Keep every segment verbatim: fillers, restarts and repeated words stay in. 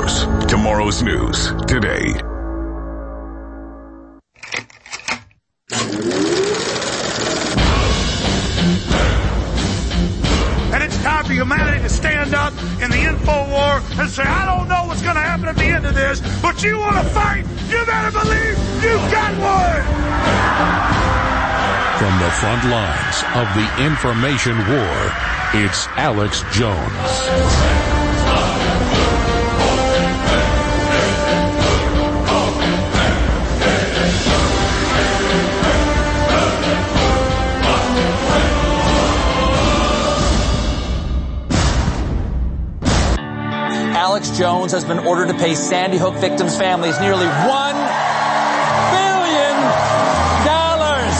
News. Tomorrow's news today. And it's time for humanity to stand up in the info war and say, I don't know what's going to happen at the end of this, but you want to fight, you better believe you got one! From the front lines of the information war, it's Alex Jones. Alex Jones has been ordered to pay Sandy Hook victims' families nearly one billion dollars.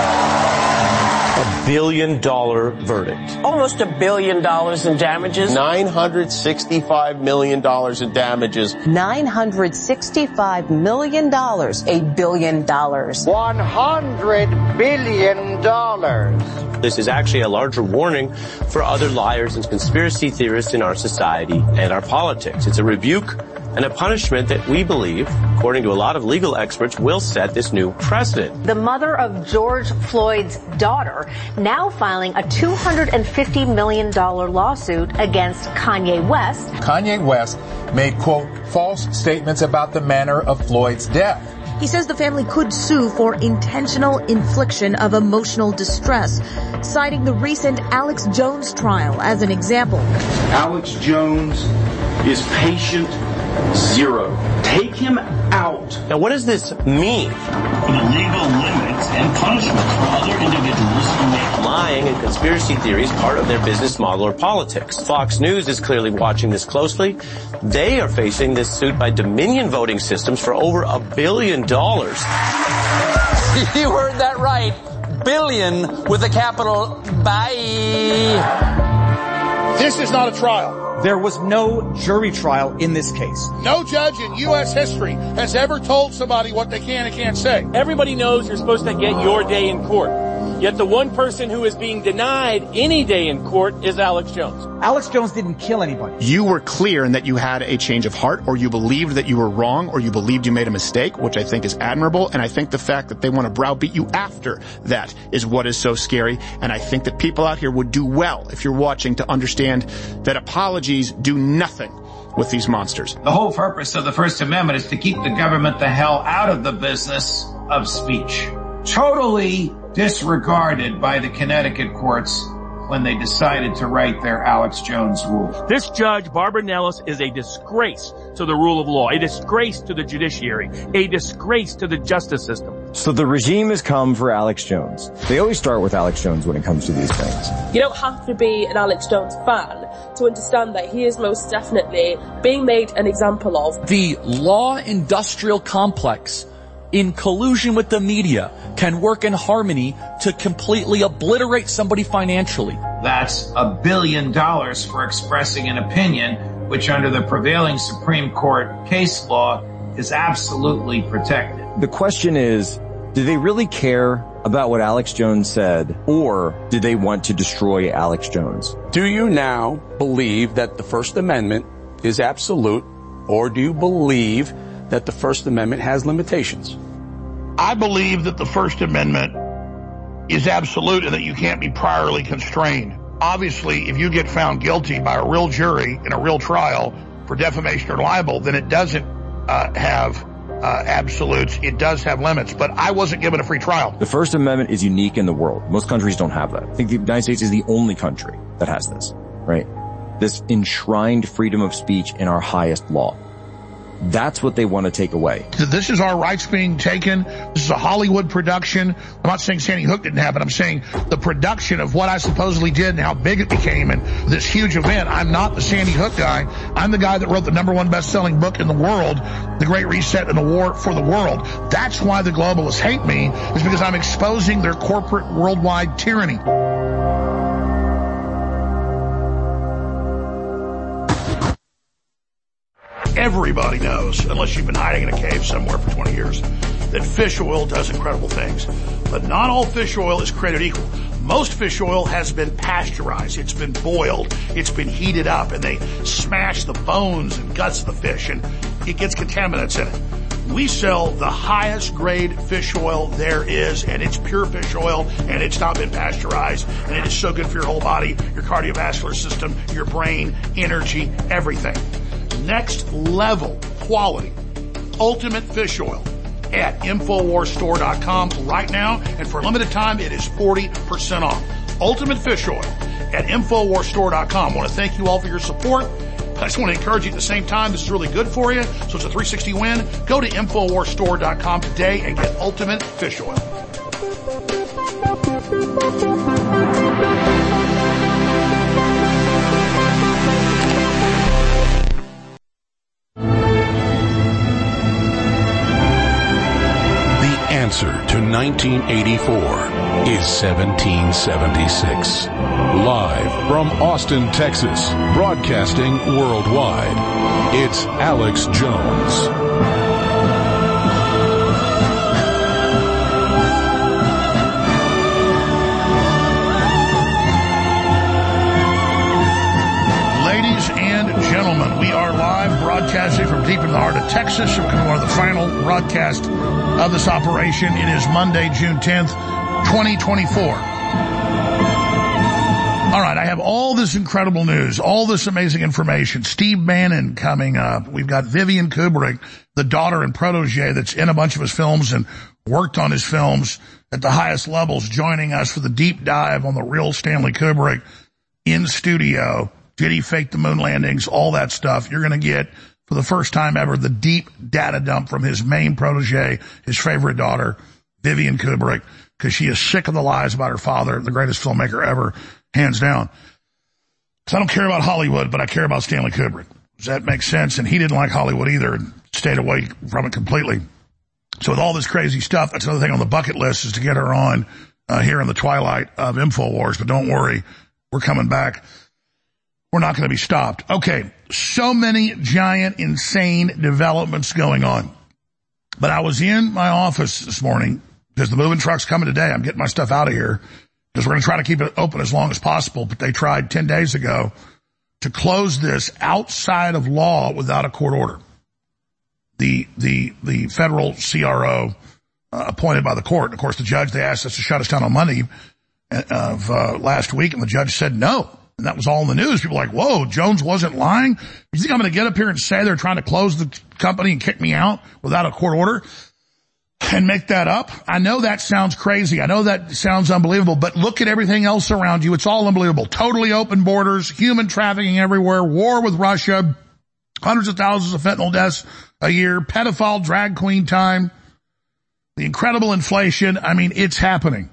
A billion dollar verdict. Almost a billion dollars in damages. nine hundred sixty-five million dollars in damages. nine hundred sixty-five million dollars. A billion dollars. one hundred billion dollars. This is actually a larger warning for other liars and conspiracy theorists in our society and our politics. It's a rebuke and a punishment that we believe, according to a lot of legal experts, will set this new precedent. The mother of George Floyd's daughter now filing a two hundred fifty million dollars lawsuit against Kanye West. Kanye West made, quote, false statements about the manner of Floyd's death. He says the family could sue for intentional infliction of emotional distress, citing the recent Alex Jones trial as an example. Alex Jones is patient zero. Take him out. Now, what does this mean? For the legal limits and punishment for other individuals who make lying and conspiracy theories part of their business model or politics. Fox News is clearly watching this closely. They are facing this suit by Dominion voting systems for over a billion dollars. You heard that right. Billion with a capital bye. This is not a trial. There was no jury trial in this case. No judge in U S history has ever told somebody what they can and can't say. Everybody knows you're supposed to get your day in court. Yet the one person who is being denied any day in court is Alex Jones. Alex Jones didn't kill anybody. You were clear in that you had a change of heart, or you believed that you were wrong, or you believed you made a mistake, which I think is admirable. And I think the fact that they want to browbeat you after that is what is so scary. And I think that people out here would do well, if you're watching, to understand that apologies do nothing with these monsters. The whole purpose of the First Amendment is to keep the government the hell out of the business of speech. Totally disregarded by the Connecticut courts when they decided to write their Alex Jones rule. This judge, Barbara Nellis, is a disgrace to the rule of law, a disgrace to the judiciary, a disgrace to the justice system. So the regime has come for Alex Jones. They always start with Alex Jones when it comes to these things. You don't have to be an Alex Jones fan to understand that he is most definitely being made an example of. The law industrial complex, in collusion with the media, can work in harmony to completely obliterate somebody financially. That's a billion dollars for expressing an opinion, which under the prevailing Supreme Court case law is absolutely protected. The question is, do they really care about what Alex Jones said, or do they want to destroy Alex Jones? Do you now believe that the First Amendment is absolute, or do you believe that the First Amendment has limitations? I believe that the First Amendment is absolute and that you can't be priorly constrained. Obviously, if you get found guilty by a real jury in a real trial for defamation or libel, then it doesn't uh, have uh, absolutes. It does have limits, but I wasn't given a free trial. The First Amendment is unique in the world. Most countries don't have that. I think the United States is the only country that has this, right? This enshrined freedom of speech in our highest law. That's what they want to take away. This is our rights being taken. This is a Hollywood production. I'm not saying Sandy Hook didn't happen. I'm saying the production of what I supposedly did and how big it became and this huge event. I'm not the Sandy Hook guy. I'm the guy that wrote the number one best-selling book in the world, The Great Reset and the War for the World. That's why the globalists hate me, is because I'm exposing their corporate worldwide tyranny. Everybody knows, unless you've been hiding in a cave somewhere for twenty years, that fish oil does incredible things. But not all fish oil is created equal. Most fish oil has been pasteurized. It's been boiled. It's been heated up, and they smash the bones and guts of the fish, and it gets contaminants in it. We sell the highest grade fish oil there is, and it's pure fish oil, and it's not been pasteurized, and it is so good for your whole body, your cardiovascular system, your brain, energy, everything. Next level quality, ultimate fish oil at Infowars Store dot com right now, and for a limited time, it is forty percent off. Ultimate fish oil at Infowars Store dot com. I want to thank you all for your support. I just want to encourage you at the same time. This is really good for you, so it's a three sixty win. Go to Infowars Store dot com today and get ultimate fish oil. The answer to nineteen eighty-four is seventeen seventy-six. Live from Austin, Texas, broadcasting worldwide, it's Alex Jones. Ladies and gentlemen, we are live broadcasting from deep in the heart of Texas. We're one of the final broadcasts of this operation. It is Monday, June tenth, twenty twenty-four. All right, I have all this incredible news, all this amazing information. Steve Bannon coming up. We've got Vivian Kubrick, the daughter and protege that's in a bunch of his films and worked on his films at the highest levels, joining us for the deep dive on the real Stanley Kubrick in studio. Did he fake the moon landings? All that stuff. You're going to get, for the first time ever, the deep data dump from his main protege, his favorite daughter, Vivian Kubrick, because she is sick of the lies about her father, the greatest filmmaker ever, hands down. Because I don't care about Hollywood, but I care about Stanley Kubrick. Does that make sense? And he didn't like Hollywood either and stayed away from it completely. So with all this crazy stuff, that's another thing on the bucket list, is to get her on uh, here in the twilight of InfoWars. But don't worry, we're coming back. We're not going to be stopped. Okay, so many giant, insane developments going on. But I was in my office this morning because the moving truck's coming today. I'm getting my stuff out of here because we're going to try to keep it open as long as possible. But they tried ten days ago to close this outside of law without a court order. The the the federal C R O uh, appointed by the court. And of course, the judge, they asked us to shut us down on Monday of uh, last week, and the judge said no. And that was all in the news. People were like, whoa, Jones wasn't lying? You think I'm going to get up here and say they're trying to close the company and kick me out without a court order and make that up? I know that sounds crazy. I know that sounds unbelievable, but look at everything else around you. It's all unbelievable. Totally open borders, human trafficking everywhere, war with Russia, hundreds of thousands of fentanyl deaths a year, pedophile drag queen time, the incredible inflation. I mean, it's happening.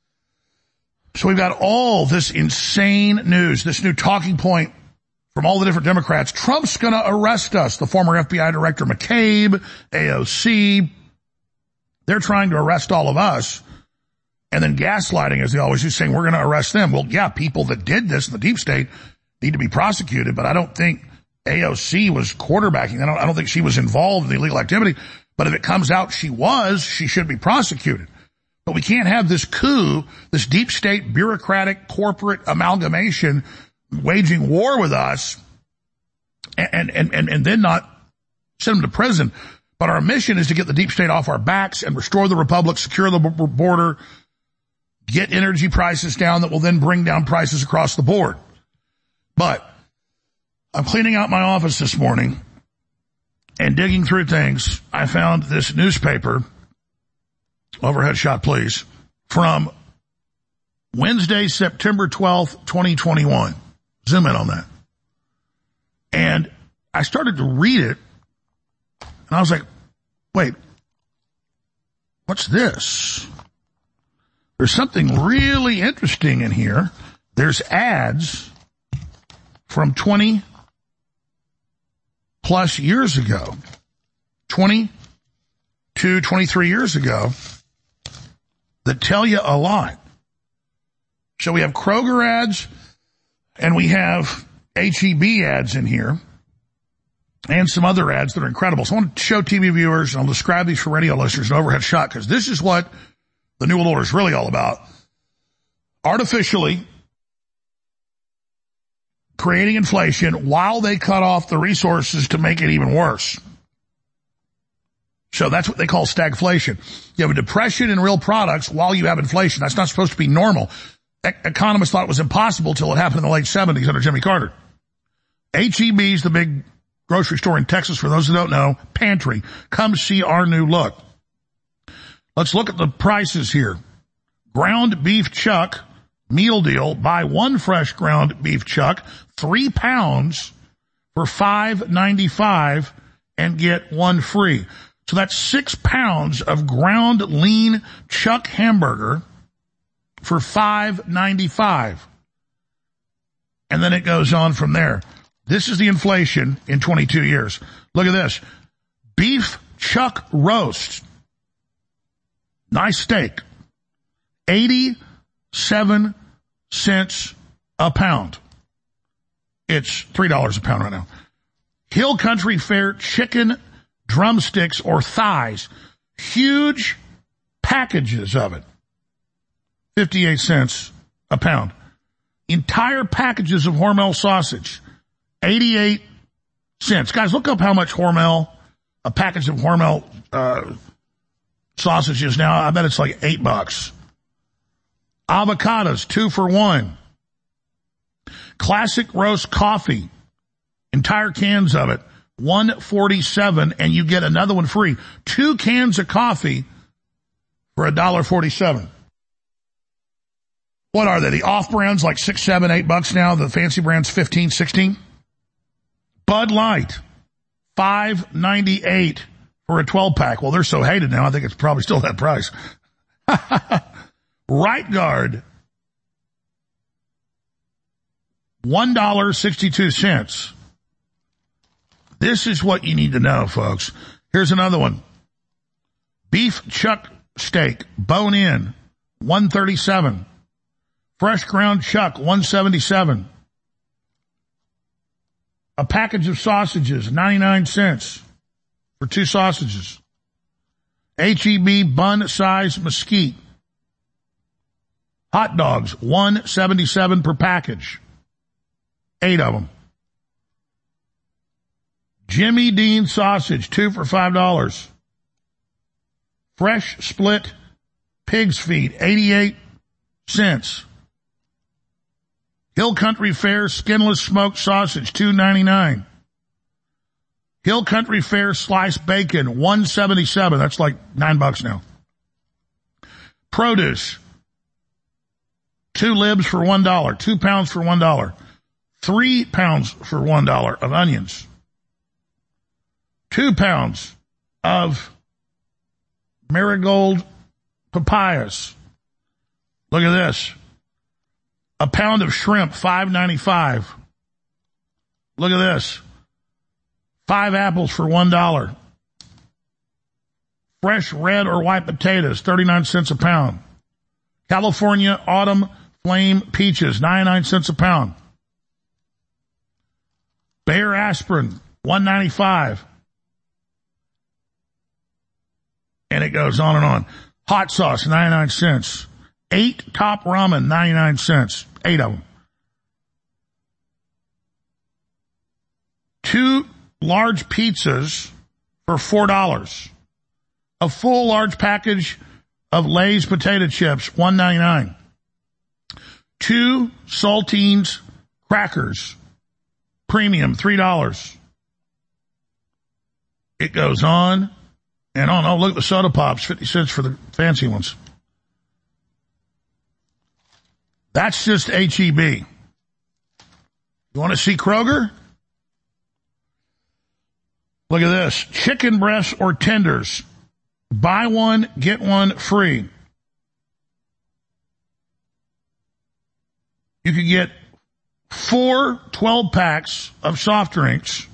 So we've got all this insane news, this new talking point from all the different Democrats. Trump's going to arrest us. The former F B I Director McCabe, A O C, they're trying to arrest all of us. And then gaslighting, as they always do, saying we're going to arrest them. Well, yeah, people that did this in the deep state need to be prosecuted, but I don't think A O C was quarterbacking. I don't, I don't think she was involved in the illegal activity. But if it comes out she was, she should be prosecuted. But we can't have this coup, this deep state bureaucratic corporate amalgamation waging war with us and, and, and, and then not send them to prison. But our mission is to get the deep state off our backs and restore the republic, secure the b- border, get energy prices down that will then bring down prices across the board. But I'm cleaning out my office this morning and digging through things. I found this newspaper. Overhead shot, please. From Wednesday, September twelfth, twenty twenty-one. Zoom in on that. And I started to read it, and I was like, wait, what's this? There's something really interesting in here. There's ads from twenty plus years ago. twenty-two, twenty-three years ago. That tell you a lot. So we have Kroger ads and we have H E B ads in here and some other ads that are incredible. So I want to show T V viewers, and I'll describe these for radio listeners, an overhead shot, because this is what the New World Order is really all about. artificially creating inflation while they cut off the resources to make it even worse. So that's what they call stagflation. You have a depression in real products while you have inflation. That's not supposed to be normal. E- economists thought it was impossible till it happened in the late seventies under Jimmy Carter. H E B's the big grocery store in Texas, for those who don't know, pantry. Come see our new look. Let's look at the prices here. Ground beef chuck, meal deal. Buy one fresh ground beef chuck, three pounds for five ninety-five and get one free. So that's six pounds of ground lean chuck hamburger for five ninety-five. And then it goes on from there. This is the inflation in twenty-two years. Look at this. Beef chuck roast. Nice steak. eighty-seven cents a pound. It's three dollars a pound right now. Hill Country Fare chicken drumsticks or thighs. Huge packages of it. fifty-eight cents a pound. Entire packages of Hormel sausage. eighty-eight cents. Guys, look up how much Hormel, a package of Hormel uh, sausage is now. I bet it's like eight bucks. Avocados, two for one. Classic roast coffee, entire cans of it, one forty-seven, and you get another one free. Two cans of coffee for one dollar forty-seven. What are they? The off brands like six, seven, eight bucks now. The fancy brands fifteen, sixteen. Bud Light, five ninety-eight for a twelve pack. Well, they're so hated now. I think it's probably still that price. Right Guard, one dollar sixty-two cents. This is what you need to know, folks. Here's another one. Beef chuck steak, bone in, one thirty-seven. Fresh ground chuck, one seventy-seven. A package of sausages, ninety-nine cents for two sausages. H E B bun size mesquite. Hot dogs, one seventy-seven per package. Eight of them. Jimmy Dean sausage, two for five dollars. Fresh split pig's feet, eighty-eight cents. Hill Country Fare skinless smoked sausage, two ninety-nine. Hill Country Fare sliced bacon, one seventy-seven. That's like nine bucks now. Produce, two libs for one dollar, two pounds for one dollar, three pounds for one dollar of onions, two pounds of marigold papayas. Look at this. A pound of shrimp, five ninety-five. Look at this. Five apples for one dollar. Fresh red or white potatoes, thirty-nine cents a pound. California autumn flame peaches, ninety-nine cents a pound. Bayer aspirin, one ninety-five. And it goes on and on. Hot sauce, ninety-nine cents. Eight top ramen, ninety-nine cents. Eight of them. Two large pizzas for four dollars. A full large package of Lay's potato chips, one ninety-nine. Two saltines crackers, premium, three dollars. It goes on and on. Oh, look at the soda pops, fifty cents for the fancy ones. That's just H E B. You want to see Kroger? Look at this. Chicken breasts or tenders. Buy one, get one free. You could get four twelve packs of soft drinks.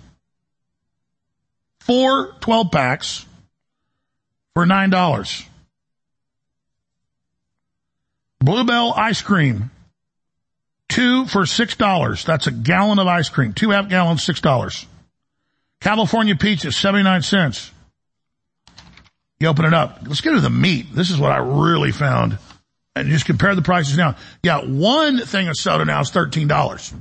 Four twelve packs for nine dollars. Bluebell ice cream. Two for six dollars. That's a gallon of ice cream. Two half gallons, six dollars. California pizza, seventy-nine cents. You open it up. Let's get to the meat. This is what I really found And just compare the prices now. Yeah, one thing of soda now is thirteen dollars.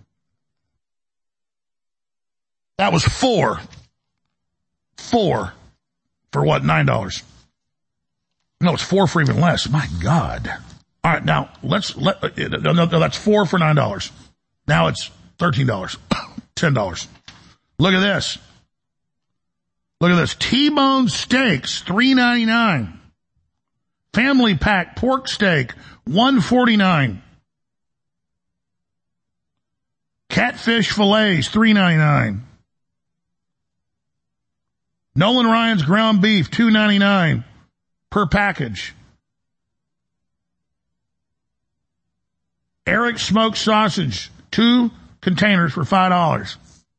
That was four. Four for what, nine dollars? No, it's four for even less. My God. All right, now, let's, let, no, no, no that's four for nine dollars. Now it's thirteen dollars. ten dollars. Look at this. Look at this. T-bone steaks, three ninety-nine. Family pack pork steak, one forty-nine. Catfish fillets, three ninety-nine. Nolan Ryan's ground beef, two ninety-nine per package. Eric's smoked sausage, two containers for five dollars.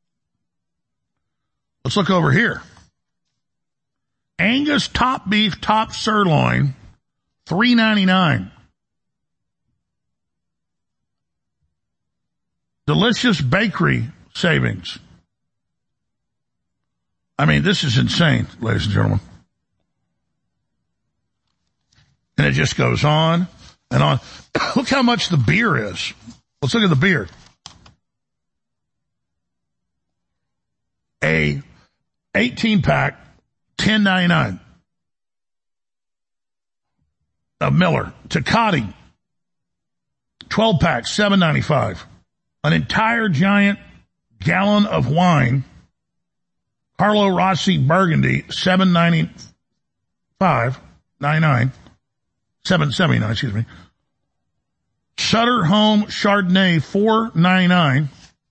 Let's look over here. Angus top beef, top sirloin, three ninety-nine. Delicious bakery savings. I mean, this is insane, ladies and gentlemen. And it just goes on and on. Look how much the beer is. Let's look at the beer. A eighteen pack, ten ninety-nine. A Miller. Tecate, twelve pack, seven ninety-five. An entire giant gallon of wine, Carlo Rossi Burgundy, seven ninety-five, ninety-nine, seven seventy-nine, excuse me. Sutter Home Chardonnay, four ninety-nine.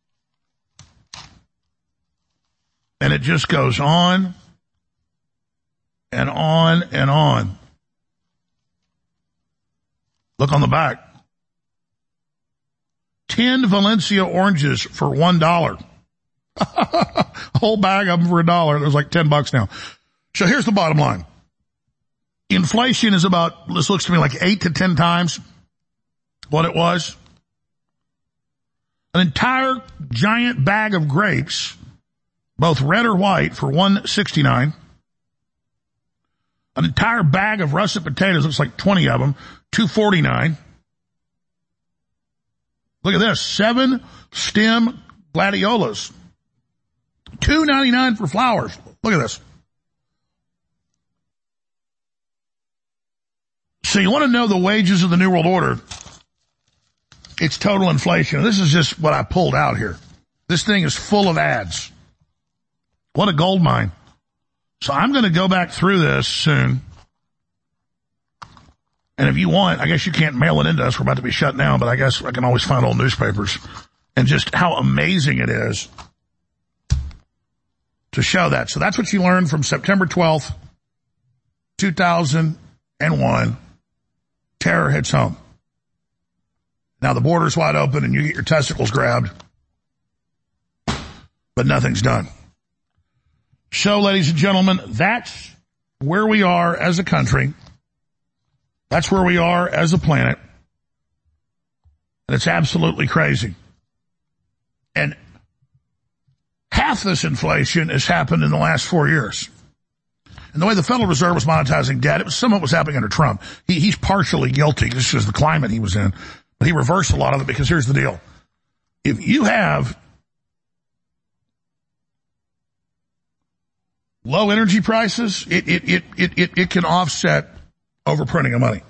And it just goes on and on and on. Look on the back. Ten Valencia oranges for one dollar. A whole bag of them for a dollar. There's like ten bucks now. So here's the bottom line. Inflation is about, this looks to me like eight to ten times what it was. An entire giant bag of grapes, both red or white, for one sixty-nine. An entire bag of russet potatoes, looks like twenty of them, two forty-nine. Look at this, seven stem gladiolas, two ninety-nine for flowers. Look at this. So you want to know the wages of the New World Order? It's total inflation. This is just what I pulled out here. This thing is full of ads. What a gold mine. So I'm going to go back through this soon. And if you want, I guess you can't mail it into us. We're about to be shut down, but I guess I can always find old newspapers. And just how amazing it is to show that. So that's what you learned from September twelfth, two thousand one. Terror hits home. Now the border's wide open and you get your testicles grabbed. But nothing's done. So, ladies and gentlemen, that's where we are as a country. That's where we are as a planet. And it's absolutely crazy. And half this inflation has happened in the last four years. And the way the Federal Reserve was monetizing debt, it was some of what was happening under Trump. He, he's partially guilty. This is the climate he was in. But he reversed a lot of it because here's the deal. If you have low energy prices, it, it, it, it, it, it can offset overprinting of money.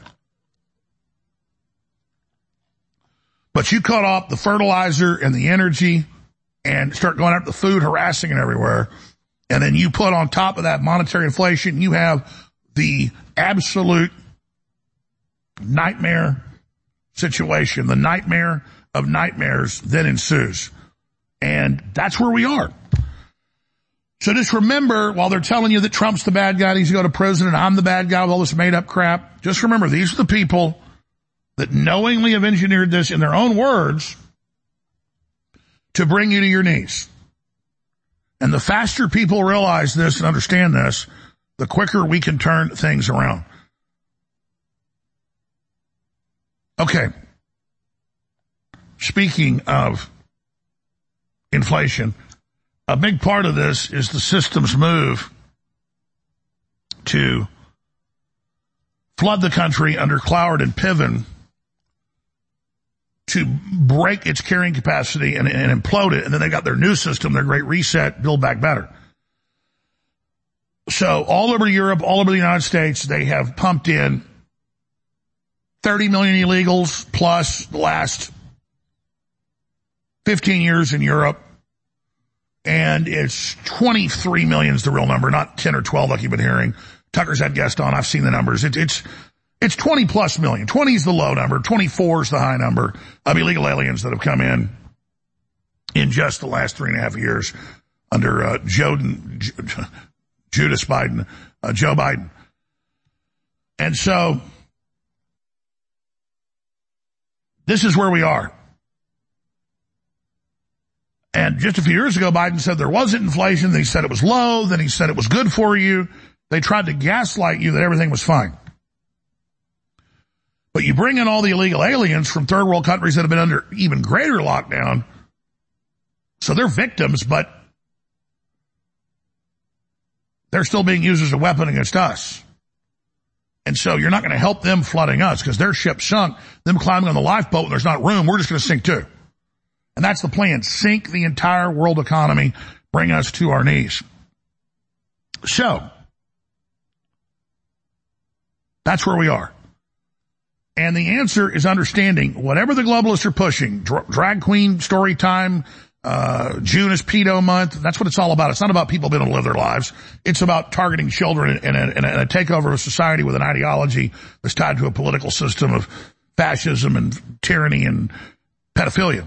But you cut off the fertilizer and the energy and start going after the food, harassing it everywhere. And then you put on top of that monetary inflation, you have the absolute nightmare situation, the nightmare of nightmares that ensues. And that's where we are. So just remember, while they're telling you that Trump's the bad guy, he's to go to prison, and I'm the bad guy with all this made up crap, just remember, these are the people that knowingly have engineered this in their own words to bring you to your knees. And the faster people realize this and understand this, the quicker we can turn things around. Okay. Speaking of inflation, a big part of this is the system's move to flood the country under Cloward and Piven to break its carrying capacity and, and implode it. And then they got their new system, their Great Reset, Build Back Better. So all over Europe, all over the United States, they have pumped in thirty million illegals plus the last fifteen years in Europe. And it's twenty-three million is the real number, not ten or twelve like you've been hearing. Tucker's had guest on. I've seen the numbers. It, it's it's twenty plus million. twenty is the low number. twenty-four is the high number of illegal aliens that have come in in just the last three and a half years under uh, Joe, Judas Biden, uh, Joe Biden. And so this is where we are. And just a few years ago, Biden said there wasn't inflation. Then he said it was low. Then he said it was good for you. They tried to gaslight you that everything was fine. But you bring in all the illegal aliens from third world countries that have been under even greater lockdown. So they're victims, but they're still being used as a weapon against us. And so you're not going to help them flooding us because their ship sunk. Them climbing on the lifeboat and there's not room. We're just going to sink too. And that's the plan. Sink the entire world economy, bring us to our knees. So, that's where we are. And the answer is understanding whatever the globalists are pushing, dra- drag queen story time, uh, June is pedo month. That's what it's all about. It's not about people being able to live their lives. It's about targeting children and a, and a takeover of society with an ideology that's tied to a political system of fascism and tyranny and pedophilia.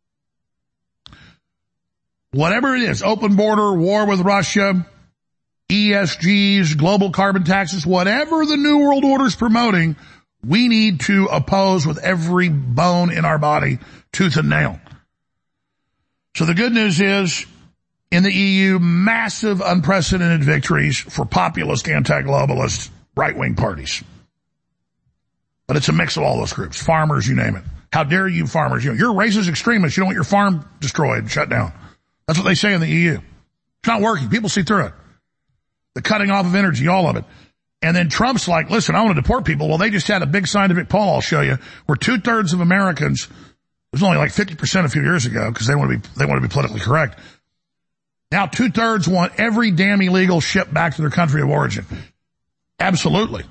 Whatever it is, open border, war with Russia, E S Gs, global carbon taxes, whatever the New World Order is promoting, we need to oppose with every bone in our body, tooth and nail. So the good news is, in the E U, massive, unprecedented victories for populist, anti-globalist, right-wing parties. But it's a mix of all those groups. Farmers, you name it. How dare you farmers? You know, you're racist extremists. You don't want your farm destroyed, shut down. That's what they say in the E U. It's not working. People see through it. The cutting off of energy, all of it. And then Trump's like, listen, I want to deport people. Well, they just had a big scientific poll I'll show you where two-thirds of Americans, it was only like fifty percent a few years ago because they want to be, they want to be politically correct. Now two-thirds want every damn illegal ship back to their country of origin. Absolutely.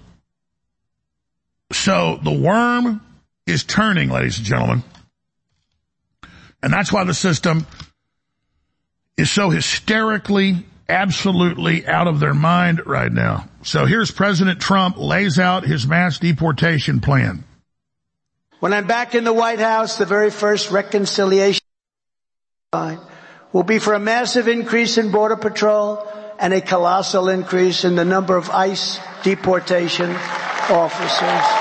So the worm is turning, ladies and gentlemen. And that's why the system is so hysterically, absolutely out of their mind right now. So here's President Trump lays out his mass deportation plan. When I'm back in the White House, the very first reconciliation will be for a massive increase in Border Patrol and a colossal increase in the number of ICE deportation officers.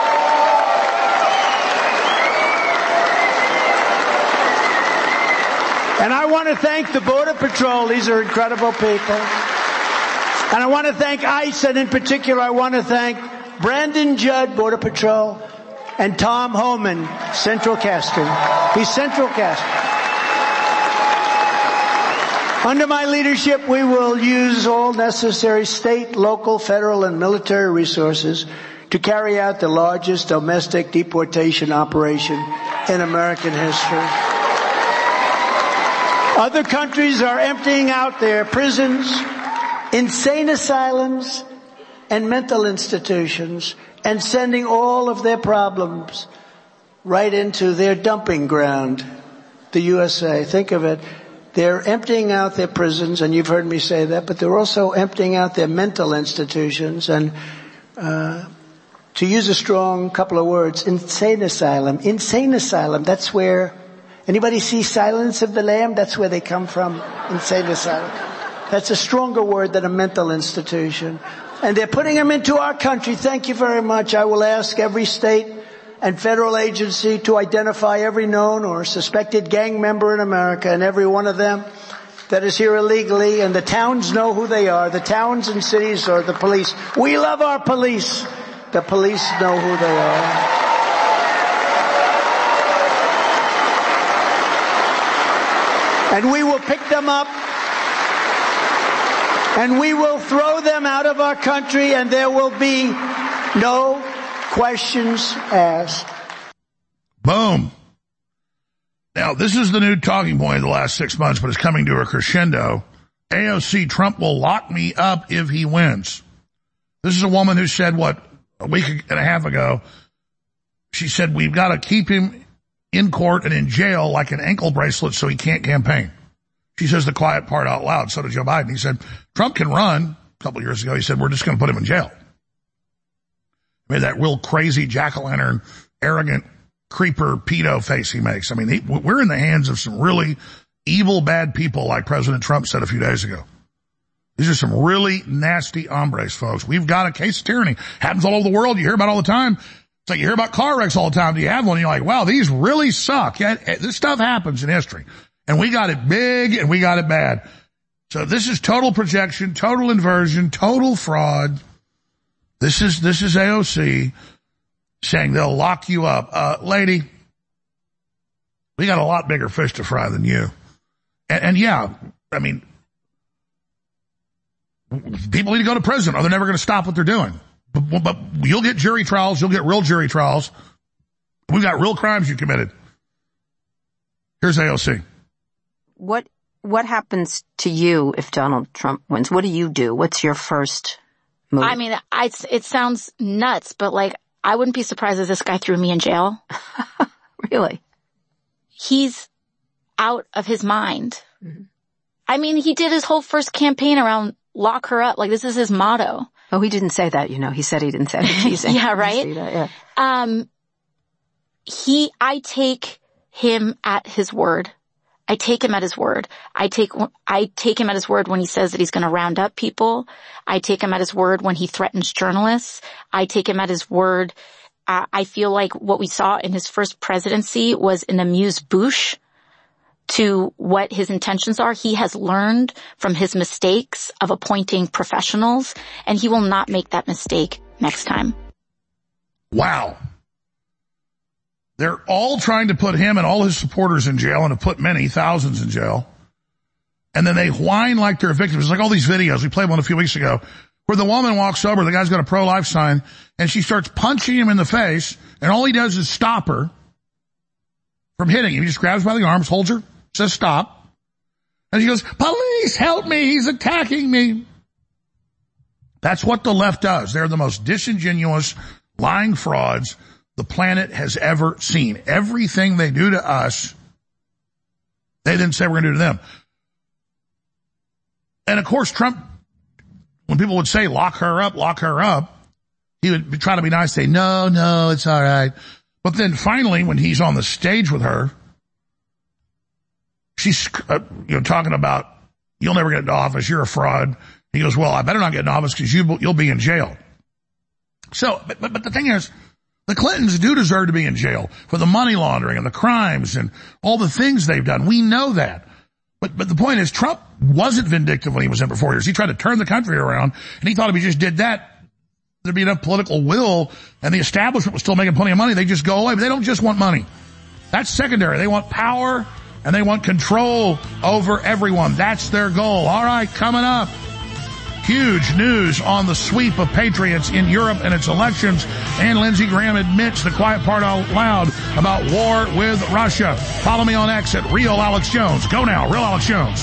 And I want to thank the Border Patrol. These are incredible people. And I want to thank ICE, and in particular, I want to thank Brandon Judd, Border Patrol, and Tom Homan, Central Casting. He's Central Casting. Under my leadership, we will use all necessary state, local, federal, and military resources to carry out the largest domestic deportation operation in American history. Other countries are emptying out their prisons, insane asylums, and mental institutions and sending all of their problems right into their dumping ground, the U S A. Think of it. They're emptying out their prisons, and you've heard me say that, but they're also emptying out their mental institutions. And uh, to use a strong couple of words, insane asylum. Insane asylum, that's where... Anybody see Silence of the Lamb? That's where they come from, insane asylum. That's a stronger word than a mental institution. And they're putting them into our country. Thank you very much. I will ask every state and federal agency to identify every known or suspected gang member in America, and every one of them that is here illegally, and the towns know who they are. The towns and cities are the police. We love our police. The police know who they are. And we will pick them up, and we will throw them out of our country, and there will be no questions asked. Boom. Now, this is the new talking point of the last six months, but it's coming to a crescendo. A O C, Trump will lock me up if he wins. This is a woman who said, what, a week and a half ago, she said, we've got to keep him in court and in jail like an ankle bracelet so he can't campaign. She says the quiet part out loud. So did Joe Biden. He said, Trump can run. A couple of years ago, he said, we're just going to put him in jail. Made that real crazy jack-o'-lantern, arrogant, creeper, pedo face he makes. I mean, he, we're in the hands of some really evil, bad people, like President Trump said a few days ago. These are some really nasty hombres, folks. We've got a case of tyranny. Happens all over the world. You hear about it all the time. It's like you hear about car wrecks all the time. Do you have one? And you're like, wow, these really suck. Yeah, this stuff happens in history. And we got it big and we got it bad. So this is total projection, total inversion, total fraud. This is, this is A O C saying they'll lock you up. Uh, lady, we got a lot bigger fish to fry than you. And, and yeah, I mean, people need to go to prison or they're never going to stop what they're doing. But, but you'll get jury trials. You'll get real jury trials. We've got real crimes you committed. Here's A O C. What, what happens to you if Donald Trump wins? What do you do? What's your first move? I mean, I, it sounds nuts, but like, I wouldn't be surprised if this guy threw me in jail. Really? He's out of his mind. Mm-hmm. I mean, he did his whole first campaign around lock her up. Like, this is his motto. Oh, he didn't say that, you know. He said he didn't say it. Yeah, right? That, yeah. Um, he, I take him at his word. I take him at his word. I take, I take him at his word when he says that he's going to round up people. I take him at his word when he threatens journalists. I take him at his word. Uh, I feel like what we saw in his first presidency was an amuse-bouche to what his intentions are. He has learned from his mistakes of appointing professionals, and he will not make that mistake next time. Wow. They're all trying to put him and all his supporters in jail and have put many, thousands in jail. And then they whine like they're victims. It's like all these videos. We played one a few weeks ago where the woman walks over, the guy's got a pro-life sign, and she starts punching him in the face, and all he does is stop her from hitting him. He just grabs by the arms, holds her, says stop. And she goes, police, help me, he's attacking me. That's what the left does. They're the most disingenuous, lying frauds the planet has ever seen. Everything they do to us, they then say we're going to do to them. And of course, Trump, when people would say, lock her up, lock her up, he would try to be nice, say, no, no, it's all right. But then finally, when he's on the stage with her, she's, uh, you know, talking about, you'll never get into office, you're a fraud. He goes, well, I better not get in office because you, you'll be in jail. So, but, but, but the thing is, the Clintons do deserve to be in jail for the money laundering and the crimes and all the things they've done. We know that. But, but the point is, Trump wasn't vindictive when he was in for four years. He tried to turn the country around, and he thought if he just did that, there'd be enough political will, and the establishment was still making plenty of money. They just go away. But they don't just want money. That's secondary. They want power, and they want control over everyone. That's their goal. All right, coming up. Huge news on the sweep of patriots in Europe and its elections. And Lindsey Graham admits the quiet part out loud about war with Russia. Follow me on X at Real Alex Jones. Go now, Real Alex Jones.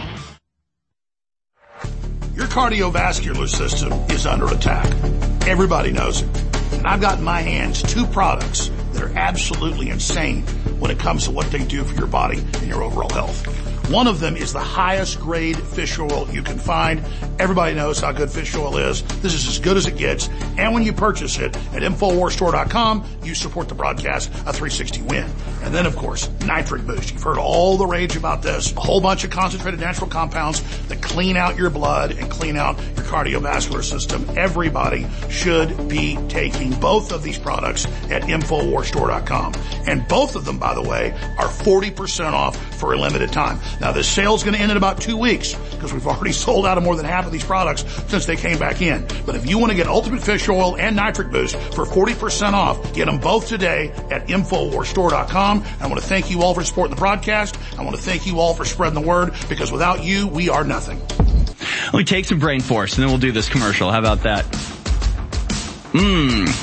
Your cardiovascular system is under attack. Everybody knows it. And I've got in my hands two products that are absolutely insane when it comes to what they do for your body and your overall health. One of them is the highest grade fish oil you can find. Everybody knows how good fish oil is. This is as good as it gets. And when you purchase it at Infowars Store dot com, you support the broadcast, a three sixty win. And then, of course, Nitric Boost. You've heard all the rage about this. A whole bunch of concentrated natural compounds that clean out your blood and clean out your cardiovascular system. Everybody should be taking both of these products at Infowars Store dot com. And both of them, by the way, are forty percent off for a limited time. Now, this sale is going to end in about two weeks because we've already sold out of more than half of these products since they came back in. But if you want to get Ultimate Fish Oil and Nitric Boost for forty percent off, get them both today at Infowars Store dot com. I want to thank you all for supporting the broadcast. I want to thank you all for spreading the word because without you, we are nothing. Let me take some brain force and then we'll do this commercial. How about that? Mmm.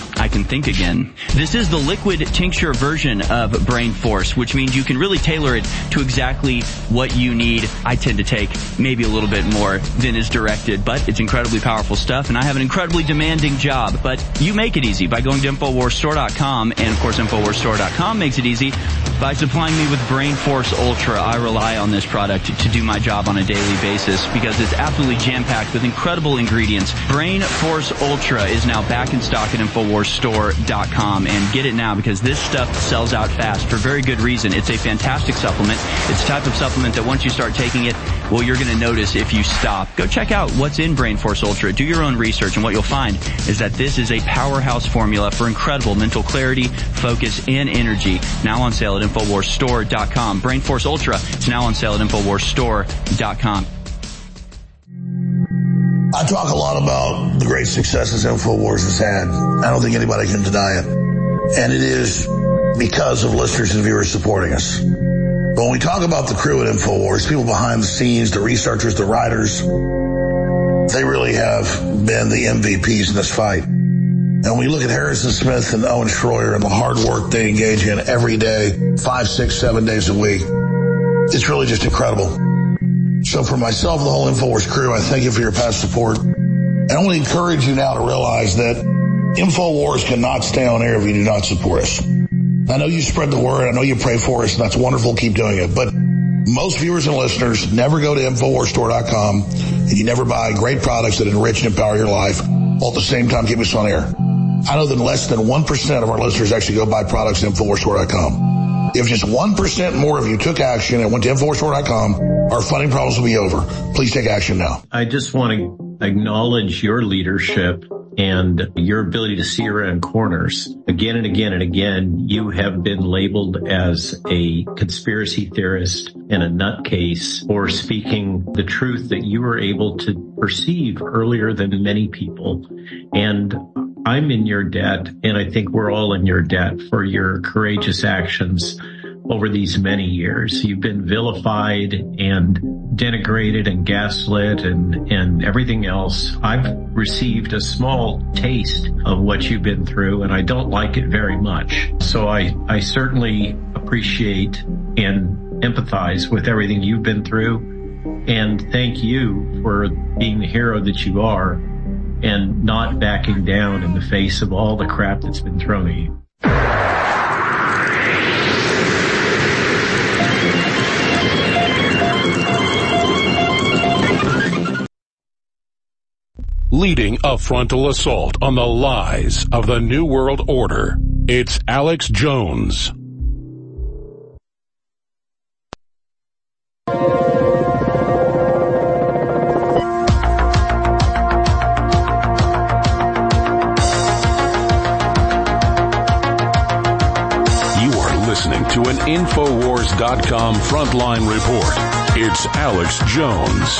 I can think again. This is the liquid tincture version of Brain Force, which means you can really tailor it to exactly what you need. I tend to take maybe a little bit more than is directed, but it's incredibly powerful stuff, and I have an incredibly demanding job. But you make it easy by going to Infowars Store dot com, and of course Infowars Store dot com makes it easy by supplying me with Brain Force Ultra. I rely on this product to do my job on a daily basis because it's absolutely jam-packed with incredible ingredients. Brain Force Ultra is now back in stock at Infowars Store dot com, and get it now because this stuff sells out fast for very good reason. It's a fantastic supplement. It's the type of supplement that once you start taking it, well, you're going to notice if you stop. Go check out what's in Brain Force Ultra. Do your own research, and what you'll find is that this is a powerhouse formula for incredible mental clarity, focus, and energy. Now on sale at Infowars Store dot com. Brain Force Ultra is now on sale at Infowars Store dot com. I talk a lot about the great successes InfoWars has had. I don't think anybody can deny it. And it is because of listeners and viewers supporting us. But when we talk about the crew at InfoWars, people behind the scenes, the researchers, the writers, they really have been the M V Ps in this fight. And when we look at Harrison Smith and Owen Schroyer and the hard work they engage in every day, five, six, seven days a week, it's really just incredible. So for myself and the whole InfoWars crew, I thank you for your past support. And I want to encourage you now to realize that InfoWars cannot stay on air if you do not support us. I know you spread the word. I know you pray for us, and that's wonderful. Keep doing it. But most viewers and listeners never go to Infowars Store dot com, and you never buy great products that enrich and empower your life, while at the same time keep us on air. I know that less than one percent of our listeners actually go buy products at Infowars Store dot com. If just one percent more of you took action and went to Infowars Store dot com, our funding problems will be over. Please take action now. I just want to acknowledge your leadership and your ability to see around corners. Again and again and again, you have been labeled as a conspiracy theorist and a nutcase for speaking the truth that you were able to perceive earlier than many people. And I'm in your debt, and I think we're all in your debt for your courageous actions over these many years. You've been vilified and denigrated and gaslit and, and everything else. I've received a small taste of what you've been through, and I don't like it very much. So I, I certainly appreciate and empathize with everything you've been through, and thank you for being the hero that you are and not backing down in the face of all the crap that's been thrown at you. Leading a frontal assault on the lies of the New World Order, it's Alex Jones. Listening to an Infowars dot com frontline report. It's Alex Jones.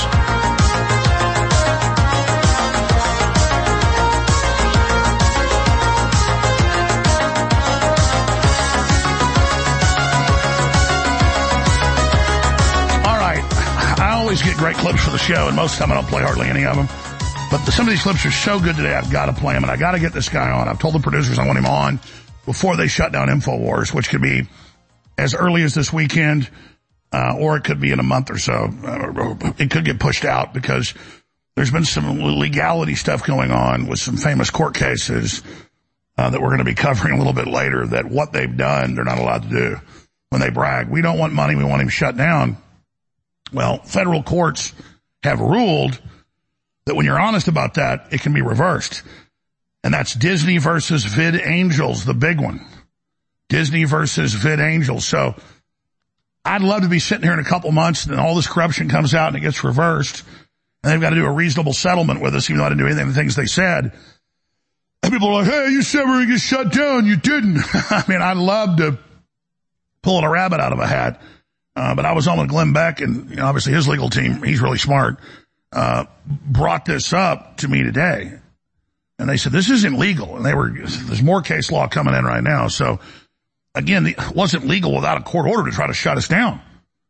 All right. I always get great clips for the show, and most of the time I don't play hardly any of them. But the, some of these clips are so good today, I've got to play them, and I got to get this guy on. I've told the producers I want him on before they shut down InfoWars, which could be as early as this weekend, uh, or it could be in a month or so. Uh, it could get pushed out because there's been some legality stuff going on with some famous court cases uh, that we're going to be covering a little bit later, that what they've done, they're not allowed to do when they brag. We don't want money, we want him shut down. Well, federal courts have ruled that when you're honest about that, it can be reversed. And that's Disney versus VidAngels, the big one. Disney versus VidAngels. So I'd love to be sitting here in a couple months and all this corruption comes out and it gets reversed. And they've got to do a reasonable settlement with us, even though I didn't do anything of the things they said. And people are like, hey, you said we're going to get shut down. You didn't. I mean, I'd love to pull a rabbit out of a hat. Uh, but I was on with Glenn Beck, and you know, obviously his legal team, he's really smart, uh, brought this up to me today. And they said, this isn't legal. And they were, there's more case law coming in right now. So again, it wasn't legal without a court order to try to shut us down.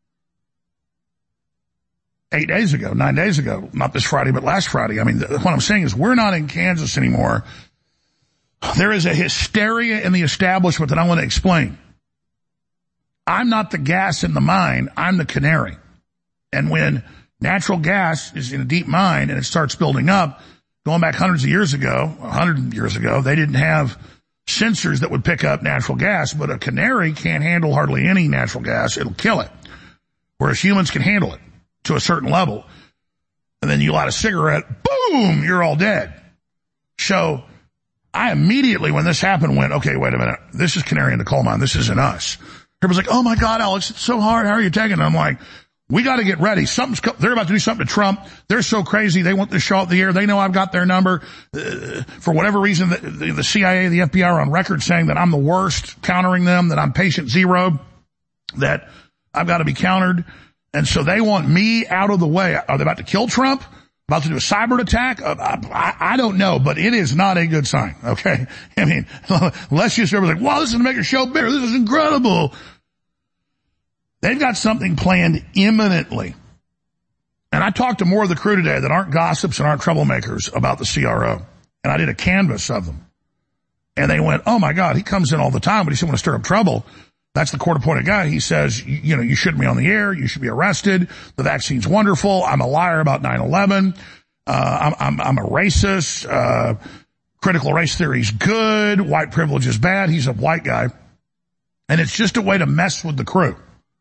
Eight days ago, nine days ago, not this Friday, but last Friday. I mean, what I'm saying is we're not in Kansas anymore There is a hysteria in the establishment that I want to explain. I'm not the gas in the mine. I'm the canary. And when natural gas is in a deep mine and it starts building up, going back hundreds of years ago, a hundred years ago, they didn't have sensors that would pick up natural gas, but a canary can't handle hardly any natural gas. It'll kill it. Whereas humans can handle it to a certain level. And then you light a cigarette, boom, you're all dead. So I immediately, when this happened, went, okay, wait a minute. This is canary in the coal mine. This isn't us. Everybody's like, oh my God, Alex, it's so hard. How are you taking it? I'm like, we got to get ready. Something's, they're about to do something to Trump. They're so crazy. They want this show up the air. They know I've got their number. Uh, for whatever reason, the, the, the C I A, the F B I are on record saying that I'm the worst, countering them, that I'm patient zero, that I've got to be countered. And so they want me out of the way. Are they about to kill Trump? About to do a cyber attack? Uh, I, I don't know, but it is not a good sign, okay? I mean, unless you say, like, wow, this is going to make your show bigger. This is incredible. They've got something planned imminently. And I talked to more of the crew today that aren't gossips and aren't troublemakers about the C R O. And I did a canvas of them. And they went, oh my God, he comes in all the time, but he doesn't want to stir up trouble. That's the court-appointed guy. He says, you, you know, you shouldn't be on the air. You should be arrested. The vaccine's wonderful. I'm a liar about nine eleven. Uh, I'm, I'm, I'm a racist. Uh, critical race theory's good. White privilege is bad. He's a white guy. And it's just a way to mess with the crew.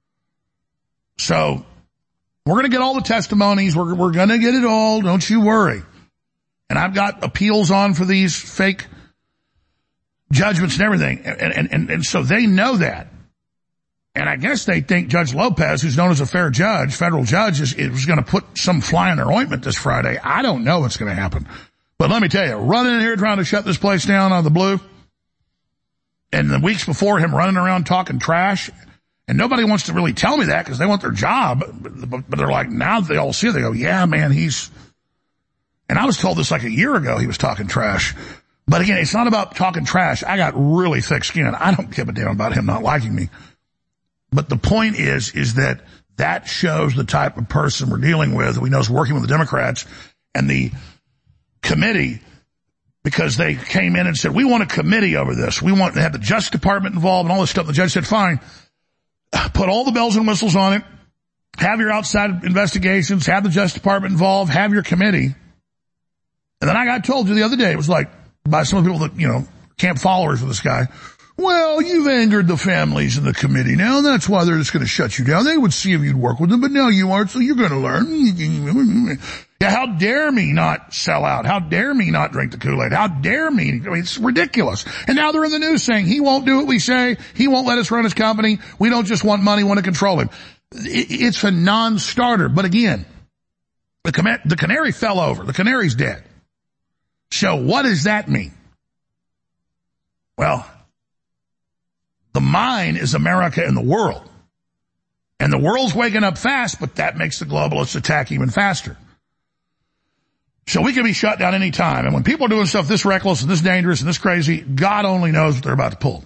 So we're going to get all the testimonies. We're, we're going to get it all. Don't you worry. And I've got appeals on for these fake judgments and everything. And, and, and, and so they know that. And I guess they think Judge Lopez, who's known as a fair judge, federal judge, is, is going to put some fly in their ointment this Friday. I don't know what's going to happen. But let me tell you, running in here trying to shut this place down on the blue, and the weeks before him running around talking trash, and nobody wants to really tell me that because they want their job. But, but they're like, now they all see it, they go, yeah, man, he's... And I was told this like a year ago he was talking trash. But again, it's not about talking trash. I got really thick skin. I don't give a damn about him not liking me. But the point is, is that that shows the type of person we're dealing with. We know is working with the Democrats and the committee, because they came in and said, we want a committee over this. We want to have the Justice Department involved and all this stuff. The judge said, fine, put all the bells and whistles on it. Have your outside investigations. Have the Justice Department involved. Have your committee. And then I got told you the other day, it was like by some people that, you know, camp followers of this guy. Well, you've angered the families in the committee now, and that's why they're just going to shut you down. They would see if you'd work with them, but now you aren't, so you're going to learn. Yeah, how dare me not sell out? How dare me not drink the Kool-Aid? How dare me? I mean, it's ridiculous. And now they're in the news saying he won't do what we say. He won't let us run his company. We don't just want money, want to control him. It's a non-starter. But again, the, com- the canary fell over. The canary's dead. So what does that mean? Well, the mine is America and the world. And the world's waking up fast, but that makes the globalists attack even faster. So we can be shut down any time. And when people are doing stuff this reckless and this dangerous and this crazy, God only knows what they're about to pull.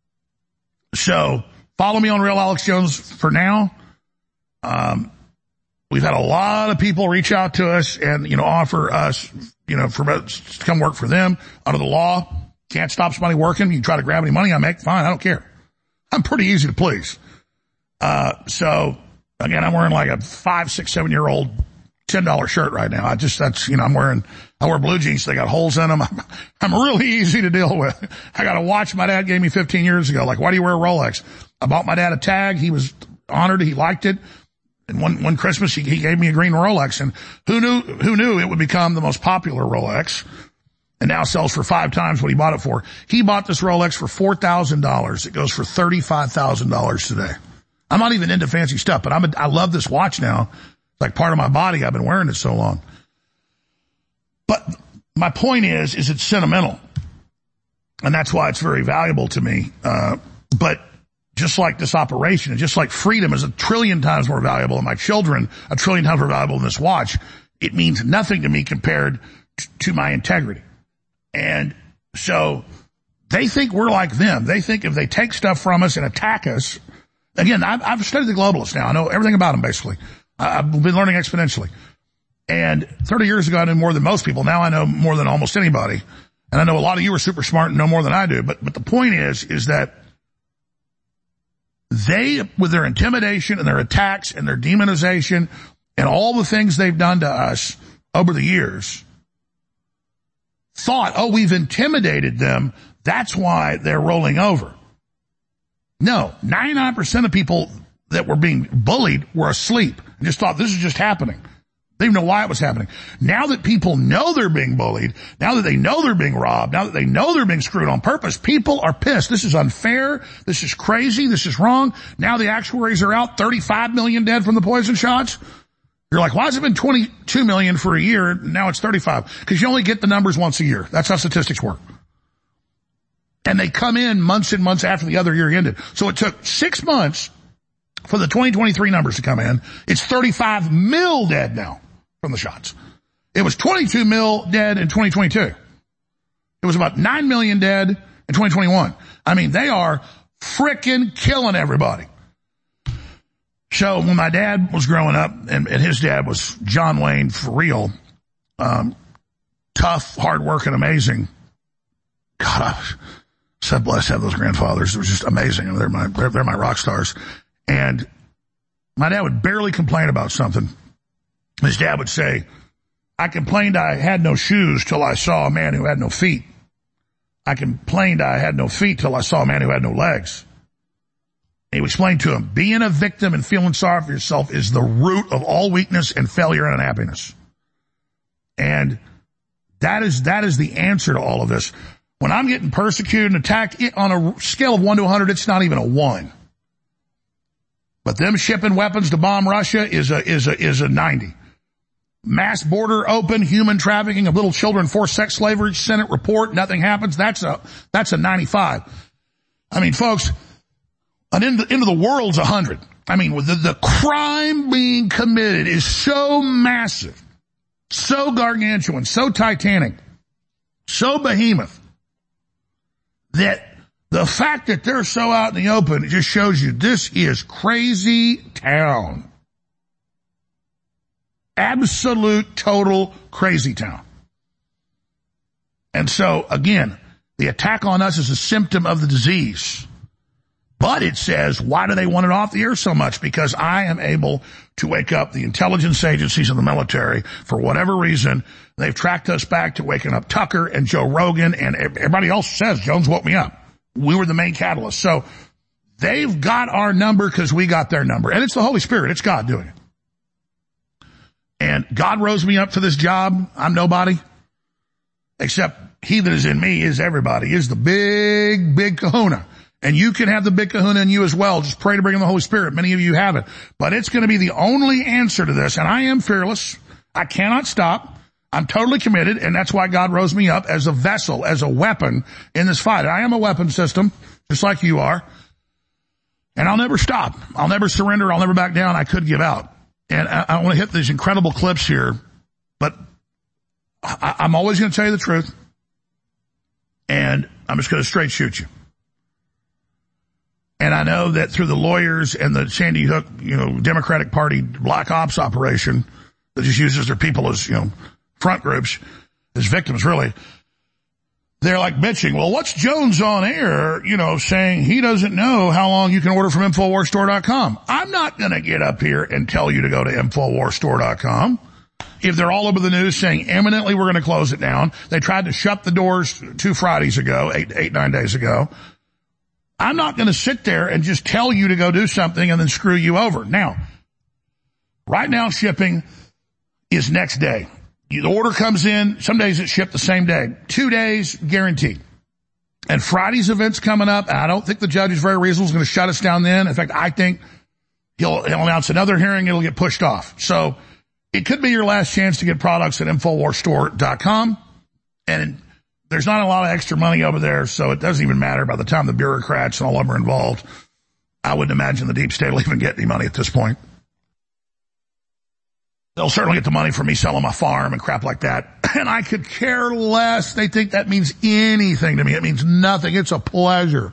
So follow me on Real Alex Jones for now. Um, we've had a lot of people reach out to us and, you know, offer us, you know, for us to come work for them under the law. Can't stop somebody working. You try to grab any money I make, fine, I don't care. I'm pretty easy to please. Uh, so again, I'm wearing like a five, six, seven year old ten dollar shirt right now. I just, that's, you know, I'm wearing, I wear blue jeans. They got holes in them. I'm, I'm really easy to deal with. I got a watch my dad gave me fifteen years ago. Like, why do you wear a Rolex? I bought my dad a tag. He was honored. He liked it. And one, one Christmas, he, he gave me a green Rolex, and who knew, who knew it would become the most popular Rolex? And now sells for five times what he bought it for. He bought this Rolex for four thousand dollars. It goes for thirty-five thousand dollars today. I'm not even into fancy stuff, but I'm a, I love this watch now. It's like part of my body. I've been wearing it so long. But my point is, is it's sentimental. And that's why it's very valuable to me. Uh, but just like this operation, and just like freedom is a trillion times more valuable, and my children a trillion times more valuable than this watch, it means nothing to me compared t- to my integrity. And so they think we're like them. They think if they take stuff from us and attack us, again, I've, I've studied the globalists now. I know everything about them, basically. I've been learning exponentially. And thirty years ago, I knew more than most people. Now I know more than almost anybody. And I know a lot of you are super smart and know more than I do, but, but the point is, is that they, with their intimidation and their attacks and their demonization and all the things they've done to us over the years, thought, oh, we've intimidated them. That's why they're rolling over. No, ninety-nine percent of people that were being bullied were asleep and just thought this is just happening. They didn't know why it was happening. Now that people know they're being bullied, now that they know they're being robbed, now that they know they're being screwed on purpose, people are pissed. This is unfair. This is crazy. This is wrong. Now the actuaries are out, thirty-five million dead from the poison shots. You're like, why has it been twenty-two million for a year? Now it's thirty-five. Because you only get the numbers once a year. That's how statistics work. And they come in months and months after the other year ended. So it took six months for the twenty twenty-three numbers to come in. It's thirty-five mil dead now from the shots. It was twenty-two mil dead in twenty twenty-two. It was about nine million dead in twenty twenty-one. I mean, they are frickin' killing everybody. So when my dad was growing up, and, and his dad was John Wayne for real, um, tough, hard-working, amazing. God, I was so blessed to have those grandfathers. It was just amazing. They're my, they're, they're my rock stars. And my dad would barely complain about something. His dad would say, I complained I had no shoes till I saw a man who had no feet. I complained I had no feet till I saw a man who had no legs. And he would explain to him, being a victim and feeling sorry for yourself is the root of all weakness and failure and unhappiness. And that is, that is the answer to all of this. When I'm getting persecuted and attacked, it, on a scale of one to one hundred, it's not even a one. But them shipping weapons to bomb Russia is a, is a, is a ninety. Mass border open, human trafficking of little children, forced sex slavery, Senate report, nothing happens. That's a, that's a ninety-five. I mean, folks, an end, end of the world's a hundred. I mean, the, the crime being committed is so massive, so gargantuan, so titanic, so behemoth, that the fact that they're so out in the open, it just shows you this is crazy town. Absolute, total crazy town. And so, again, the attack on us is a symptom of the disease. But it says, why do they want it off the air so much? Because I am able to wake up the intelligence agencies of the military. For whatever reason, they've tracked us back to waking up Tucker and Joe Rogan, and everybody else says Jones woke me up. We were the main catalyst. So they've got our number because we got their number. And it's the Holy Spirit. It's God doing it. And God rose me up for this job. I'm nobody. Except he that is in me is everybody. He is the big, big kahuna. And you can have the big kahuna in you as well. Just pray to bring in the Holy Spirit. Many of you have it. But it's going to be the only answer to this. And I am fearless. I cannot stop. I'm totally committed, and that's why God rose me up as a vessel, as a weapon in this fight. I am a weapon system, just like you are. And I'll never stop. I'll never surrender. I'll never back down. I could give out. And I, I want to hit these incredible clips here, but I, I'm always going to tell you the truth. And I'm just going to straight shoot you. And I know that through the lawyers and the Sandy Hook, you know, Democratic Party black ops operation that just uses their people as, you know, front groups, as victims, really, they're like bitching. Well, what's Jones on air, you know, saying he doesn't know how long you can order from Infowars Store dot com? I'm not going to get up here and tell you to go to Infowars Store dot com. If they're all over the news saying imminently we're going to close it down, they tried to shut the doors two Fridays ago, eight, eight, nine days ago. I'm not going to sit there and just tell you to go do something and then screw you over. Now, right now shipping is next day. The order comes in, some days it's shipped the same day. Two days, guaranteed. And Friday's event's coming up, and I don't think the judge is very reasonable. He's going to shut us down then. In fact, I think he'll, he'll announce another hearing, it'll get pushed off. So it could be your last chance to get products at Infowars Store dot com. And there's not a lot of extra money over there, so it doesn't even matter by the time the bureaucrats and all of them are involved. I wouldn't imagine the deep state will even get any money at this point. They'll certainly get the money from me selling my farm and crap like that. And I could care less. They think that means anything to me. It means nothing. It's a pleasure.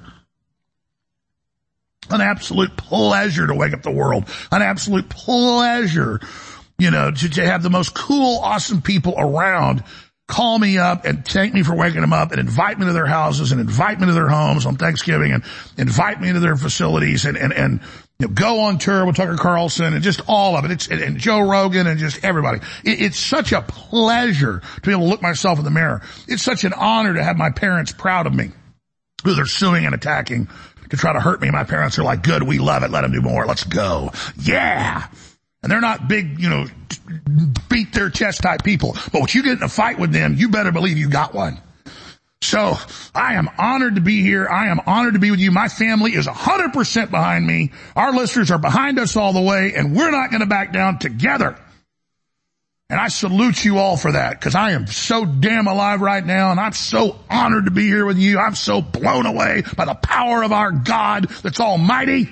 An absolute pleasure to wake up the world. An absolute pleasure, you know, to, to have the most cool, awesome people around call me up and thank me for waking them up and invite me to their houses and invite me to their homes on Thanksgiving and invite me into their facilities and, and, and you know, go on tour with Tucker Carlson and just all of it. It's, and, and Joe Rogan and just everybody. It, it's such a pleasure to be able to look myself in the mirror. It's such an honor to have my parents proud of me, who they're suing and attacking to try to hurt me. My parents are like, good, we love it. Let them do more. Let's go. Yeah. And they're not big, you know, beat their chest type people. But when you get in a fight with them, you better believe you got one. So I am honored to be here. I am honored to be with you. My family is one hundred percent behind me. Our listeners are behind us all the way, and we're not going to back down together. And I salute you all for that, because I am so damn alive right now, and I'm so honored to be here with you. I'm so blown away by the power of our God that's almighty.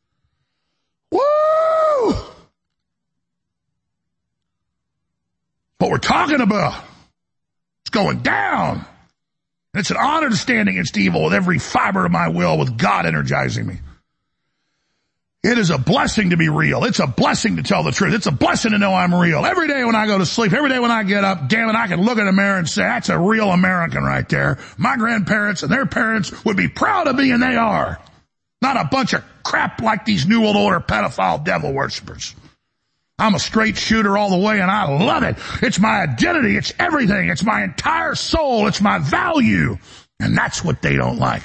Woo! What we're talking about. It's going down. And it's an honor to stand against evil with every fiber of my will, with God energizing me. It is a blessing to be real. It's a blessing to tell the truth. It's a blessing to know I'm real. Every day when I go to sleep, every day when I get up, damn it, I can look in the mirror and say, that's a real American right there. My grandparents and their parents would be proud of me, and they are. Not a bunch of crap like these New World Order pedophile devil worshippers. I'm a straight shooter all the way, and I love it. It's my identity. It's everything. It's my entire soul. It's my value. And that's what they don't like.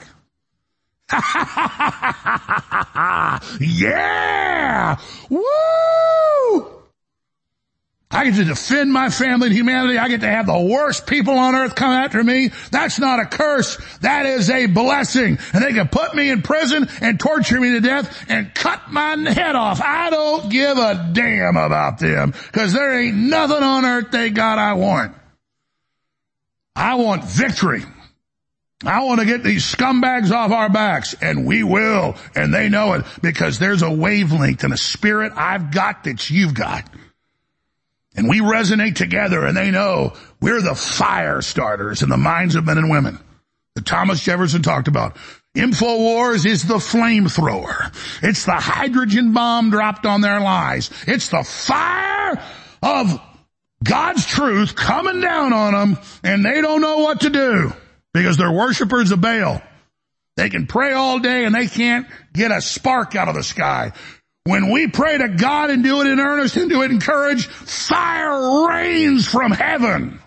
Yeah! Woo! I get to defend my family and humanity. I get to have the worst people on earth come after me. That's not a curse. That is a blessing. And they can put me in prison and torture me to death and cut my head off. I don't give a damn about them, because there ain't nothing on earth they got I want. I want victory. I want to get these scumbags off our backs, and we will, and they know it, because there's a wavelength and a spirit I've got that you've got. And we resonate together, and they know we're the fire starters in the minds of men and women that Thomas Jefferson talked about. InfoWars is the flamethrower. It's the hydrogen bomb dropped on their lies. It's the fire of God's truth coming down on them, and they don't know what to do because they're worshipers of Baal. They can pray all day, and they can't get a spark out of the sky. When we pray to God and do it in earnest and do it in courage, fire rains from heaven.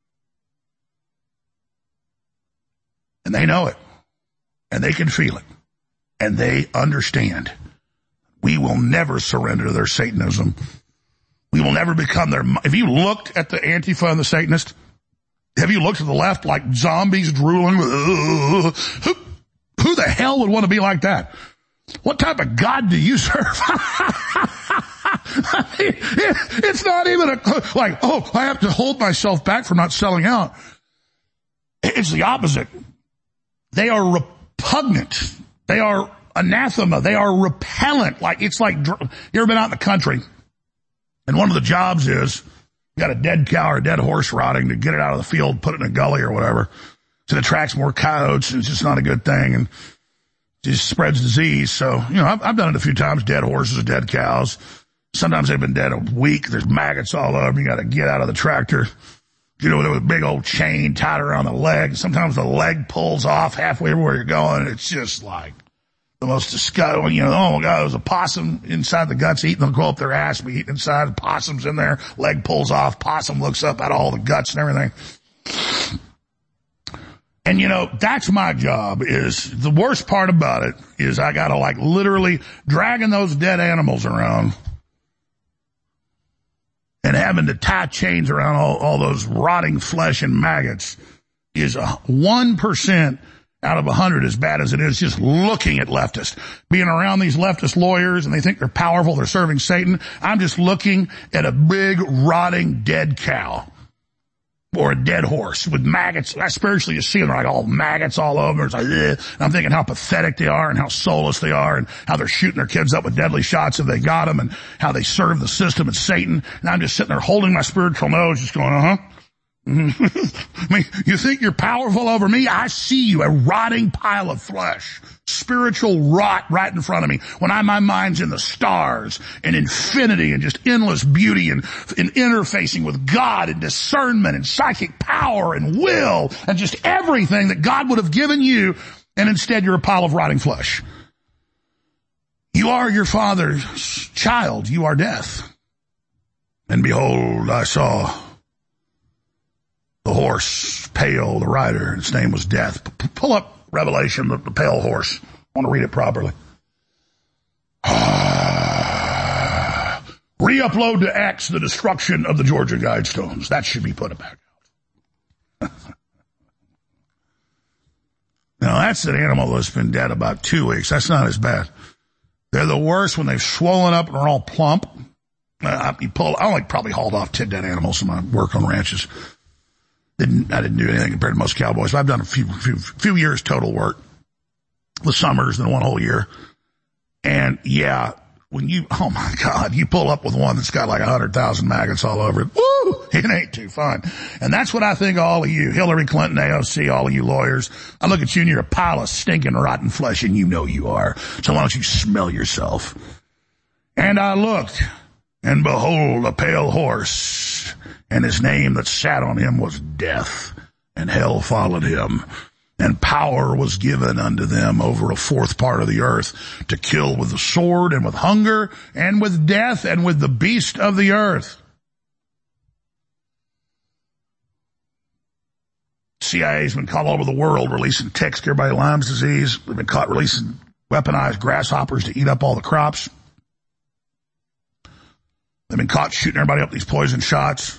And they know it. And they can feel it. And they understand. We will never surrender to their Satanism. We will never become their... If you looked at the Antifa and the Satanist, have you looked to the left like zombies drooling? Who, who the hell would want to be like that? What type of God do you serve? I mean, it, it's not even a, like, oh, I have to hold myself back from not selling out. It's the opposite. They are repugnant. They are anathema. They are repellent. Like, it's like, you ever been out in the country? And one of the jobs is, you got a dead cow or a dead horse rotting, to get it out of the field, put it in a gully or whatever. So it attracts more coyotes, and it's just not a good thing. And just spreads disease. So, you know, I've, I've done it a few times, dead horses, dead cows. Sometimes they've been dead a week. There's maggots all over them. You got to get out of the tractor. You know, with a big old chain tied around the leg. Sometimes the leg pulls off halfway where you're going. It's just like the most disgusting. You know, oh my God, there's a possum inside the guts eating. They'll go up their ass, be eating inside. The possum's in there. Leg pulls off. Possum looks up at all the guts and everything. And, you know, that's my job. Is the worst part about it is I got to, like, literally dragging those dead animals around and having to tie chains around all, all those rotting flesh and maggots is a one percent out of one hundred as bad as it is just looking at leftists. Being around these leftist lawyers, and they think they're powerful, they're serving Satan. I'm just looking at a big, rotting, dead cow. Or a dead horse with maggots. I spiritually just see them like all maggots all over. It's like, ugh. And I'm thinking how pathetic they are and how soulless they are and how they're shooting their kids up with deadly shots if they got them and how they serve the system and Satan. And I'm just sitting there holding my spiritual nose just going, uh-huh. I mean, you think you're powerful over me? I see you, a rotting pile of flesh. Spiritual rot right in front of me. When I, my mind's in the stars and infinity and just endless beauty and, and interfacing with God and discernment and psychic power and will and just everything that God would have given you, and instead you're a pile of rotting flesh. You are your father's child. You are death. And behold, I saw the horse, pale, the rider, and his name was Death. P- pull up Revelation, the, the pale horse. I want to read it properly. Re-upload to X the destruction of the Georgia Guidestones. That should be put back out. Now, that's an animal that's been dead about two weeks. That's not as bad. They're the worst when they've swollen up and are all plump. Uh, you pull, I only probably hauled off ten dead animals in my work on ranches. Didn't, I didn't do anything compared to most cowboys, but I've done a few, few, few years total work. The summers and one whole year. And yeah, when you, oh my God, you pull up with one that's got like a hundred thousand maggots all over it. Woo! It ain't too fun. And that's what I think of all of you, Hillary Clinton, A O C, all of you lawyers. I look at you and you're a pile of stinking rotten flesh, and you know you are. So why don't you smell yourself? And I looked, and behold, a pale horse, and his name that sat on him was Death, and hell followed him. And power was given unto them over a fourth part of the earth to kill with the sword and with hunger and with death and with the beast of the earth. C I A's been caught all over the world releasing ticks to everybody Lyme's disease. They've been caught releasing weaponized grasshoppers to eat up all the crops. They've been caught shooting everybody up these poison shots.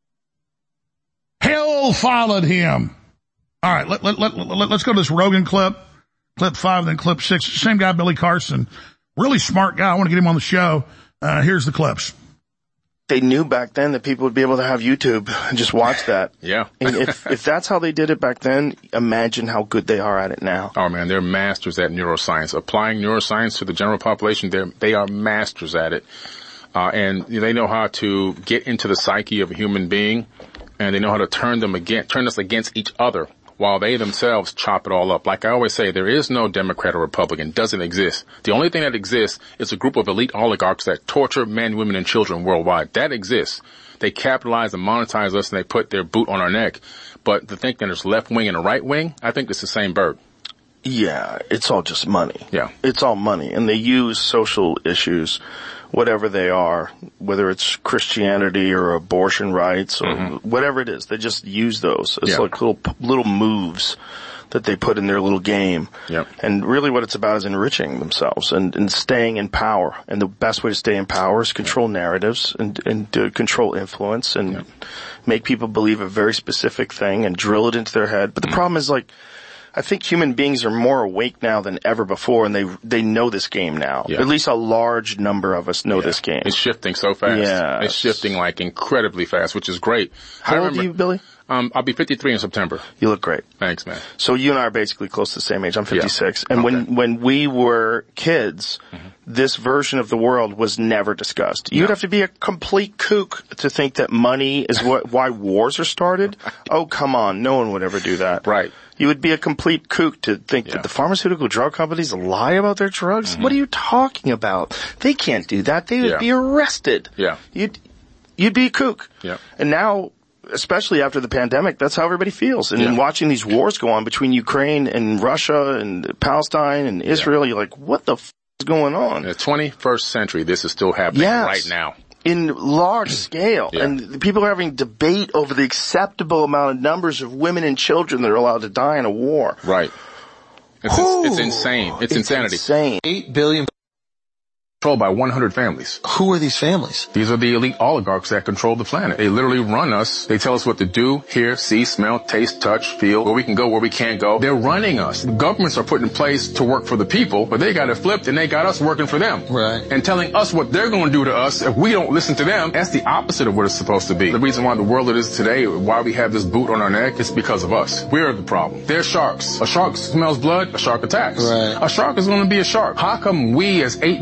Hell followed him. All right, let, let, let, let, let's go to this Rogan clip, clip five, then clip six. Same guy, Billy Carson. Really smart guy. I want to get him on the show. Uh, here's the clips. They knew back then that people would be able to have YouTube and just watch that. Yeah. And if, if that's how they did it back then, imagine how good they are at it now. Oh man, they're masters at neuroscience. Applying neuroscience to the general population, they're, they are masters at it. Uh, and they know how to get into the psyche of a human being, and they know how to turn them against, turn us against each other, while they themselves chop it all up. Like I always say, there is no Democrat or Republican. It doesn't exist. The only thing that exists is a group of elite oligarchs that torture men, women, and children worldwide. That exists. They capitalize and monetize us, and they put their boot on our neck. But to think that there's left wing and a right wing, I think it's the same bird. Yeah, it's all just money. Yeah. It's all money. And they use social issues, whatever they are, whether it's Christianity or abortion rights or mm-hmm. whatever it is. They just use those. It's yeah. like little little moves that they put in their little game. Yep. And really what it's about is enriching themselves and, and staying in power. And the best way to stay in power is control narratives and, and to control influence and yep. make people believe a very specific thing and drill it into their head. But the mm-hmm. problem is, like, I think human beings are more awake now than ever before, and they they know this game now. Yeah. At least a large number of us know yeah. this game. It's shifting so fast. Yeah. It's shifting like incredibly fast, which is great. How old are you, Billy? Um, I'll be fifty-three in September. You look great. Thanks, man. So you and I are basically close to the same age. I'm fifty-six. Yeah. And okay. when, when we were kids, mm-hmm. this version of the world was never discussed. You'd no. have to be a complete kook to think that money is what, why wars are started. Oh, come on. No one would ever do that. Right. You would be a complete kook to think yeah. that the pharmaceutical drug companies lie about their drugs. Mm-hmm. What are you talking about? They can't do that. They would yeah. be arrested. Yeah. You'd, you'd be a kook. Yeah. And now, especially after the pandemic, that's how everybody feels. And yeah. watching these wars go on between Ukraine and Russia and Palestine and Israel, yeah. you're like, what the f*** is going on? In the twenty-first century, this is still happening yes. right now. In large scale. Yeah. And people are having debate over the acceptable amount of numbers of women and children that are allowed to die in a war. Right. It's, it's insane. It's, it's insanity. insane. Eight billion controlled by one hundred families. Who are these families? These are the elite oligarchs that control the planet. They literally run us. They tell us what to do, hear, see, smell, taste, touch, feel, where we can go, where we can't go. They're running us. Governments are put in place to work for the people, but they got it flipped and they got us working for them. Right. And telling us what they're going to do to us if we don't listen to them. That's the opposite of what it's supposed to be. The reason why the world it is today, why we have this boot on our neck, is because of us. We're the problem. They're sharks. A shark smells blood, a shark attacks. Right. A shark is going to be a shark. How come we as eight billion people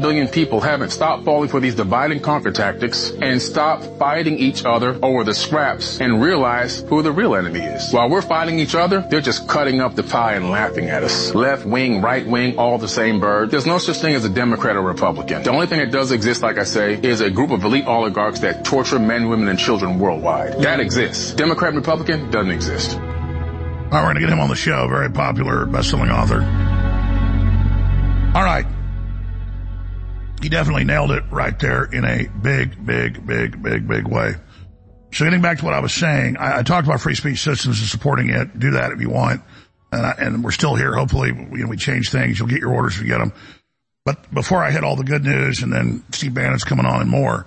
people haven't stopped falling for these divide and conquer tactics and stopped fighting each other over the scraps and realize who the real enemy is. While we're fighting each other, they're just cutting up the pie and laughing at us. Left wing, right wing, all the same bird. There's no such thing as a Democrat or Republican. The only thing that does exist, like I say, is a group of elite oligarchs that torture men, women, and children worldwide. That exists. Democrat and Republican doesn't exist. All right, we're going to get him on the show. Very popular, best-selling author. All right. He definitely nailed it right there in a big, big, big, big, big way. So getting back to what I was saying, I, I talked about free speech systems and supporting it. Do that if you want. And, I, and we're still here. Hopefully, you know, we change things. You'll get your orders if you get them. But before I hit all the good news and then Steve Bannon's coming on and more,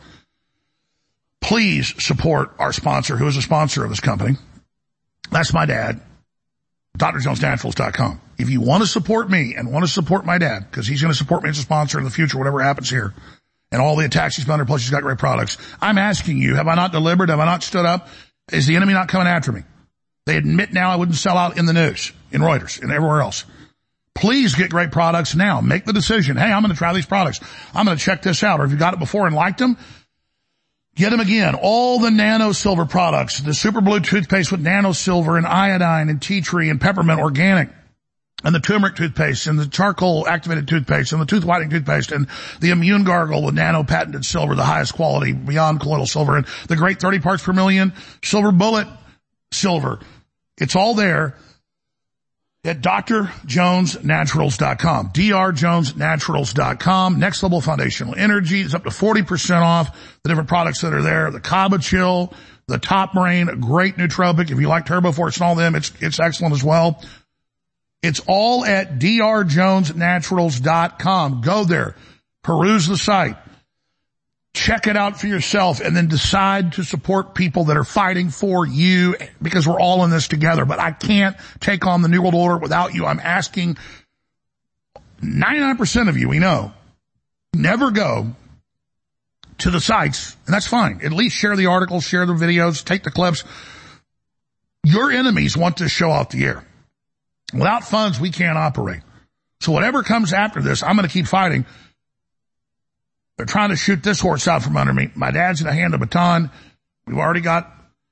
please support our sponsor, who is a sponsor of this company. That's my dad, D R Jones Naturals dot com. If you want to support me and want to support my dad, because he's going to support me as a sponsor in the future, whatever happens here, and all the attacks he's been under, plus he's got great products, I'm asking you, have I not delivered? Have I not stood up? Is the enemy not coming after me? They admit now I wouldn't sell out in the news, in Reuters, and everywhere else. Please get great products now. Make the decision. Hey, I'm going to try these products. I'm going to check this out. Or if you got it before and liked them, get them again. All the nano silver products, the super blue toothpaste with nano silver and iodine and tea tree and peppermint organic, and the turmeric toothpaste and the charcoal activated toothpaste and the tooth whitening toothpaste and the immune gargle with nano patented silver, the highest quality beyond colloidal silver, and the great thirty parts per million silver bullet silver. It's all there at D R Jones Naturals dot com. D R Jones Naturals dot com. Next Level Foundational Energy is up to forty percent off the different products that are there. The Kaba Chill, the Top Brain, a great nootropic. If you like Turbo Force and all them, it's, it's excellent as well. It's all at D R Jones Naturals dot com. Go there. Peruse the site. Check it out for yourself and then decide to support people that are fighting for you, because we're all in this together. But I can't take on the New World Order without you. I'm asking ninety-nine percent of you, we know, never go to the sites, and that's fine. At least share the articles, share the videos, take the clips. Your enemies want this show off the air. Without funds, we can't operate. So whatever comes after this, I'm going to keep fighting. They're trying to shoot this horse out from under me. My dad's going to hand the baton. We've already got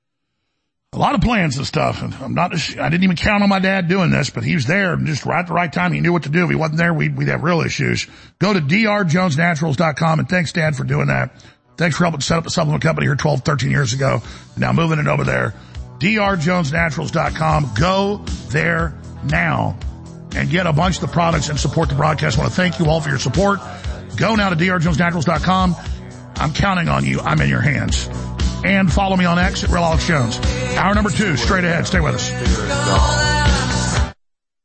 a lot of plans and stuff. And I'm not, I didn't even count on my dad doing this, but he was there and just right at the right time. He knew what to do. If he wasn't there, we'd, we'd have real issues. Go to D R Jones Naturals dot com, and thanks, Dad, for doing that. Thanks for helping set up a supplement company here twelve, thirteen years ago. Now moving it over there. D R Jones Naturals dot com. Go there now and get a bunch of the products and support the broadcast. I want to thank you all for your support. Go now to D R Jones Naturals dot com. I'm counting on you. I'm in your hands. And follow me on X at Real Alex Jones. Hour number two, straight ahead. Stay with us.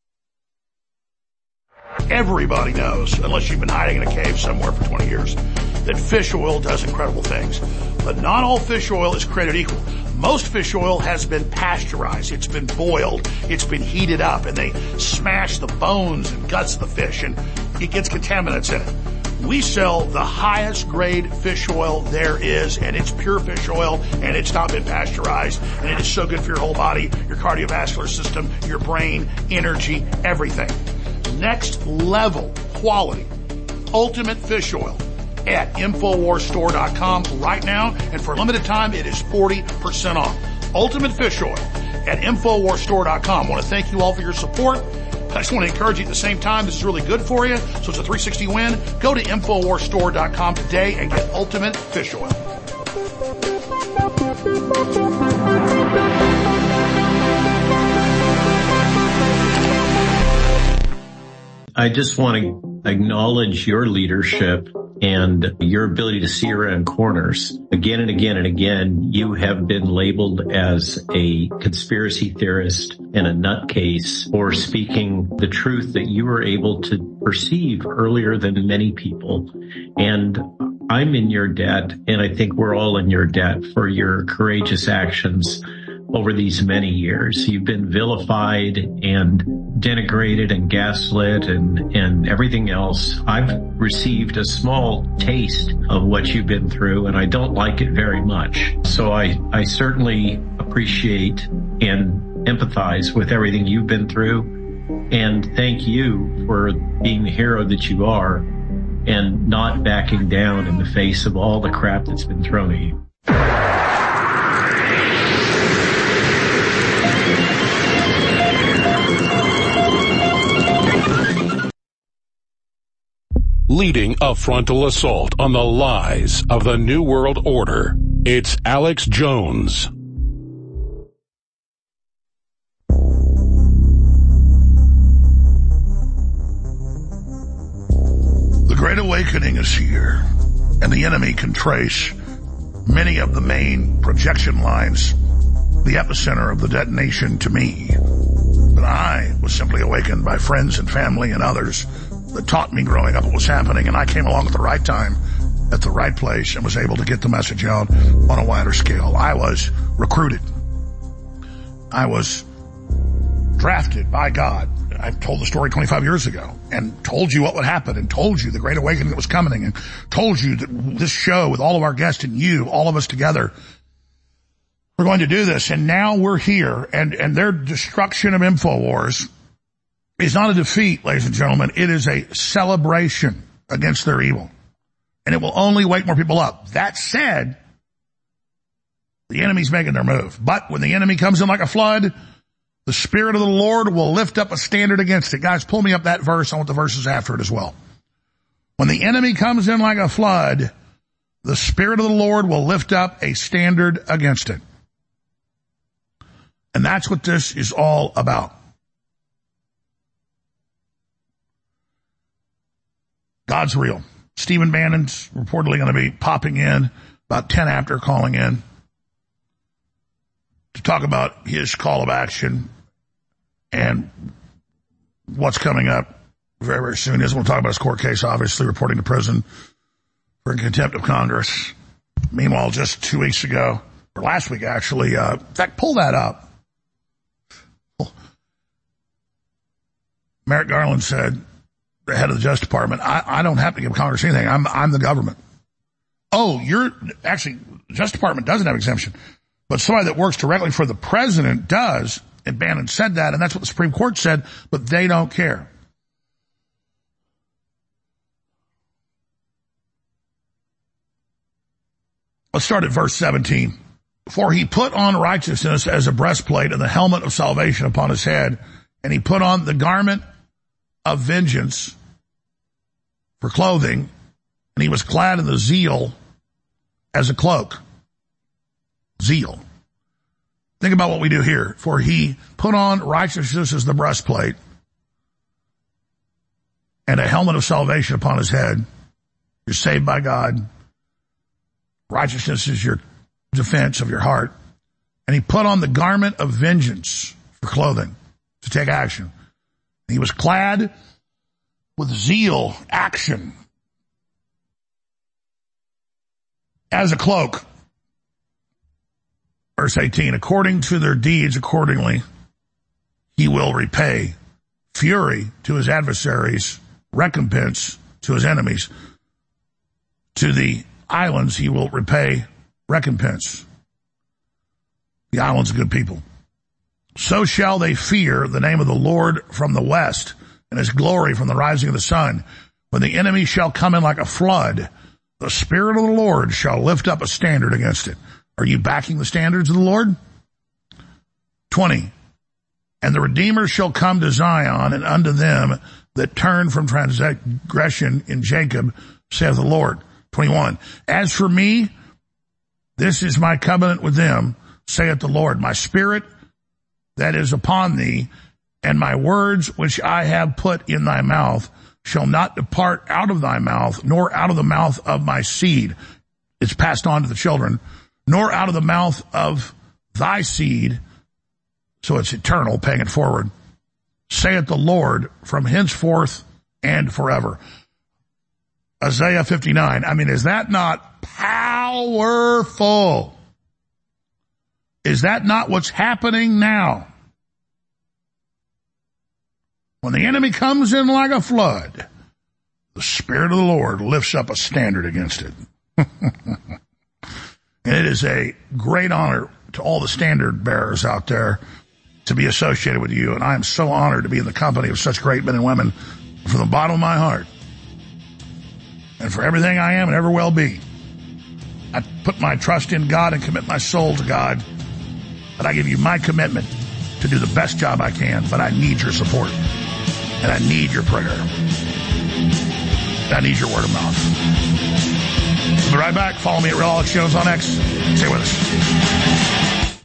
Everybody knows, unless you've been hiding in a cave somewhere for twenty years, that fish oil does incredible things. But not all fish oil is created equal. Most fish oil has been pasteurized. It's been boiled. It's been heated up, and they smash the bones and guts of the fish, and it gets contaminants in it. We sell the highest grade fish oil there is, and it's pure fish oil, and it's not been pasteurized, and it is so good for your whole body, your cardiovascular system, your brain, energy, everything. Next level quality, ultimate fish oil at Infowars Store dot com right now, and for a limited time, it is forty percent off. Ultimate fish oil at Infowars Store dot com. I want to thank you all for your support. I just want to encourage you at the same time, this is really good for you, so it's a three sixty win. Go to Infowars Store dot com today and get ultimate fish oil. I just want to acknowledge your leadership and your ability to see around corners. Again and again and again, you have been labeled as a conspiracy theorist and a nutcase for speaking the truth that you were able to perceive earlier than many people. And I'm in your debt, and I think we're all in your debt for your courageous actions over these many years. You've been vilified and denigrated and gaslit and, and everything else. I've received a small taste of what you've been through, and I don't like it very much. So I, I certainly appreciate and empathize with everything you've been through, and thank you for being the hero that you are and not backing down in the face of all the crap that's been thrown at you. Leading a frontal assault on the lies of the New World Order, it's Alex Jones. The Great Awakening is here, and the enemy can trace many of the main projection lines, the epicenter of the detonation to me. But I was simply awakened by friends and family and others that taught me growing up what was happening, and I came along at the right time, at the right place, and was able to get the message out on a wider scale. I was recruited. I was drafted by God. I've told the story twenty-five years ago and told you what would happen and told you the Great Awakening that was coming and told you that this show with all of our guests and you, all of us together, we're going to do this. And now we're here, and, and their destruction of InfoWars is not a defeat, ladies and gentlemen. It is a celebration against their evil. And it will only wake more people up. That said, the enemy's making their move. But when the enemy comes in like a flood, the Spirit of the Lord will lift up a standard against it. Guys, pull me up that verse. I want the verses after it as well. When the enemy comes in like a flood, the Spirit of the Lord will lift up a standard against it. And that's what this is all about. God's real. Stephen Bannon's reportedly going to be popping in about ten after, calling in to talk about his call of action and what's coming up very, very soon. He's going to talk about his court case, obviously, reporting to prison for contempt of Congress. Meanwhile, just two weeks ago, or last week actually, uh, in fact, pull that up. Merrick Garland said, the head of the Justice Department, I, I don't have to give Congress anything. I'm, I'm the government. Oh, you're actually, the Justice Department doesn't have exemption, but somebody that works directly for the president does. And Bannon said that, and that's what the Supreme Court said, but they don't care. Let's start at verse seventeen. For he put on righteousness as a breastplate and the helmet of salvation upon his head, and he put on the garment of vengeance for clothing, and he was clad in the zeal as a cloak. Zeal. Think about what we do here. For he put on righteousness as the breastplate and a helmet of salvation upon his head. You're saved by God. Righteousness is your defense of your heart. And he put on the garment of vengeance for clothing, to take action. He was clad with zeal, action, as a cloak. Verse eighteen, according to their deeds, accordingly, he will repay fury to his adversaries, recompense to his enemies. To the islands, he will repay recompense. The islands are good people. So shall they fear the name of the Lord from the west, and his glory from the rising of the sun. When the enemy shall come in like a flood, the Spirit of the Lord shall lift up a standard against it. Are you backing the standards of the Lord? twenty. And the Redeemer shall come to Zion, and unto them that turn from transgression in Jacob, saith the Lord. twenty-one. As for me, this is my covenant with them, saith the Lord. My spirit that is upon thee, and my words which I have put in thy mouth shall not depart out of thy mouth, nor out of the mouth of my seed. It's passed on to the children. Nor out of the mouth of thy seed. So it's eternal, paying it forward. Saith the Lord, from henceforth and forever. Isaiah fifty-nine. I mean, is that not powerful? Is that not what's happening now? When the enemy comes in like a flood, the Spirit of the Lord lifts up a standard against it. And it is a great honor to all the standard bearers out there to be associated with you. And I am so honored to be in the company of such great men and women from the bottom of my heart. and for everything I am and ever will be. I put my trust in God and commit my soul to God. But I give you my commitment to do the best job I can, but I need your support. And I need your prayer. I need your word of mouth. We'll be right back. Follow me at Real Alex Jones on X. Stay with us.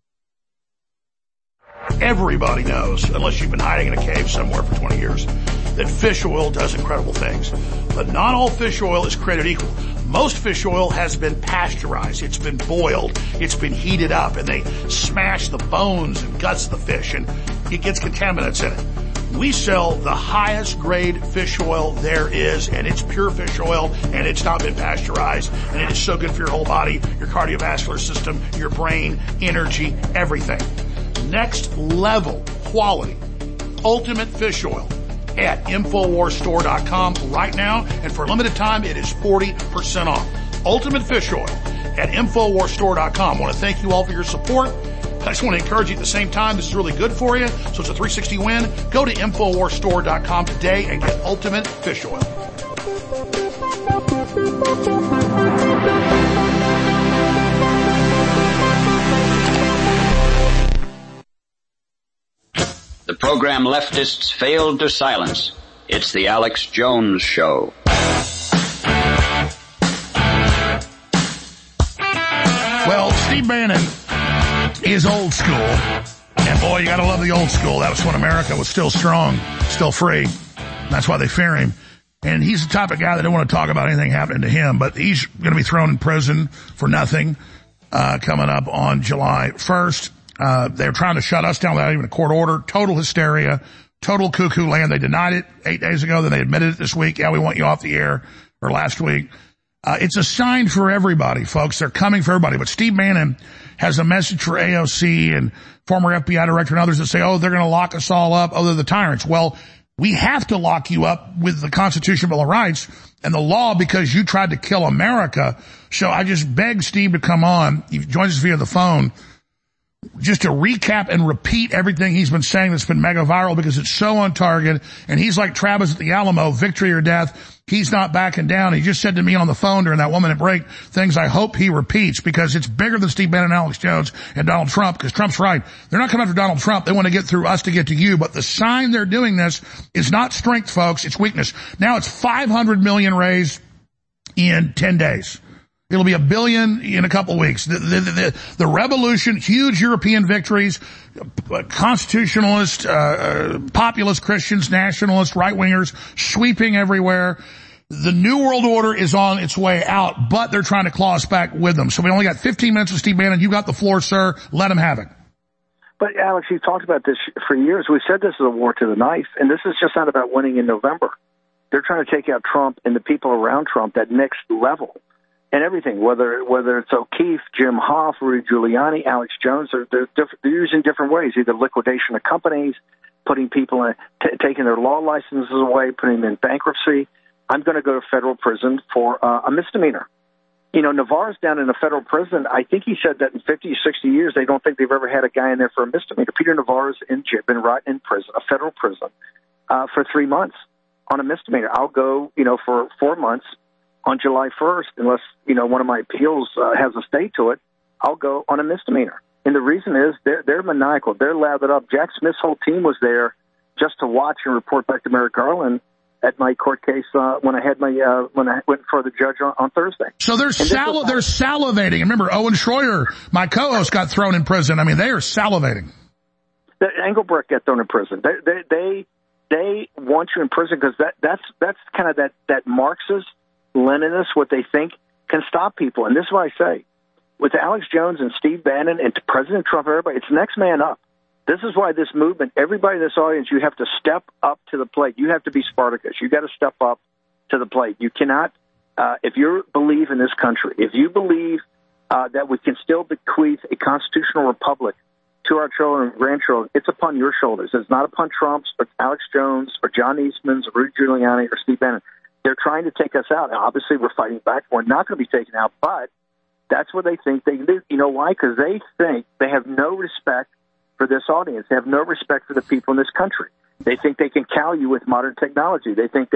Everybody knows, unless you've been hiding in a cave somewhere for twenty years, that fish oil does incredible things. But not all fish oil is created equal. Most fish oil has been pasteurized. It's been boiled. It's been heated up, and they smash the bones and guts of the fish, and it gets contaminants in it. We sell the highest grade fish oil there is, and it's pure fish oil, and it's not been pasteurized, and it is so good for your whole body, your cardiovascular system, your brain, energy, everything. Next level quality, ultimate fish oil at Infowars Store dot com right now, and for a limited time, it is forty percent off. Ultimate fish oil at Infowars Store dot com. I want to thank you all for your support. I just want to encourage you at the same time. This is really good for you, so it's a three sixty win. Go to Infowars Store dot com today and get ultimate fish oil. The program leftists failed to silence. It's the Alex Jones Show. Well, Steve Bannon is old school. And boy, you gotta love the old school. That was when America was still strong, still free. That's why they fear him. And he's the type of guy that don't want to talk about anything happening to him, but he's going to be thrown in prison for nothing, uh, coming up on July first. Uh, they're trying to shut us down without even a court order. Total hysteria, total cuckoo land. They denied it eight days ago, then they admitted it this week. Yeah, we want you off the air, or last week. Uh, it's a sign for everybody, folks. They're coming for everybody. But Steve Bannon has a message for A O C and former F B I director and others that say, oh, they're going to lock us all up. Oh, they're the tyrants. Well, we have to lock you up with the Constitution, Bill of Rights, and the law because you tried to kill America. So I just beg Steve to come on. He joins us via the phone just to recap and repeat everything he's been saying that's been mega viral because it's so on target. And he's like Travis at the Alamo, victory or death. He's not backing down. He just said to me on the phone during that one minute break things I hope he repeats because it's bigger than Steve Bannon, Alex Jones, and Donald Trump, because Trump's right. They're not coming after Donald Trump. They want to get through us to get to you. But the sign they're doing this is not strength, folks. It's weakness. Now it's five hundred million raised in ten days. It'll be a billion in a couple of weeks. The, the, the, the revolution, huge European victories, constitutionalists, uh, populist Christians, nationalists, right-wingers, sweeping everywhere. The New World Order is on its way out, but they're trying to claw us back with them. So we only got fifteen minutes with Steve Bannon. You got the floor, sir. Let him have it. But, Alex, you've talked about this for years. We said this is a war to the knife, and this is just not about winning in November. They're trying to take out Trump and the people around Trump, that next level. And everything, whether whether it's O'Keefe, Jim Hoff, Rudy Giuliani, Alex Jones, they're, they're, diff- they're using different ways, either liquidation of companies, putting people in, t- taking their law licenses away, putting them in bankruptcy. I'm going to go to federal prison for uh, a misdemeanor. You know, Navarro's down in a federal prison. I think he said that in fifty, sixty years, they don't think they've ever had a guy in there for a misdemeanor. Peter Navarro's in jail, been right in prison, a federal prison, uh, for three months on a misdemeanor. I'll go, you know, for four months. On July first, unless, you know, one of my appeals uh, has a stay to it, I'll go on a misdemeanor. And the reason is they're, they're maniacal. They're lathered up. Jack Smith's whole team was there just to watch and report back to Merrick Garland at my court case uh, when I had my uh, when I went for the judge on, on Thursday. So they're sal- they're salivating. Remember, Owen Schroyer, my co-host, got thrown in prison. I mean, they are salivating. The Engelbrecht got thrown in prison. They they they, they want you in prison because that that's that's kind of that that Marxist Leninists, what they think can stop people. And this is what I say. With Alex Jones and Steve Bannon and President Trump, everybody, it's next man up. This is why this movement, everybody in this audience, you have to step up to the plate. You have to be Spartacus. You got to step up to the plate. You cannot, uh, if you believe in this country, if you believe uh, that we can still bequeath a constitutional republic to our children and grandchildren, it's upon your shoulders. It's not upon Trump's or Alex Jones or John Eastman's or Rudy Giuliani or Steve Bannon. They're trying to take us out. Now, obviously, we're fighting back. We're not going to be taken out, but that's what they think they do. You know why? Because they think they have no respect for this audience. They have no respect for the people in this country. They think they can cow you with modern technology. They think that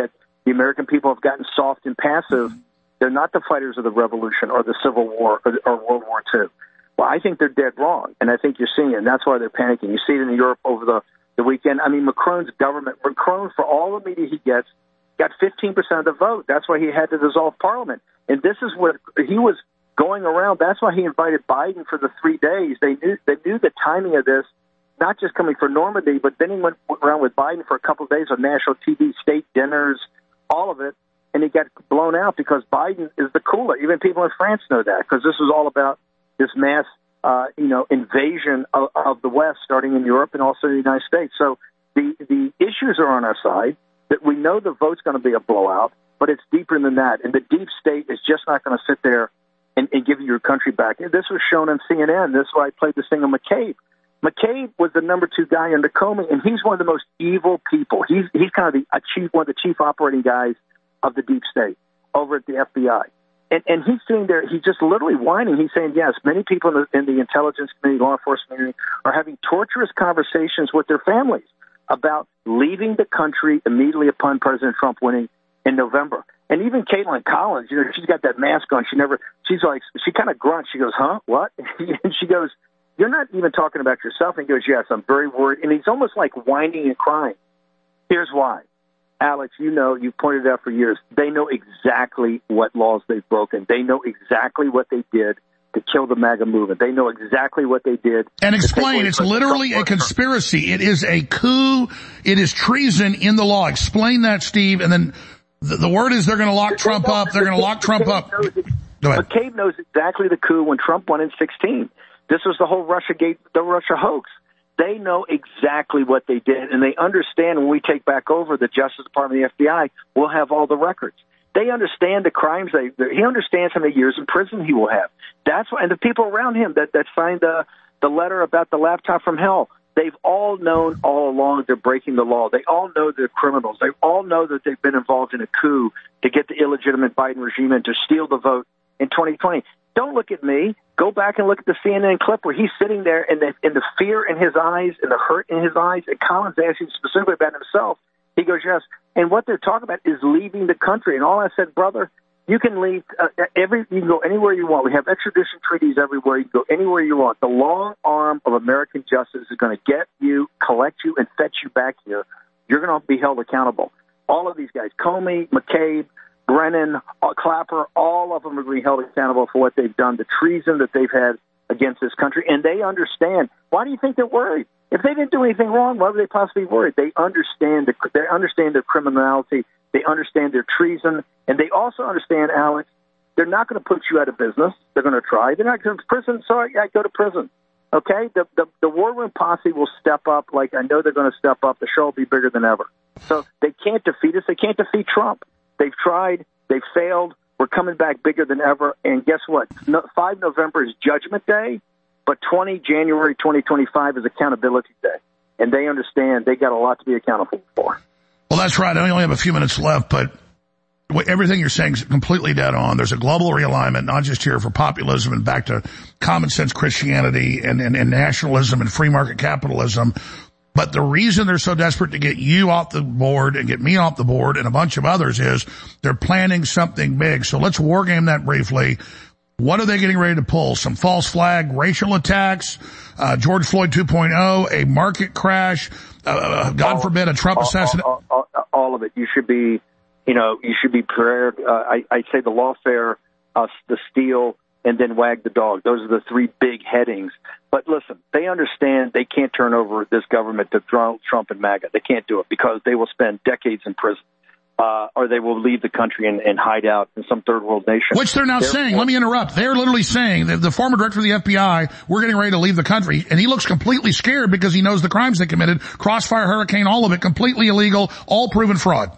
The American people have gotten soft and passive. They're not the fighters of the revolution or the Civil War or, or World War Two. Well, I think they're dead wrong, and I think you're seeing it, and that's why they're panicking. You see it in Europe over the, the weekend. I mean, Macron's government, Macron, for all the media he gets, got fifteen percent of the vote. That's why he had to dissolve Parliament. And this is what he was going around. That's why he invited Biden for the three days. They knew they knew the timing of this, not just coming for Normandy, but then he went around with Biden for a couple of days on national T V, state dinners, all of it. And he got blown out because Biden is the cooler. Even people in France know that, because this is all about this mass, uh, you know, invasion of, of the West, starting in Europe and also the United States. So the the issues are on our side. That we know the vote's going to be a blowout, but it's deeper than that. And the deep state is just not going to sit there and, and give you your country back. And this was shown on C N N. This is why I played this thing on McCabe. McCabe was the number two guy under Comey, and he's one of the most evil people. He's he's kind of the a chief, one of the chief operating guys of the deep state over at the F B I. And, and he's sitting there, he's just literally whining. He's saying, yes, many people in the, in the intelligence community, law enforcement community, are having torturous conversations with their families about leaving the country immediately upon President Trump winning in November. And even Caitlin Collins, you know, she's got that mask on. She never, she's like, she kind of grunts. She goes, huh, what? And she goes, you're not even talking about yourself. And he goes, yes, I'm very worried. And he's almost like whining and crying. Here's why. Alex, you know, you've pointed out for years, they know exactly what laws they've broken. They know exactly what they did to kill the MAGA movement. They know exactly what they did. And explain, it's literally a conspiracy. It is a coup. It is treason in the law. Explain that, Steve. And then the, the word is they're going to lock Trump up. They're going to lock Trump up. Go ahead. McCabe knows exactly the coup when Trump won in sixteen. This was the whole Russia gate, the Russia hoax. They know exactly what they did, and they understand when we take back over the Justice Department, the F B I, we'll have all the records. They understand the crimes. They, he understands how many years in prison he will have. That's why, and the people around him that, that signed the, the letter about the laptop from hell, they've all known all along they're breaking the law. They all know they're criminals. They all know that they've been involved in a coup to get the illegitimate Biden regime in to steal the vote in twenty twenty. Don't look at me. Go back and look at the C N N clip where he's sitting there and the, and the fear in his eyes and the hurt in his eyes. And Collins asked him specifically about himself. He goes, yes. And what they're talking about is leaving the country. And all I said, brother, you can leave uh, every, you can go anywhere you want. We have extradition treaties everywhere. You can go anywhere you want. The long arm of American justice is going to get you, collect you, and fetch you back here. You're going to be held accountable. All of these guys, Comey, McCabe, Brennan, uh, Clapper, all of them are being held accountable for what they've done, the treason that they've had against this country. And they understand. Why do you think they're worried? If they didn't do anything wrong, why would they possibly be worried? They understand the, they understand their criminality. They understand their treason. And they also understand, Alex, they're not going to put you out of business. They're going to try. They're not going to prison. Sorry, I go to prison. Okay? The, the, the war room posse will step up like I know they're going to step up. The show will be bigger than ever. So they can't defeat us. They can't defeat Trump. They've tried. They've failed. We're coming back bigger than ever. And guess what? No, the fifth of November is Judgment Day, but the twentieth of January twenty twenty-five is Accountability Day. And they understand they got a lot to be accountable for. Well, that's right. I only have a few minutes left, but everything you're saying is completely dead on. There's a global realignment, not just here for populism and back to common sense Christianity and, and, and nationalism and free market capitalism. But the reason they're so desperate to get you off the board and get me off the board and a bunch of others is they're planning something big. So let's war game that briefly. What are they getting ready to pull? Some false flag racial attacks, uh, George Floyd two point oh, a market crash, uh, God all, forbid a Trump assassination. All, all, all, all of it. You should be, you know, you should be prepared. Uh, I, I say the lawfare, uh, the steal, and then wag the dog. Those are the three big headings. But listen, they understand they can't turn over this government to Trump and MAGA. They can't do it because they will spend decades in prison, uh, or they will leave the country and, and hide out in some third world nation. Which they're now they're, saying. Let me interrupt. They're literally saying that the former director of the F B I, we're getting ready to leave the country, and he looks completely scared because he knows the crimes they committed, Crossfire, Hurricane, all of it, completely illegal, all proven fraud.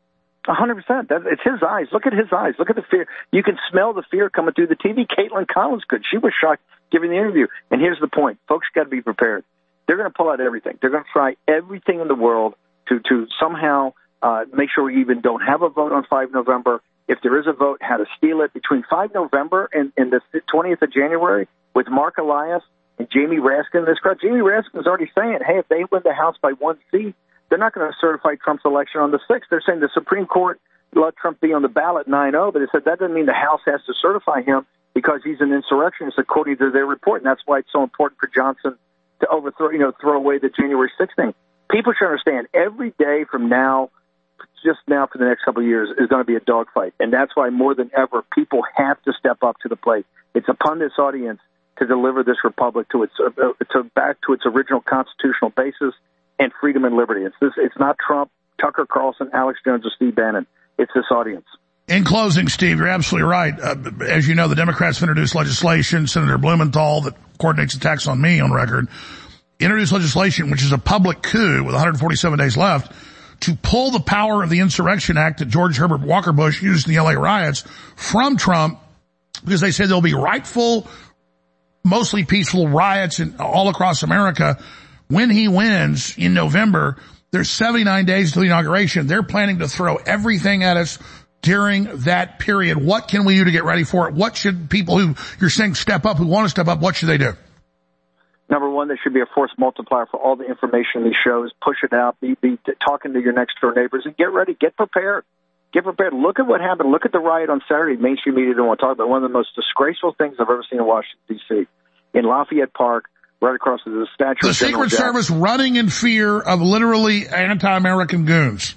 A hundred percent. It's his eyes. Look at his eyes. Look at the fear. You can smell the fear coming through the T V. Caitlin Collins could. She was shocked giving the interview. And here's the point. Folks got to be prepared. They're going to pull out everything. They're going to try everything in the world to, to somehow uh, make sure we even don't have a vote on the fifth of November. If there is a vote, how to steal it. Between the fifth of November and, and the twentieth of January with Mark Elias and Jamie Raskin in this crowd. Jamie Raskin is already saying, hey, if they win the House by one seat, they're not going to certify Trump's election on the sixth. They're saying the Supreme Court let Trump be on the ballot nine oh, but they said that doesn't mean the House has to certify him because he's an insurrectionist according to their report. And that's why it's so important for Johnson to overthrow, you know, throw away the January sixth thing. People should understand every day from now, just now for the next couple of years, is going to be a dogfight. And that's why more than ever, people have to step up to the plate. It's upon this audience to deliver this republic to its, uh, to back to its original constitutional basis and freedom and liberty. It's this, it's not Trump, Tucker Carlson, Alex Jones, or Steve Bannon. It's this audience. In closing, Steve, you're absolutely right. Uh, as you know, the Democrats have introduced legislation. Senator Blumenthal, that coordinates attacks on me on record, introduced legislation, which is a public coup with one hundred forty-seven days left, to pull the power of the Insurrection Act that George Herbert Walker Bush used in the L A riots from Trump, because they said there'll be rightful, mostly peaceful riots in, all across America when he wins in November. There's seventy-nine days to the inauguration. They're planning to throw everything at us during that period. What can we do to get ready for it? What should people who you're saying step up, who want to step up, what should they do? Number one, there should be a force multiplier for all the information in these shows. Push it out. Be, be talking to your next door neighbors and get ready. Get prepared. Get prepared. Look at what happened. Look at the riot on Saturday. Mainstream media don't want to talk about one of the most disgraceful things I've ever seen in Washington, D C In Lafayette Park, right across the statue the of General Secret Jackson. Service running in fear of literally anti-American goons.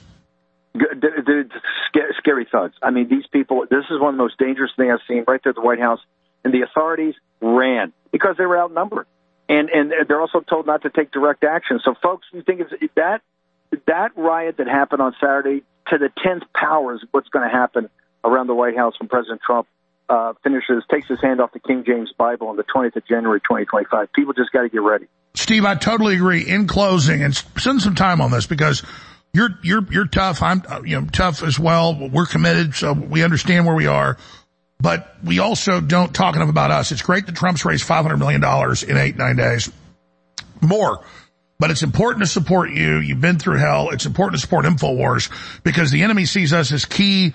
Dude, scary thugs. I mean, these people, this is one of the most dangerous things I've seen right there at the White House. And the authorities ran because they were outnumbered. And and they're also told not to take direct action. So, folks, you think it's that that riot that happened on Saturday to the tenth power is what's going to happen around the White House when President Trump uh, finishes, takes his hand off the King James Bible on the twentieth of January, twenty twenty-five. People just got to get ready. Steve, I totally agree. In closing, and spend some time on this because you're you're you're tough. I'm you know tough as well. We're committed, so we understand where we are. But we also don't talk enough about us. It's great that Trump's raised five hundred million dollars in eight, nine days. More. But it's important to support you. You've been through hell. It's important to support InfoWars because the enemy sees us as key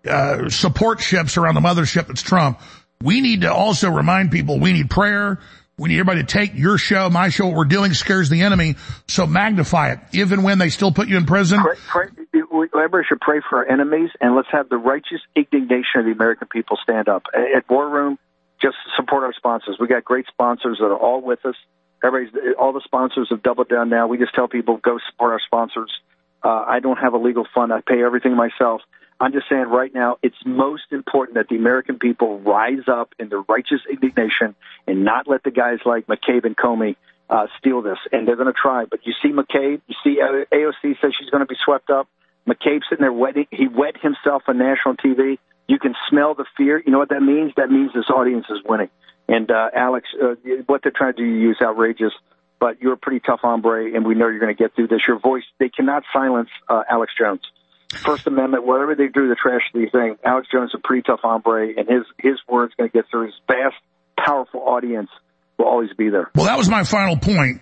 uh support ships around the mothership that's Trump. We need to also remind people we need prayer. We need everybody to take your show, my show, what we're doing scares the enemy, so magnify it. Even when they still put you in prison. Pray, pray, everybody should pray for our enemies, and let's have the righteous indignation of the American people stand up. At War Room, just support our sponsors. We got great sponsors that are all with us. Everybody's, all the sponsors have doubled down now. We just tell people, go support our sponsors. Uh, I don't have a legal fund. I pay everything myself. I'm just saying right now, it's most important that the American people rise up in their righteous indignation and not let the guys like McCabe and Comey uh, steal this. And they're going to try. But you see McCabe, you see A O C says she's going to be swept up. McCabe sitting there wetting, he wet himself on national T V. You can smell the fear. You know what that means? That means this audience is winning. And uh, Alex, uh, what they're trying to do to you is outrageous. But you're a pretty tough hombre, and we know you're going to get through this. Your voice, they cannot silence uh, Alex Jones. First Amendment, whatever they do, the tragedy thing, Alex Jones is a pretty tough hombre, and his, his word's going to get through. His vast, powerful audience will always be there. Well, that was my final point.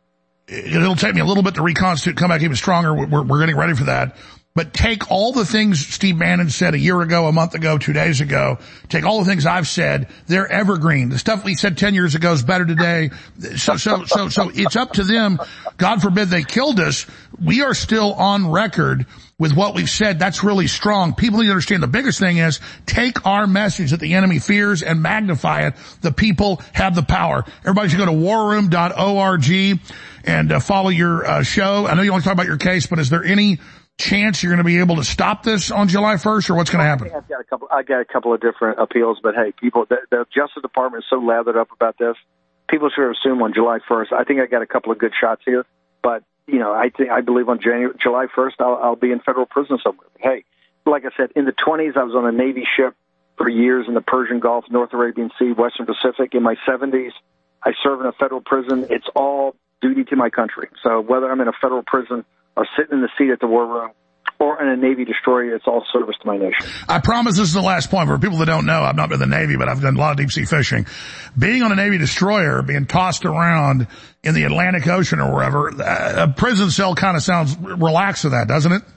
It'll take me a little bit to reconstitute, come back even stronger. We're, we're getting ready for that. But take all the things Steve Bannon said a year ago, a month ago, two days ago. Take all the things I've said. They're evergreen. The stuff we said ten years ago is better today. So, so, so, so it's up to them. God forbid they killed us. We are still on record with what we've said. That's really strong. People need to understand the biggest thing is take our message that the enemy fears and magnify it. The people have the power. Everybody should go to war room dot org and uh, follow your uh, show. I know you want to talk about your case, but is there any chance you're going to be able to stop this on July first, or what's going to happen? I've got a couple. I got a couple of different appeals, but hey, people, the, the Justice Department is so lathered up about this. People should assume on July first. I think I got a couple of good shots here, but you know, I think I believe on January, July first, I'll, I'll be in federal prison somewhere. Hey, like I said, in the twenties, I was on a Navy ship for years in the Persian Gulf, North Arabian Sea, Western Pacific. In my seventies, I serve in a federal prison. It's all duty to my country. So whether I'm in a federal prison or sitting in the seat at the war room or in a Navy destroyer, it's all service to my nation. I promise this is the last point. For people that don't know, I've not been in the Navy, but I've done a lot of deep sea fishing. Being on a Navy destroyer, being tossed around in the Atlantic Ocean or wherever, a prison cell kind of sounds relaxed to that, doesn't it?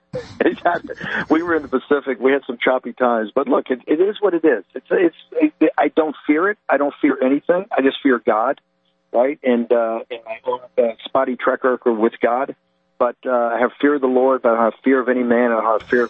We were in the Pacific. We had some choppy times, but look, it, it is what it is. It's, it's, it, I don't fear it. I don't fear anything. I just fear God, right? And, uh, in my own uh, spotty track record with God. But uh, I have fear of the Lord, but I don't have fear of any man, I don't have fear of any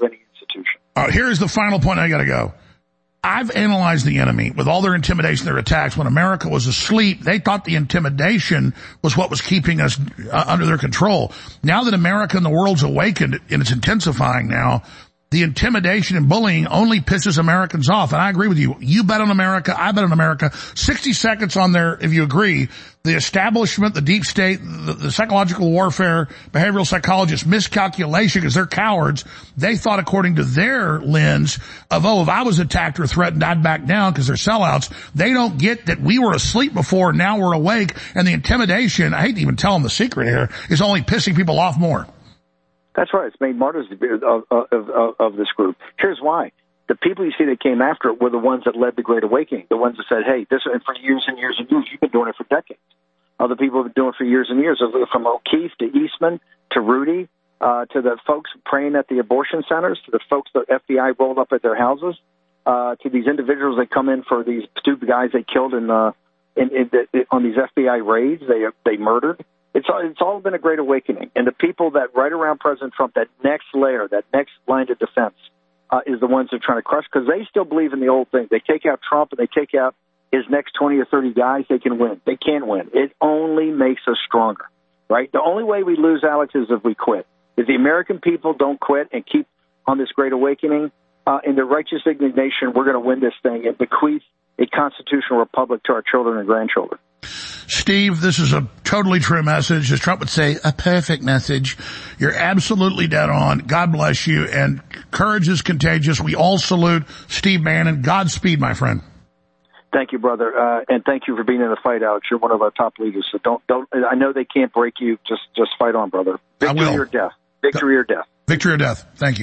Constitution. Uh, here's the final point. I got to go. I've analyzed the enemy with all their intimidation, their attacks. When America was asleep, they thought the intimidation was what was keeping us uh, under their control. Now that America and the world's awakened, and it's intensifying now, the intimidation and bullying only pisses Americans off. And I agree with you. You bet on America. I bet on America. sixty seconds on there, if you agree. The establishment, the deep state, the, the psychological warfare, behavioral psychologists, miscalculation because they're cowards. They thought according to their lens of, oh, if I was attacked or threatened, I'd back down because they're sellouts. They don't get that we were asleep before, now we're awake. And the intimidation, I hate to even tell them the secret here, is only pissing people off more. That's right. It's made martyrs of, of, of, of this group. Here's why. The people you see that came after it were the ones that led the Great Awakening, the ones that said, hey, this and for years and years and years, you've been doing it for decades. Other people have been doing it for years and years, from O'Keefe to Eastman to Rudy, uh, to the folks praying at the abortion centers, to the folks the F B I rolled up at their houses, uh, to these individuals that come in for these stupid guys they killed in, uh, in, in, in on these F B I raids they they murdered. It's all, it's all been a great awakening. And the people that right around President Trump, that next layer, that next line of defense, uh, is the ones that are trying to crush, because they still believe in the old thing. They take out Trump and they take out his next twenty or thirty guys, they can win. They can't win. It only makes us stronger, right? The only way we lose, Alex, is if we quit. If the American people don't quit and keep on this great awakening, uh, in their righteous indignation, we're going to win this thing and bequeath a constitutional republic to our children and grandchildren. Steve, this is a totally true message. As Trump would say, a perfect message. You're absolutely dead on. God bless you. And courage is contagious. We all salute Steve Bannon. Godspeed, my friend. Thank you, brother. Uh, and thank you for being in the fight, Alex. You're one of our top leaders. So don't, don't, I know they can't break you. Just, just fight on, brother. Victory or death. Victory or death. Victory or death. Thank you.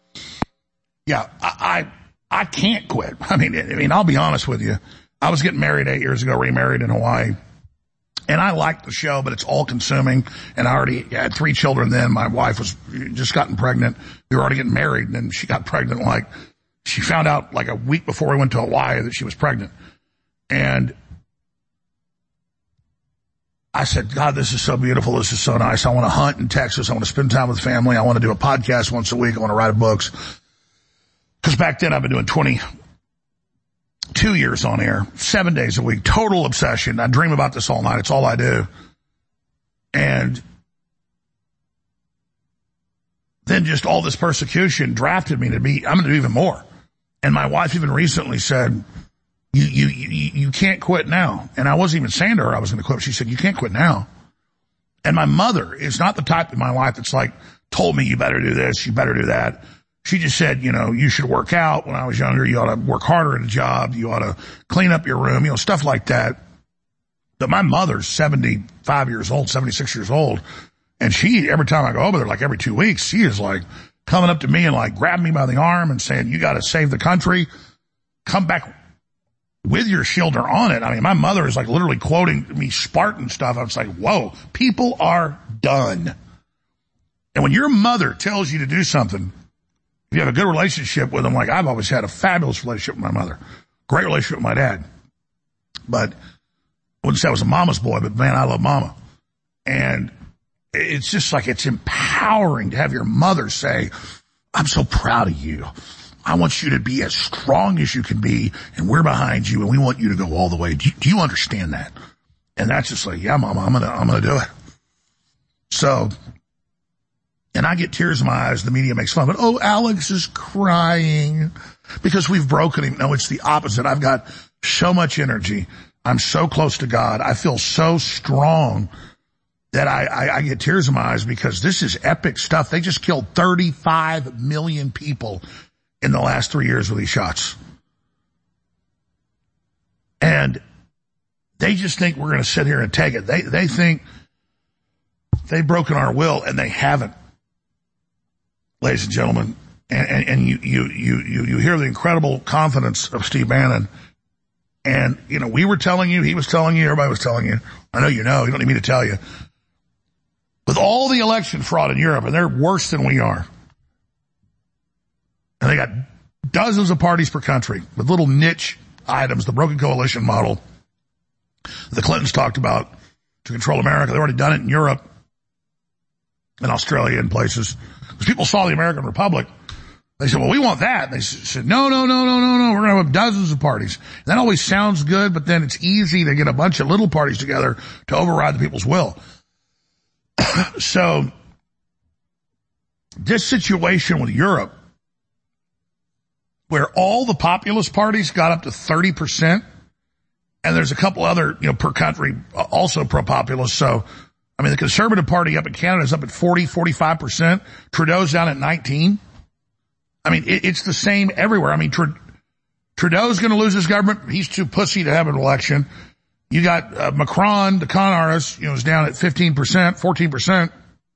Yeah, I, I, I can't quit. I mean, I mean, I'll be honest with you. I was getting married eight years ago, remarried in Hawaii. And I liked the show, but it's all consuming. And I already had three children then. My wife was just gotten pregnant. We were already getting married, and then she got pregnant like, she found out like a week before we went to Hawaii that she was pregnant. And I said, God, this is so beautiful. This is so nice. I want to hunt in Texas. I want to spend time with family. I want to do a podcast once a week. I want to write books. Because back then I've been doing twenty-two years on air, seven days a week, total obsession. I dream about this all night. It's all I do. And then just all this persecution drafted me to be, I'm going to do even more. And my wife even recently said, you, you, you, you can't quit now. And I wasn't even saying to her I was going to quit. She said, you can't quit now. And my mother is not the type in my life that's like, told me you better do this, you better do that. She just said, you know, you should work out. When I was younger, you ought to work harder at a job. You ought to clean up your room, you know, stuff like that. But my mother's seventy-five years old, seventy-six years old. And she, every time I go over there, like every two weeks, she is like coming up to me and like grabbing me by the arm and saying, you got to save the country. Come back with your shield or on it. I mean, my mother is like literally quoting me Spartan stuff. I was like, whoa, people are done. And when your mother tells you to do something, if you have a good relationship with them, like I've always had a fabulous relationship with my mother, great relationship with my dad. But I wouldn't say I was a mama's boy, but man, I love mama. And it's just like, it's empowering to have your mother say, I'm so proud of you. I want you to be as strong as you can be, and we're behind you, and we want you to go all the way. Do you, do you understand that? And that's just like, yeah, mama, I'm gonna, I'm gonna do it. So, and I get tears in my eyes. The media makes fun of it. Oh, Alex is crying because we've broken him. No, it's the opposite. I've got so much energy. I'm so close to God. I feel so strong that I, I, I get tears in my eyes because this is epic stuff. They just killed thirty-five million people in the last three years with these shots. And they just think we're going to sit here and take it. They, they think they've broken our will, and they haven't, ladies and gentlemen. And, and, and you, you, you, you, you hear the incredible confidence of Steve Bannon. And, you know, we were telling you, he was telling you, everybody was telling you. I know you know, you don't need me to tell you. With all the election fraud in Europe, and they're worse than we are. And they got dozens of parties per country with little niche items, the broken coalition model the Clintons talked about to control America. They've already done it in Europe and Australia and places. Because people saw the American Republic They said, well, we want that. They said, no, no, no, no, no, no. We're going to have dozens of parties. That always sounds good, but then it's easy to get a bunch of little parties together to override the people's will. So this situation with Europe, where all the populist parties got up to thirty percent, and there's a couple other, you know, per country also pro-populist. So, I mean, the Conservative Party up in Canada is up at forty, forty-five percent. Trudeau's down at nineteen. I mean, it, it's the same everywhere. I mean, Tr- Trudeau's going to lose his government. He's too pussy to have an election. You got uh, Macron, the con artist, you know, is down at fifteen percent, fourteen percent.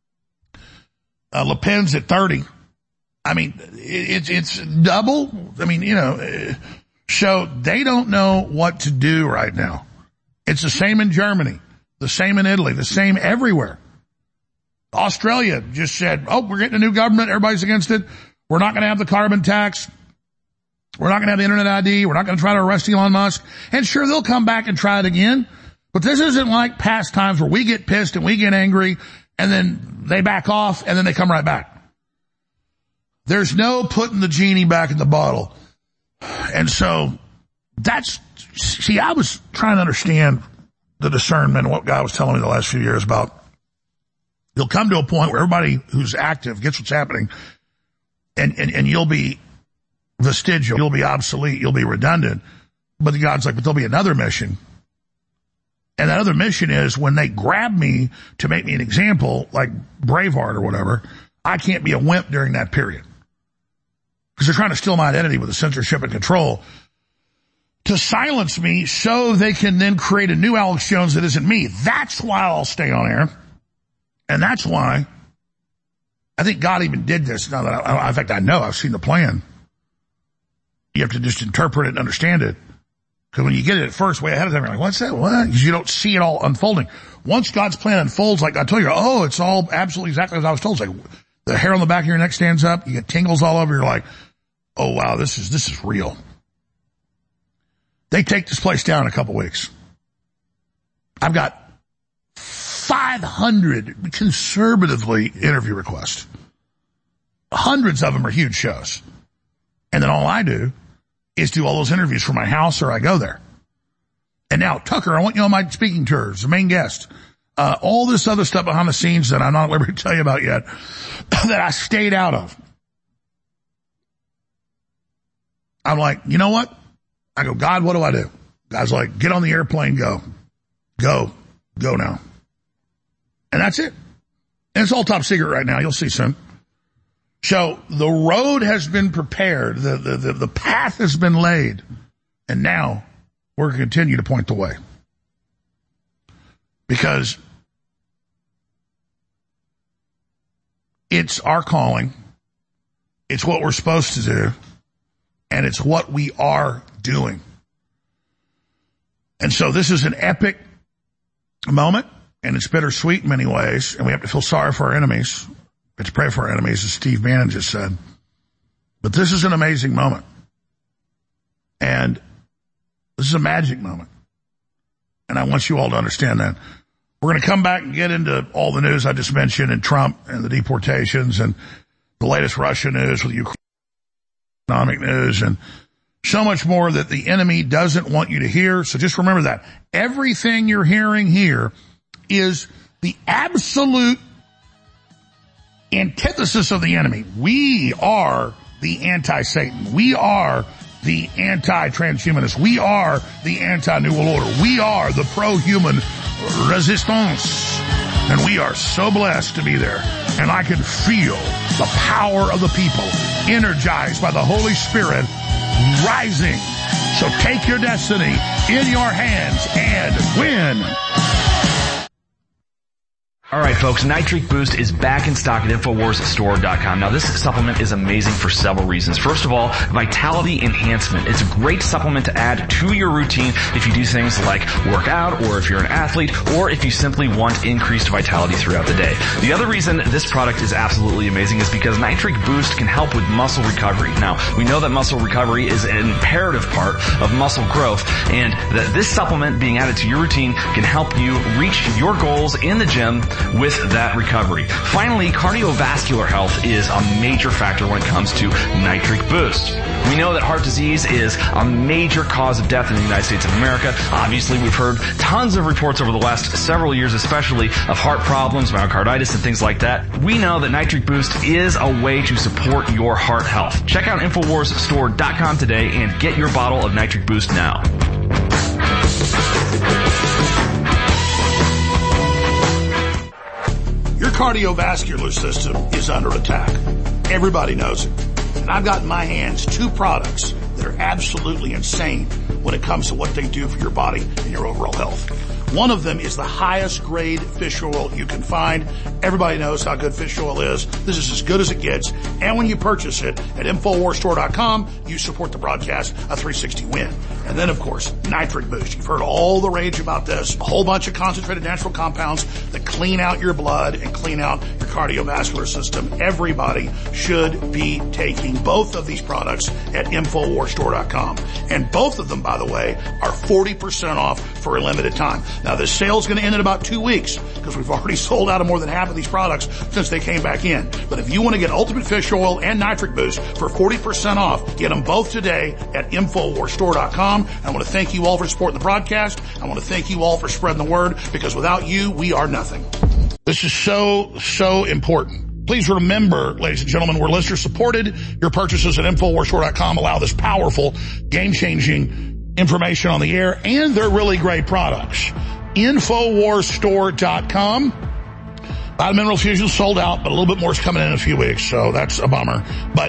Uh, Le Pen's at thirty. I mean, it, it's it's double. I mean, you know, so they don't know what to do right now. It's the same in Germany, the same in Italy, the same everywhere. Australia just said, oh, we're getting a new government. Everybody's against it. We're not going to have the carbon tax. We're not going to have the internet I D. We're not going to try to arrest Elon Musk. And sure, they'll come back and try it again. But this isn't like past times where we get pissed and we get angry and then they back off and then they come right back. There's no putting the genie back in the bottle. And so that's, see, I was trying to understand the discernment, what God was telling me the last few years about. You'll come to a point where everybody who's active gets what's happening. And, and, and you'll be vestigial, you'll be obsolete, you'll be redundant. But God's like, but there'll be another mission. And that other mission is when they grab me to make me an example, like Braveheart or whatever, I can't be a wimp during that period. Because they're trying to steal my identity with the censorship and control to silence me so they can then create a new Alex Jones that isn't me. That's why I'll stay on air. And that's why I think God even did this. Now that I, in fact, I know I've seen the plan. You have to just interpret it and understand it. Because when you get it at first, way ahead of time, you're like, what's that? What? Because you don't see it all unfolding. Once God's plan unfolds, like I told you, oh, it's all absolutely exactly as I was told. It's like the hair on the back of your neck stands up. You get tingles all over. You're like, oh, wow, this is, this is real. They take this place down in a couple weeks. I've got five hundred conservatively interview requests. Hundreds of them are huge shows. And then all I do is do all those interviews from my house or I go there. And now, Tucker, I want you on my speaking tour as the main guest. Uh, all this other stuff behind the scenes that I'm not at liberty to tell you about yet that I stayed out of. I'm like, you know what? I go, God, what do I do? God's like, get on the airplane, go. Go. Go now. And that's it. And it's all top secret right now. You'll see soon. So the road has been prepared. The, the, the, the path has been laid. And now we're going to continue to point the way. Because it's our calling. It's what we're supposed to do. And it's what we are doing. And so this is an epic moment. And it's bittersweet in many ways, and we have to feel sorry for our enemies. We have to pray for our enemies, as Steve Bannon just said. But this is an amazing moment. And this is a magic moment. And I want you all to understand that. We're going to come back and get into all the news I just mentioned, and Trump and the deportations and the latest Russia news with Ukraine, economic news, and so much more that the enemy doesn't want you to hear. So just remember that. Everything you're hearing here is the absolute antithesis of the enemy. We are the anti-Satan. We are the anti-transhumanist. We are the anti-New World Order. We are the pro-human resistance. And we are so blessed to be there. And I can feel the power of the people, energized by the Holy Spirit, rising. So take your destiny in your hands and win. All right, folks, Nitric Boost is back in stock at Infowars Store dot com. Now, this supplement is amazing for several reasons. First of all, vitality enhancement. It's a great supplement to add to your routine if you do things like work out, or if you're an athlete, or if you simply want increased vitality throughout the day. The other reason this product is absolutely amazing is because Nitric Boost can help with muscle recovery. Now, we know that muscle recovery is an imperative part of muscle growth, and that this supplement being added to your routine can help you reach your goals in the gym with that recovery. Finally, cardiovascular health is a major factor when it comes to Nitric Boost. We know that heart disease is a major cause of death in the United States of America. Obviously, we've heard tons of reports over the last several years, especially of heart problems, myocarditis, and things like that. We know that Nitric Boost is a way to support your heart health. Check out Infowars Store dot com today and get your bottle of Nitric Boost now. Your cardiovascular system is under attack. Everybody knows it. And I've got in my hands two products that are absolutely insane when it comes to what they do for your body and your overall health. One of them is the highest grade fish oil you can find. Everybody knows how good fish oil is. This is as good as it gets. And when you purchase it at Infowars Store dot com, you support the broadcast, a three sixty win. And then, of course, Nitric Boost. You've heard all the rage about this. A whole bunch of concentrated natural compounds that clean out your blood and clean out your cardiovascular system. Everybody should be taking both of these products at Infowars Store dot com. And both of them, by the way, are forty percent off for a limited time. Now, this sale is going to end in about two weeks because we've already sold out of more than half of these products since they came back in. But if you want to get Ultimate Fish Oil and Nitric Boost for forty percent off, get them both today at Infowars Store dot com. I want to thank you all for supporting the broadcast. I want to thank you all for spreading the word because without you, we are nothing. This is so, so important. Please remember, ladies and gentlemen, we're listener supported. Your purchases at Infowars Store dot com allow this powerful, game-changing information on the air, and they're really great products. Infowars Store dot com. Vitamin Mineral Fusion sold out, but a little bit more is coming in in a few weeks, so that's a bummer. But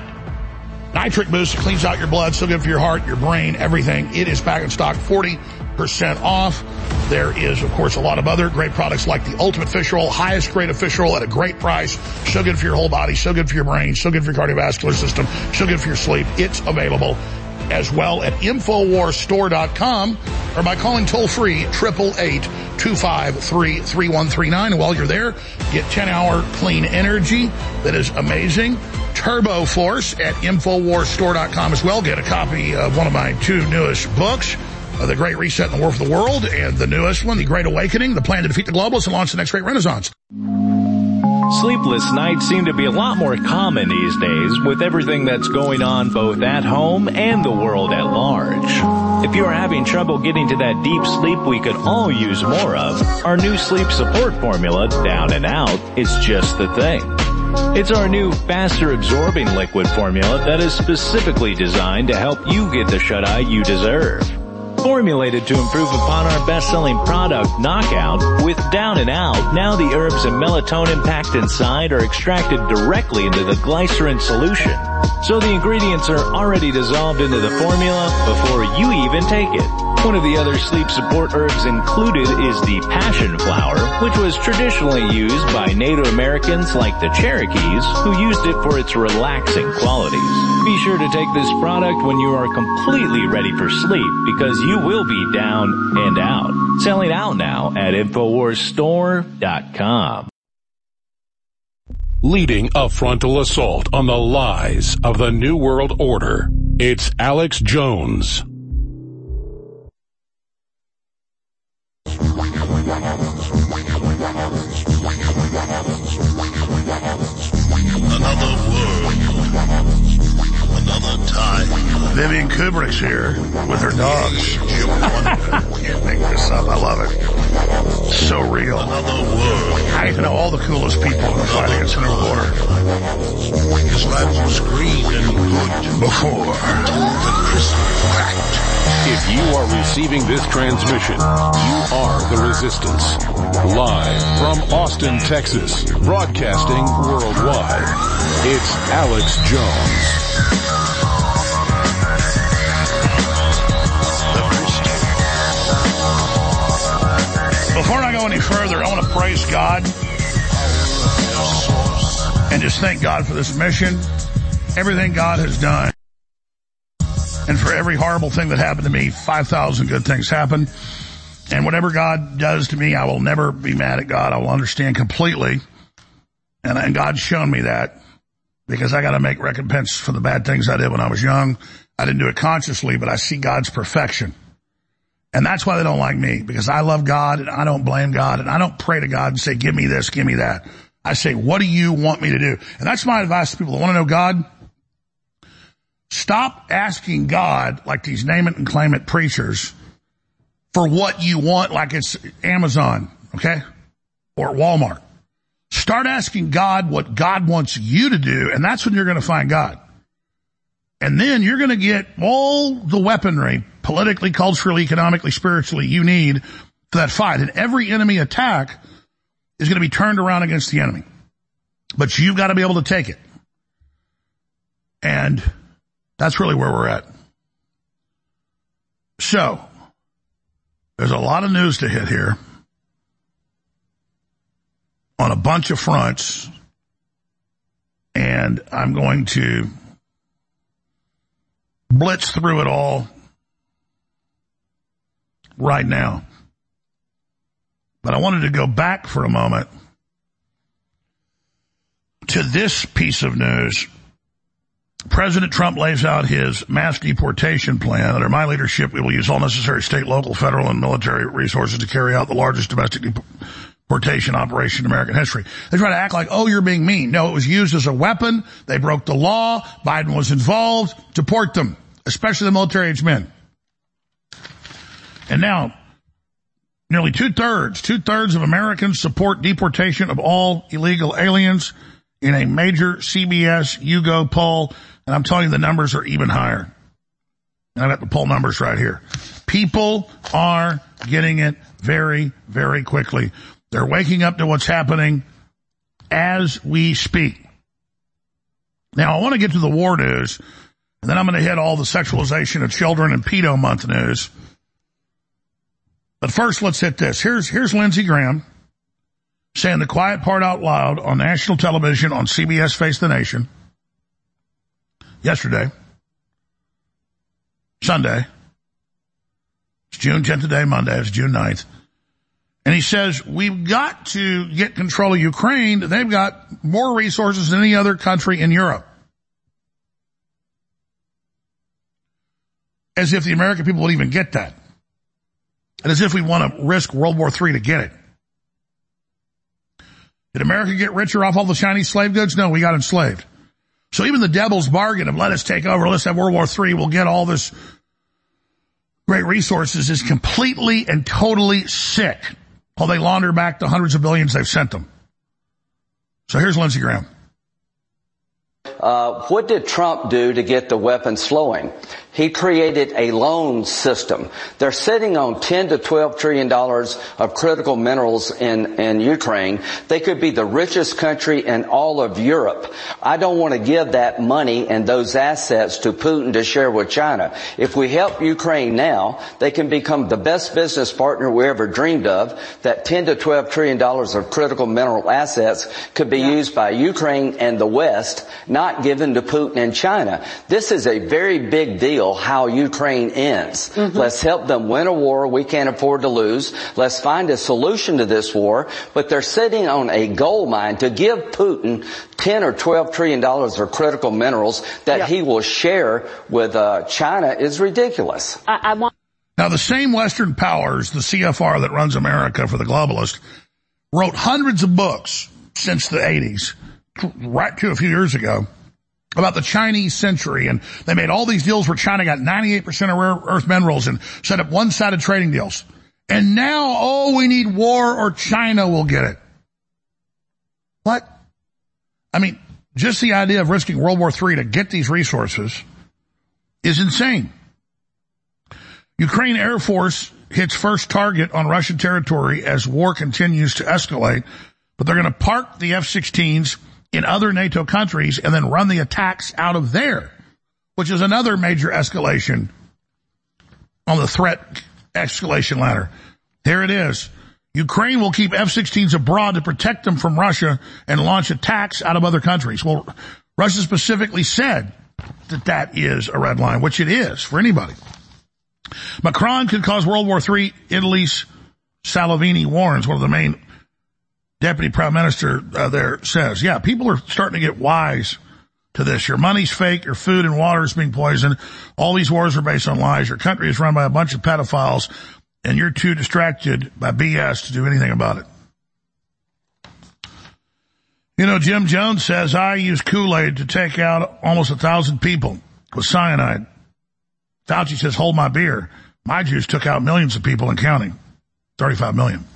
Nitric Boost cleans out your blood, so good for your heart, your brain, everything. It is back in stock, forty percent off. There is, of course, a lot of other great products like the Ultimate Fish Oil, highest grade of fish oil at a great price. So good for your whole body, so good for your brain, so good for your cardiovascular system, so good for your sleep. It's available as well at Infowars Store dot com or by calling toll-free eight eight eight, two five three, three one three nine. And while you're there, get ten hour clean energy that is amazing. Turbo Force at Infowars Store dot com as well. Get a copy of one of my two newest books, uh, The Great Reset and the War for the World, and the newest one, The Great Awakening, The Plan to Defeat the Globalists and Launch the Next Great Renaissance. Sleepless nights seem to be a lot more common these days with everything that's going on both at home and the world at large. If you are having trouble getting to that deep sleep we could all use more of, our new sleep support formula, Down and Out, is just the thing. It's our new faster absorbing liquid formula that is specifically designed to help you get the shut-eye you deserve. Formulated to improve upon our best-selling product, Knockout, with Down and Out, now the herbs and melatonin packed inside are extracted directly into the glycerin solution. So the ingredients are already dissolved into the formula before you even take it. One of the other sleep support herbs included is the passion flower, which was traditionally used by Native Americans like the Cherokees, who used it for its relaxing qualities. Be sure to take this product when you are completely ready for sleep, because you will be down and out. Selling out now at Infowars Store dot com. Leading a frontal assault on the lies of the New World Order, it's Alex Jones. Another world, another time. Vivian Kubrick's here with her dogs. Can't make this up. I love it. So real. Another world. I know all the coolest people in the fight against the New World Order. His life was green and good before the crystal cracked. If you are receiving this transmission, you are the Resistance. Live from Austin, Texas, broadcasting worldwide, it's Alex Jones. Before I go any further, I want to praise God and just thank God for this mission, everything God has done. And for every horrible thing that happened to me, five thousand good things happen. And whatever God does to me, I will never be mad at God. I will understand completely. And, and God's shown me that because I got to make recompense for the bad things I did when I was young. I didn't do it consciously, but I see God's perfection. And that's why they don't like me, because I love God and I don't blame God and I don't pray to God and say, give me this, give me that. I say, what do you want me to do? And that's my advice to people that want to know God. Stop asking God, like these name it and claim it preachers, for what you want, like it's Amazon, okay? Or Walmart. Start asking God what God wants you to do, and that's when you're going to find God. And then you're going to get all the weaponry, politically, culturally, economically, spiritually, you need for that fight. And every enemy attack is going to be turned around against the enemy. But you've got to be able to take it. And that's really where we're at. So, there's a lot of news to hit here on a bunch of fronts. And I'm going to blitz through it all right now. But I wanted to go back for a moment to this piece of news. President Trump lays out his mass deportation plan. Under my leadership, we will use all necessary state, local, federal, and military resources to carry out the largest domestic deportation operation in American history. They try to act like, oh, you're being mean. No, it was used as a weapon. They broke the law. Biden was involved. Deport them, especially the military-aged men. And now, nearly two-thirds, two-thirds of Americans support deportation of all illegal aliens in a major C B S YouGov poll. And I'm telling you, the numbers are even higher. I got the poll numbers right here. People are getting it very, very quickly. They're waking up to what's happening as we speak. Now, I want to get to the war news, and then I'm going to hit all the sexualization of children and pedo month news. But first, let's hit this. Here's, here's Lindsey Graham saying the quiet part out loud on national television on C B S Face the Nation yesterday, Sunday. It's June tenth today, Monday. It's June ninth. And he says, we've got to get control of Ukraine. They've got more resources than any other country in Europe. As if the American people would even get that. And as if we want to risk World War Three to get it. Did America get richer off all the Chinese slave goods? No, we got enslaved. So even the devil's bargain of let us take over, let's have World War Three, we'll get all this great resources is completely and totally sick while they launder back the hundreds of billions they've sent them. So here's Lindsey Graham. Uh, what did Trump do to get the weapons flowing? He created a loan system. They're sitting on ten to twelve trillion dollars of critical minerals in, in Ukraine. They could be the richest country in all of Europe. I don't want to give that money and those assets to Putin to share with China. If we help Ukraine now, they can become the best business partner we ever dreamed of. That ten to twelve trillion dollars of critical mineral assets could be used by Ukraine and the West, not given to Putin and China. This is a very big deal. How Ukraine ends. Mm-hmm. Let's help them win a war we can't afford to lose. Let's find a solution to this war. But they're sitting on a gold mine to give Putin ten or twelve trillion dollars of critical minerals that yeah. he will share with uh, China is ridiculous. I, I want. Now, the same Western powers, the C F R that runs America for the globalists, wrote hundreds of books since the eighties, right to a few years ago, about the Chinese century, and they made all these deals where China got ninety-eight percent of rare earth minerals and set up one-sided trading deals. And now, oh, we need war or China will get it. What? I mean, just the idea of risking World War Three to get these resources is insane. Ukraine Air Force hits first target on Russian territory as war continues to escalate, but they're going to park the F sixteens in other NATO countries and then run the attacks out of there, which is another major escalation on the threat escalation ladder. Here it is. Ukraine will keep F sixteens abroad to protect them from Russia and launch attacks out of other countries. Well, Russia specifically said that that is a red line, which it is for anybody. Macron could cause World War Three. Italy's Salvini warns, one of the main Deputy Prime Minister uh, there says, yeah, people are starting to get wise to this. Your money's fake, your food and water is being poisoned. All these wars are based on lies. Your country is run by a bunch of pedophiles. and you're too distracted by B S to do anything about it. You know, Jim Jones says, I use Kool-Aid to take out almost a thousand people with cyanide. Fauci says, hold my beer. My juice took out millions of people and counting. thirty-five million.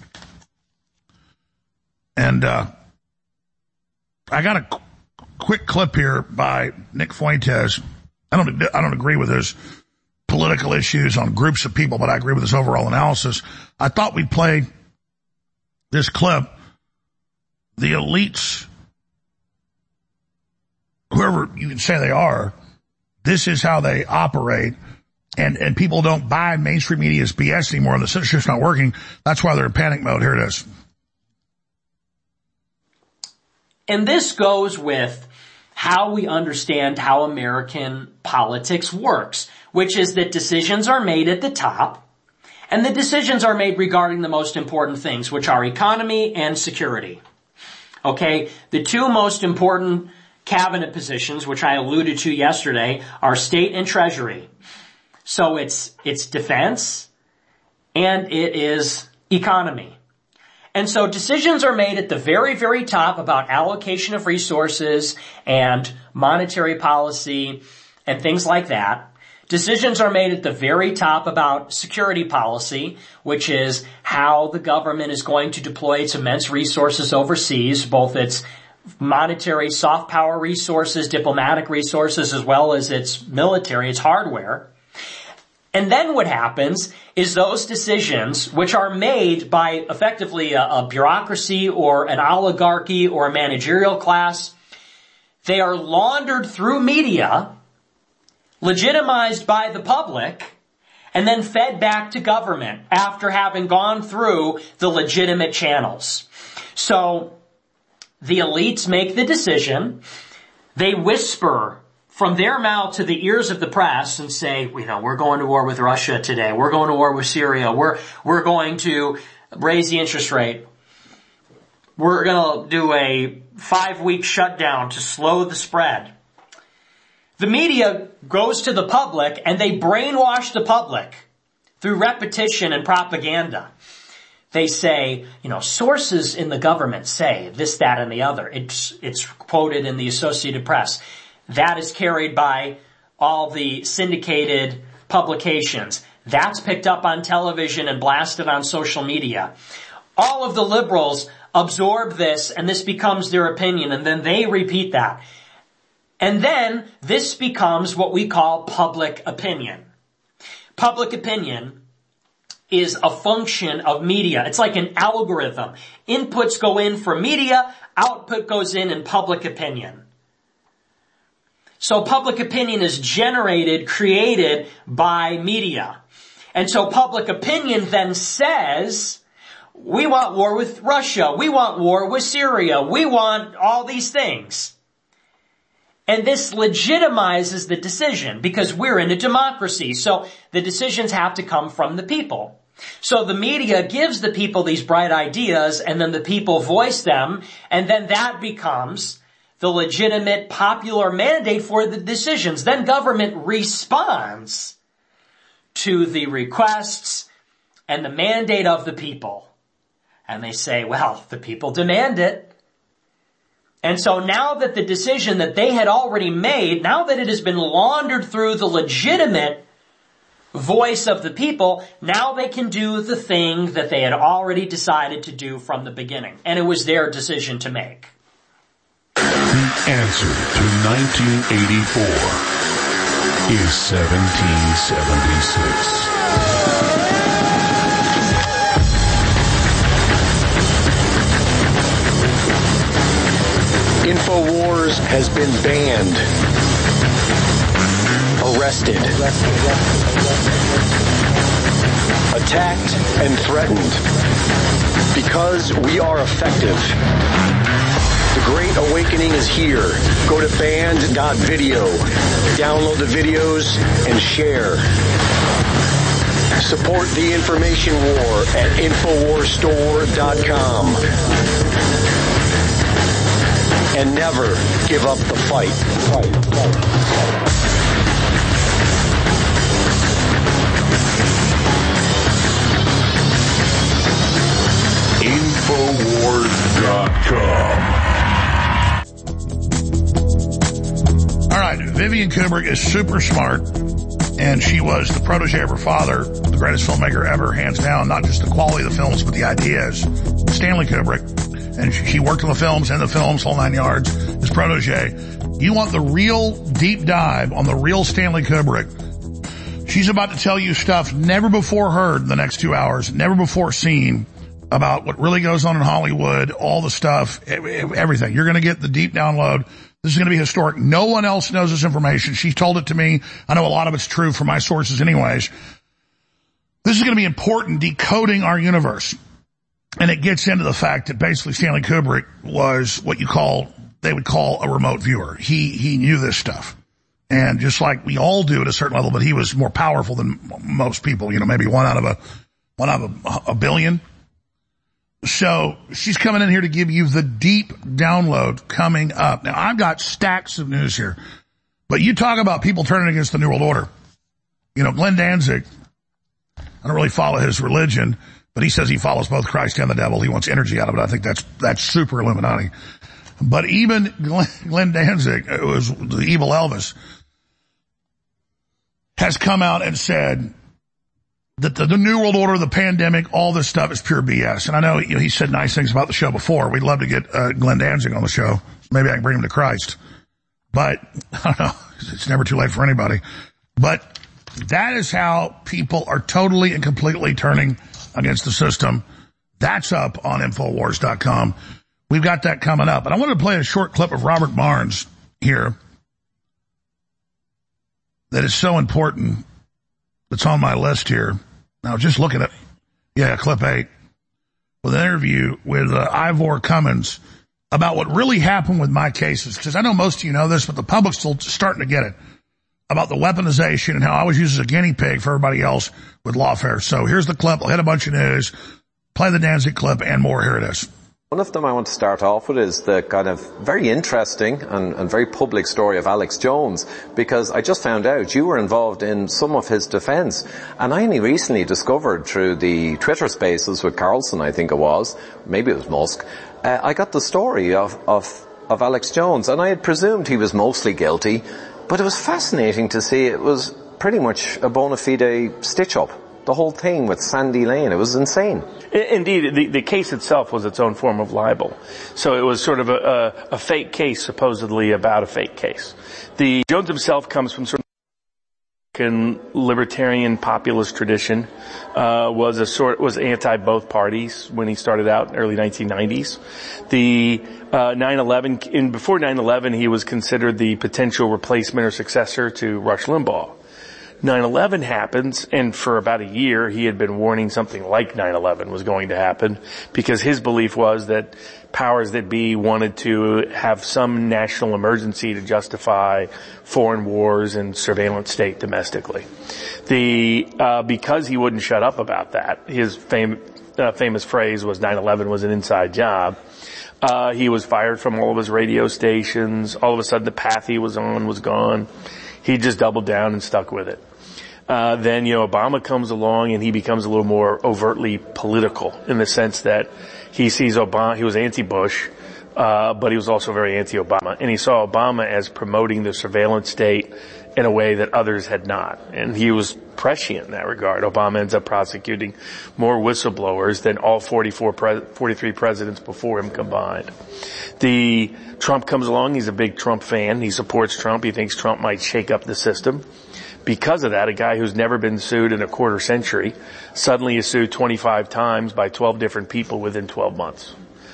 And, uh, I got a qu- quick clip here by Nick Fuentes. I don't, I don't agree with his political issues on groups of people, but I agree with his overall analysis. I thought we'd play this clip. The elites, whoever you can say they are, this is how they operate. And, and people don't buy mainstream media's B S anymore, and the censorship's not working. That's why they're in panic mode. Here it is. And this goes with how we understand how American politics works, which is that decisions are made at the top, and the decisions are made regarding the most important things, which are economy and security. Okay, the two most important cabinet positions, which I alluded to yesterday, are state and treasury. So it's, it's defense and it is economy. And so decisions are made at the very, very top about allocation of resources and monetary policy and things like that. Decisions are made at the very top about security policy, which is how the government is going to deploy its immense resources overseas, both its monetary soft power resources, diplomatic resources, as well as its military, its hardware. And then what happens is those decisions, which are made by effectively a, a bureaucracy or an oligarchy or a managerial class, they are laundered through media, legitimized by the public, and then fed back to government after having gone through the legitimate channels. So the elites make the decision. They whisper from their mouth to the ears of the press and say, you know, we're going to war with Russia today. We're going to war with Syria. We're, we're going to raise the interest rate. We're going to do a five-week shutdown to slow the spread. The media goes to the public and they brainwash the public through repetition and propaganda. They say, you know, sources in the government say this, that, and the other. It's, it's quoted in the Associated Press. That is carried by all the syndicated publications. That's picked up on television and blasted on social media. All of the liberals absorb this and this becomes their opinion, and then they repeat that. And then this becomes what we call public opinion. Public opinion is a function of media. It's like an algorithm. Inputs go in for media, output goes in in public opinion. So public opinion is generated, created by media. And so public opinion then says, we want war with Russia. We want war with Syria. We want all these things. And this legitimizes the decision because we're in a democracy. So the decisions have to come from the people. So the media gives the people these bright ideas and then the people voice them. And then that becomes the legitimate popular mandate for the decisions. Then government responds to the requests and the mandate of the people. And they say, well, the people demand it. And so now that the decision that they had already made, now that it has been laundered through the legitimate voice of the people, now they can do the thing that they had already decided to do from the beginning. And it was their decision to make. The answer to nineteen eighty-four is seventeen seventy-six. InfoWars has been banned, arrested, attacked, and threatened because we are effective. The Great Awakening is here. Go to banned dot video, download the videos, and share. Support the information war at infowars store dot com. And never give up the fight. fight, fight. Infowars dot com. All right, Vivian Kubrick is super smart, and she was the protege of her father, the greatest filmmaker ever, hands down. Not just the quality of the films, but the ideas. Stanley Kubrick, and she, she worked on the films and the films, whole nine yards, his protege. You want the real deep dive on the real Stanley Kubrick? She's about to tell you stuff never before heard in the next two hours, never before seen, about what really goes on in Hollywood, all the stuff, everything. You're going to get the deep download. This is going to be historic. No one else knows this information. She told it to me. I know a lot of it's true from my sources anyways. This is going to be important, decoding our universe. And it gets into the fact that basically Stanley Kubrick was what you call, they would call a remote viewer. He, he knew this stuff. And just like we all do at a certain level, but he was more powerful than most people, you know, maybe one out of a, one out of a, a billion. So she's coming in here to give you the deep download coming up. Now I've got stacks of news here, but you talk about people turning against the New World Order. You know, Glenn Danzig, I don't really follow his religion, but he says he follows both Christ and the devil. He wants energy out of it. I think that's, that's super Illuminati. But even Glenn, Glenn Danzig, who was the evil Elvis, has come out and said that the, the New World Order, the pandemic, all this stuff is pure B S. And I know, you know he said nice things about the show before. We'd love to get uh, Glenn Danzig on the show. Maybe I can bring him to Christ. But, I don't know, it's never too late for anybody. But that is how people are totally and completely turning against the system. That's up on Infowars dot com. We've got that coming up. And I wanted to play a short clip of Robert Barnes here that is so important. That's on my list here. Now, just look at it. Yeah, clip eight. With an interview with uh, Ivor Cummins about what really happened with my cases. Because I know most of you know this, but the public's still starting to get it. About the weaponization and how I was used as a guinea pig for everybody else with lawfare. So here's the clip. I'll hit a bunch of news, play the Danzig clip, and more. Here it is. One of them I want to start off with is the kind of very interesting and, and very public story of Alex Jones, because I just found out you were involved in some of his defense. And I only recently discovered through the Twitter spaces with Carlson, I think it was, maybe it was Musk, uh, I got the story of, of, of Alex Jones, and I had presumed he was mostly guilty, but it was fascinating to see it was pretty much a bona fide stitch-up. The whole thing with Sandy Lane, it was insane. Indeed, the, the case itself was its own form of libel. So it was sort of a, a, a fake case, supposedly about a fake case. The Jones himself comes from sort of libertarian populist tradition, uh, was a sort, was anti both parties when he started out in the early nineteen nineties. The, uh, nine eleven, in, before nine eleven, he was considered the potential replacement or successor to Rush Limbaugh. nine eleven happens, and for about a year he had been warning something like nine eleven was going to happen, because his belief was that powers that be wanted to have some national emergency to justify foreign wars and surveillance state domestically. The uh because he wouldn't shut up about that, his fam- uh, famous phrase was nine eleven was an inside job. Uh he was fired from all of his radio stations. All of a sudden the path he was on was gone. He just doubled down and stuck with it. Uh, then, you know, Obama comes along and he becomes a little more overtly political in the sense that he sees Obama, he was anti-Bush, uh, but he was also very anti-Obama. And he saw Obama as promoting the surveillance state in a way that others had not. And he was prescient in that regard. Obama ends up prosecuting more whistleblowers than all forty-four, pre- forty-three presidents before him combined. The Trump comes along. He's a big Trump fan. He supports Trump. He thinks Trump might shake up the system. Because of that, a guy who's never been sued in a quarter century suddenly is sued twenty-five times by twelve different people within twelve months.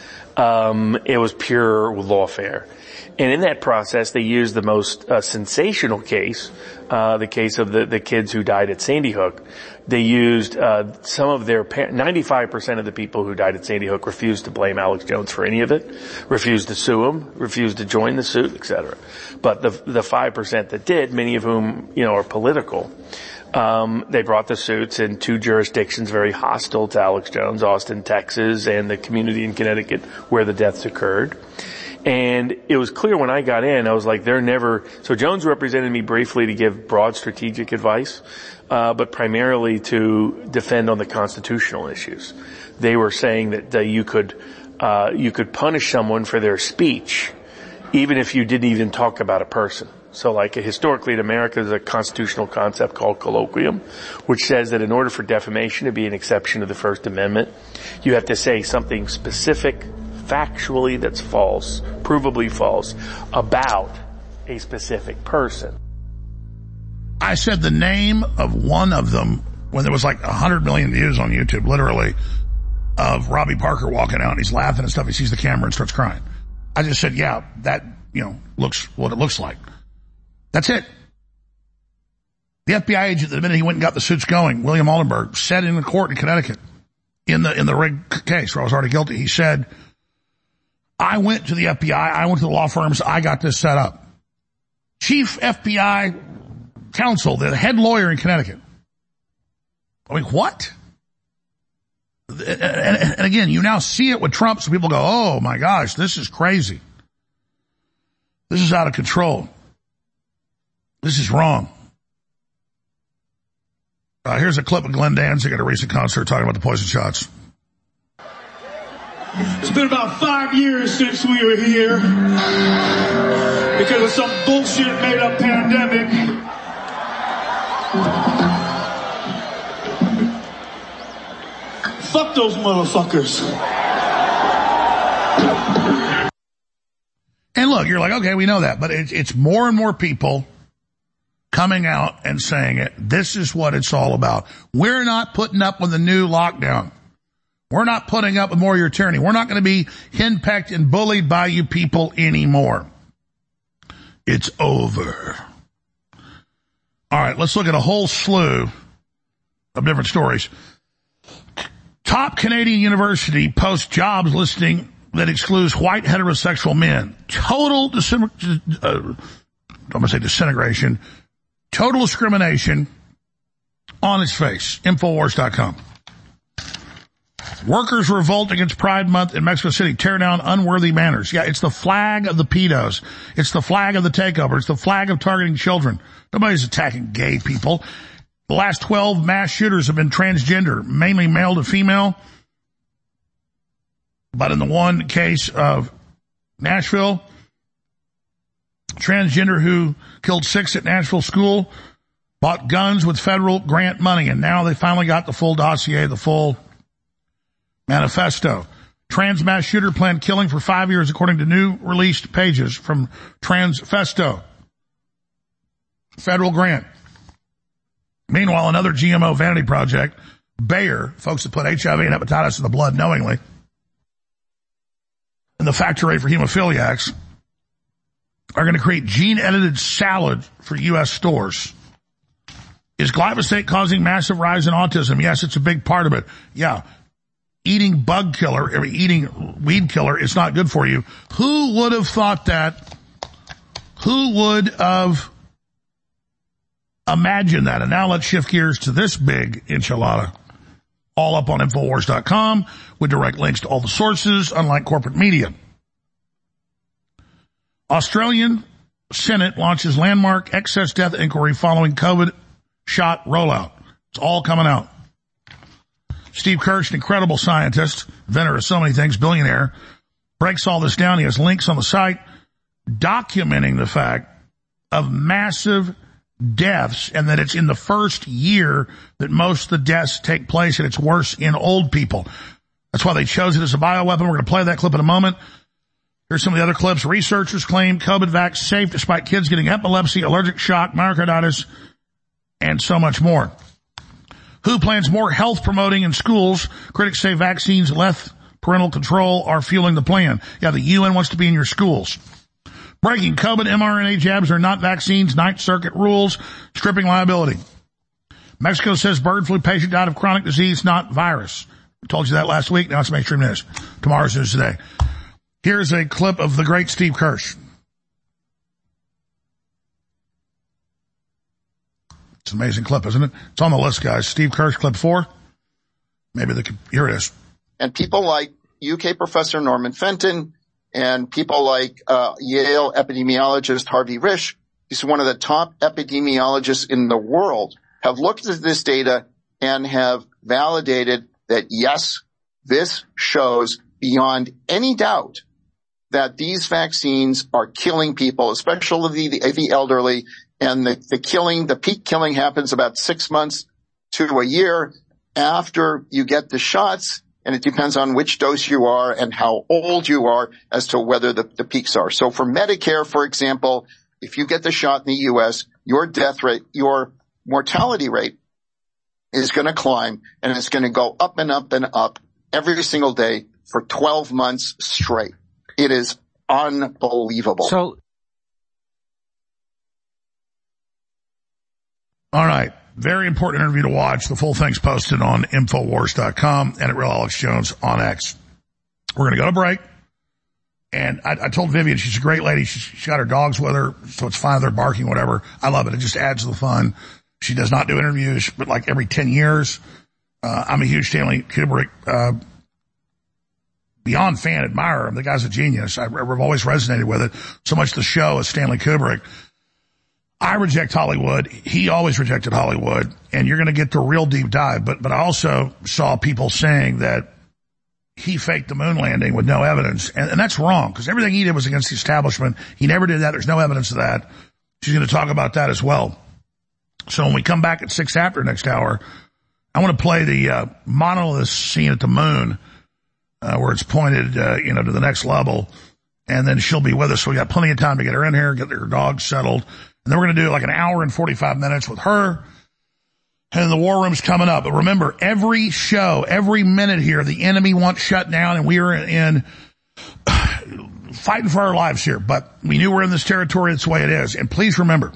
Um, it was pure lawfare. And in that process, they used the most uh, sensational case, uh, the case of the, the kids who died at Sandy Hook. They used uh, some of their par- ninety-five percent of the people who died at Sandy Hook refused to blame Alex Jones for any of it, refused to sue him, refused to join the suit, et cetera. But the the five percent that did, many of whom, you know, are political, um, they brought the suits in two jurisdictions very hostile to Alex Jones, Austin, Texas, and the community in Connecticut where the deaths occurred. And it was clear when I got in, I was like, they're never, so Jones represented me briefly to give broad strategic advice, uh, but primarily to defend on the constitutional issues. they were saying that uh, you could uh, you could punish someone for their speech, even if you didn't even talk about a person. So like historically in America, there's a constitutional concept called colloquium, which says that in order for defamation to be an exception to the First Amendment, you have to say something specific, factually that's false, provably false, about a specific person. I said the name of one of them when there was like a hundred million views on YouTube, literally, of Robbie Parker walking out and he's laughing and stuff. He sees the camera and starts crying. I just said, yeah, that, you know, looks what it looks like. That's it. The F B I agent, the minute he went and got the suits going, William Aldenberg, said in the court in Connecticut, in the, in the rig case where I was already guilty, he said, I went to the F B I, I went to the law firms, I got this set up. Chief F B I counsel, the head lawyer in Connecticut. I mean, what? And, and, and again, you now see it with Trump, so people go, oh my gosh, this is crazy. This is out of control. This is wrong. Uh, here's a clip of Glenn Danzig at a recent concert talking about the poison shots. It's been about five years since we were here because of some bullshit made up pandemic. Fuck those motherfuckers. And look, you're like, okay, we know that, but it's, it's more and more people coming out and saying it. This is what it's all about. We're not putting up with the new lockdown. We're not putting up with more of your tyranny. We're not going to be henpecked and bullied by you people anymore. It's over. All right, let's look at a whole slew of different stories. Top Canadian university posts jobs listing that excludes white heterosexual men. Total disin- uh, I'm going to say disintegration. Total discrimination on its face. Infowars dot com. Workers revolt against Pride Month in Mexico City. Tear down unworthy banners. Yeah, it's the flag of the pedos. It's the flag of the takeover. It's the flag of targeting children. Nobody's attacking gay people. The last twelve mass shooters have been transgender, mainly male to female. But in the one case of Nashville, transgender who killed six at Nashville school, bought guns with federal grant money, and now they finally got the full dossier, the full manifesto. Trans mass shooter planned killing for five years, according to new released pages from Transfesto. Federal grant. Meanwhile, another G M O vanity project, Bayer, folks that put H I V and hepatitis in the blood knowingly, and the factor rate for hemophiliacs, are going to create gene-edited salad for U S stores. Is glyphosate causing massive rise in autism? Yes, it's a big part of it. Yeah. Eating bug killer, or eating weed killer is not good for you. Who would have thought that? Who would have imagined that? And now let's shift gears to this big enchilada. All up on Infowars dot com with direct links to all the sources, unlike corporate media. Australian Senate launches landmark excess death inquiry following COVID shot rollout. It's all coming out. Steve Kirsch, an incredible scientist, inventor of so many things, billionaire, breaks all this down. He has links on the site documenting the fact of massive deaths and that it's in the first year that most of the deaths take place, and it's worse in old people. That's why they chose it as a bioweapon. We're going to play that clip in a moment. Here's some of the other clips. Researchers claim COVID vax safe despite kids getting epilepsy, allergic shock, myocarditis, and so much more. W H O plans more health promoting in schools. Critics say vaccines less parental control are fueling the plan. Yeah, the U N wants to be in your schools. Breaking, COVID mRNA jabs are not vaccines. Ninth Circuit rules, stripping liability. Mexico says bird flu patient died of chronic disease, not virus. I told you that last week. Now it's mainstream news. Tomorrow's news today. Here's a clip of the great Steve Kirsch. It's an amazing clip, isn't it? It's on the list, guys. Steve Kirsch, clip four. Maybe the, here it is. And people like U K professor Norman Fenton and people like uh, Yale epidemiologist Harvey Risch, he's one of the top epidemiologists in the world, have looked at this data and have validated that, yes, This shows beyond any doubt that these vaccines are killing people, especially the, the elderly, and the, the killing, the peak killing happens about six months to a year after you get the shots, and it depends on which dose you are and how old you are as to whether the, the peaks are. So for Medicare, for example, if you get the shot in the U S, your death rate, your mortality rate is going to climb, and it's going to go up and up and up every single day for twelve months straight. It is unbelievable. So, all right. Very important interview to watch. The full thing's posted on Infowars dot com and at Real Alex Jones on X. We're going to go to break. And I, I told Vivian, she's a great lady. She's, she's got her dogs with her, so it's fine. They're barking, whatever. I love it. It just adds to the fun. She does not do interviews, but like every ten years. Uh, I'm a huge Stanley Kubrick, uh, beyond fan, admirer. The guy's a genius. I, I've always resonated with it. So much the show is Stanley Kubrick. I reject Hollywood. He always rejected Hollywood. And you're going to get the real deep dive. But, but I also saw people saying that he faked the moon landing with no evidence. And, and that's wrong, because everything he did was against the establishment. He never did that. There's no evidence of that. She's going to talk about that as well. So when we come back at six after next hour, I want to play the uh, monolith scene at the moon, uh, where it's pointed, uh, you know, to the next level. And then she'll be with us. So we got plenty of time to get her in here, get her dog settled. And then we're going to do like an hour and forty-five minutes with her. And the war room's coming up. But remember, every show, every minute here, the enemy wants shut down, and we are in fighting for our lives here. But we knew we're in this territory. It's the way it is. And please remember,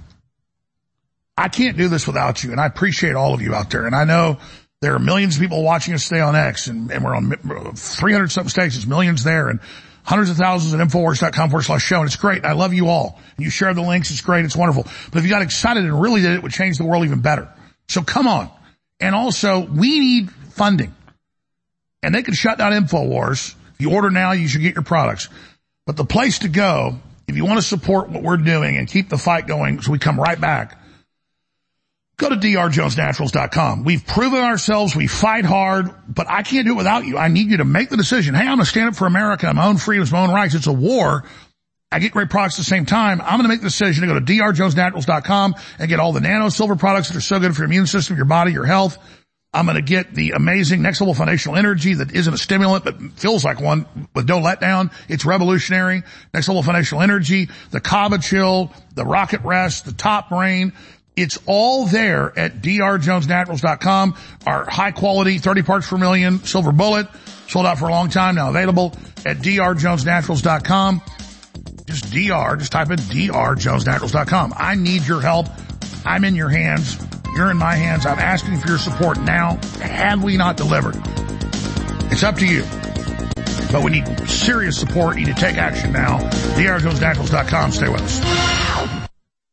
I can't do this without you. And I appreciate all of you out there. And I know there are millions of people watching us today on X, and, and we're on three hundred something stations, millions there, and hundreds of thousands at Infowars dot com forward slash show. And it's great. I love you all. And you share the links. It's great. It's wonderful. But if you got excited and really did it, it would change the world even better. So come on. And also, we need funding. And they can shut down Infowars. If you order now, you should get your products. But the place to go, if you want to support what we're doing and keep the fight going so we come right back, go to D R Jones Naturals dot com. We've proven ourselves. We fight hard, but I can't do it without you. I need you to make the decision. Hey, I'm going to stand up for America, my own freedoms, my own rights. It's a war. I get great products at the same time. I'm going to make the decision to go to D R Jones Naturals dot com and get all the nano silver products that are so good for your immune system, your body, your health. I'm going to get the amazing Next Level Foundational Energy that isn't a stimulant but feels like one with no letdown. It's revolutionary. Next Level Foundational Energy, the Kava Chill, the Rocket Rest, the Top Brain. It's all there at D R Jones Naturals dot com. Our high quality thirty parts per million Silver Bullet, sold out for a long time, now available at D R Jones Naturals dot com. Just D R, just type in D R Jones Naturals dot com. I need your help. I'm in your hands. You're in my hands. I'm asking for your support now. Have we not delivered? It's up to you. But we need serious support. You need to take action now. D R Jones Naturals dot com. Stay with us.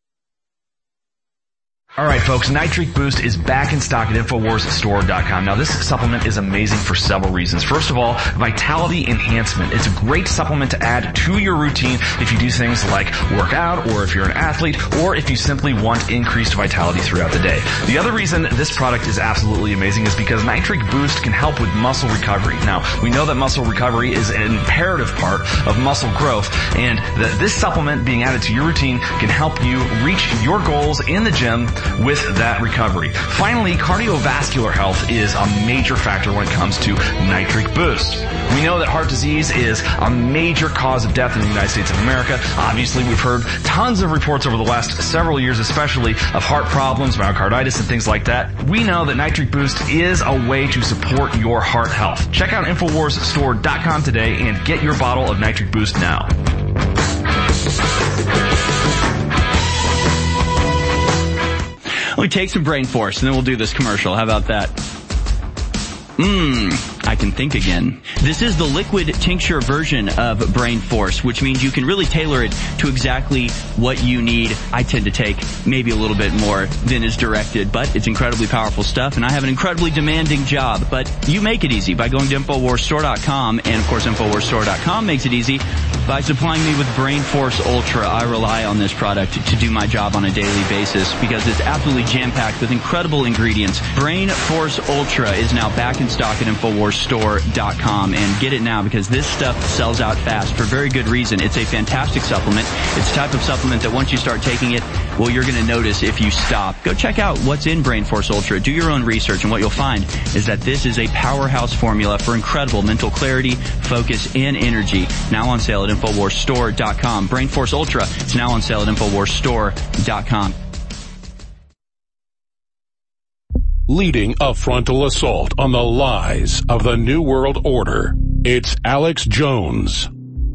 All right, folks, Nitric Boost is back in stock at Infowars Store dot com. Now, this supplement is amazing for several reasons. First of all, vitality enhancement. It's a great supplement to add to your routine if you do things like work out, or if you're an athlete, or if you simply want increased vitality throughout the day. The other reason this product is absolutely amazing is because Nitric Boost can help with muscle recovery. Now, we know that muscle recovery is an imperative part of muscle growth, and that this supplement being added to your routine can help you reach your goals in the gym with that recovery. Finally, cardiovascular health is a major factor when it comes to Nitric Boost. We know that heart disease is a major cause of death in the United States of America. Obviously, we've heard tons of reports over the last several years, especially of heart problems, myocarditis, and things like that. We know that Nitric Boost is a way to support your heart health. Check out Infowars Store dot com today and get your bottle of Nitric Boost now. Let me take some brain force, and then we'll do this commercial. How about that? Mmm, I can think again. This is the liquid tincture version of Brain Force, which means you can really tailor it to exactly what you need. I tend to take maybe a little bit more than is directed, but it's incredibly powerful stuff, and I have an incredibly demanding job. But you make it easy by going to Infowars Store dot com, and of course Infowars Store dot com makes it easy by supplying me with Brain Force Ultra. I rely on this product to do my job on a daily basis because it's absolutely jam-packed with incredible ingredients. Brain Force Ultra is now back in stock at Infowars store dot com and get it now, because this stuff sells out fast for very good reason. It's a fantastic supplement. It's the type of supplement that once you start taking it, well, you're going to notice if you stop. Go check out what's in Brain Force Ultra. Do your own research, and what you'll find is that this is a powerhouse formula for incredible mental clarity, focus, and energy. Now on sale at InfoWars store dot com. Brain Force Ultra is now on sale at InfoWars store dot com. Leading a frontal assault on the lies of the New World Order, it's Alex Jones.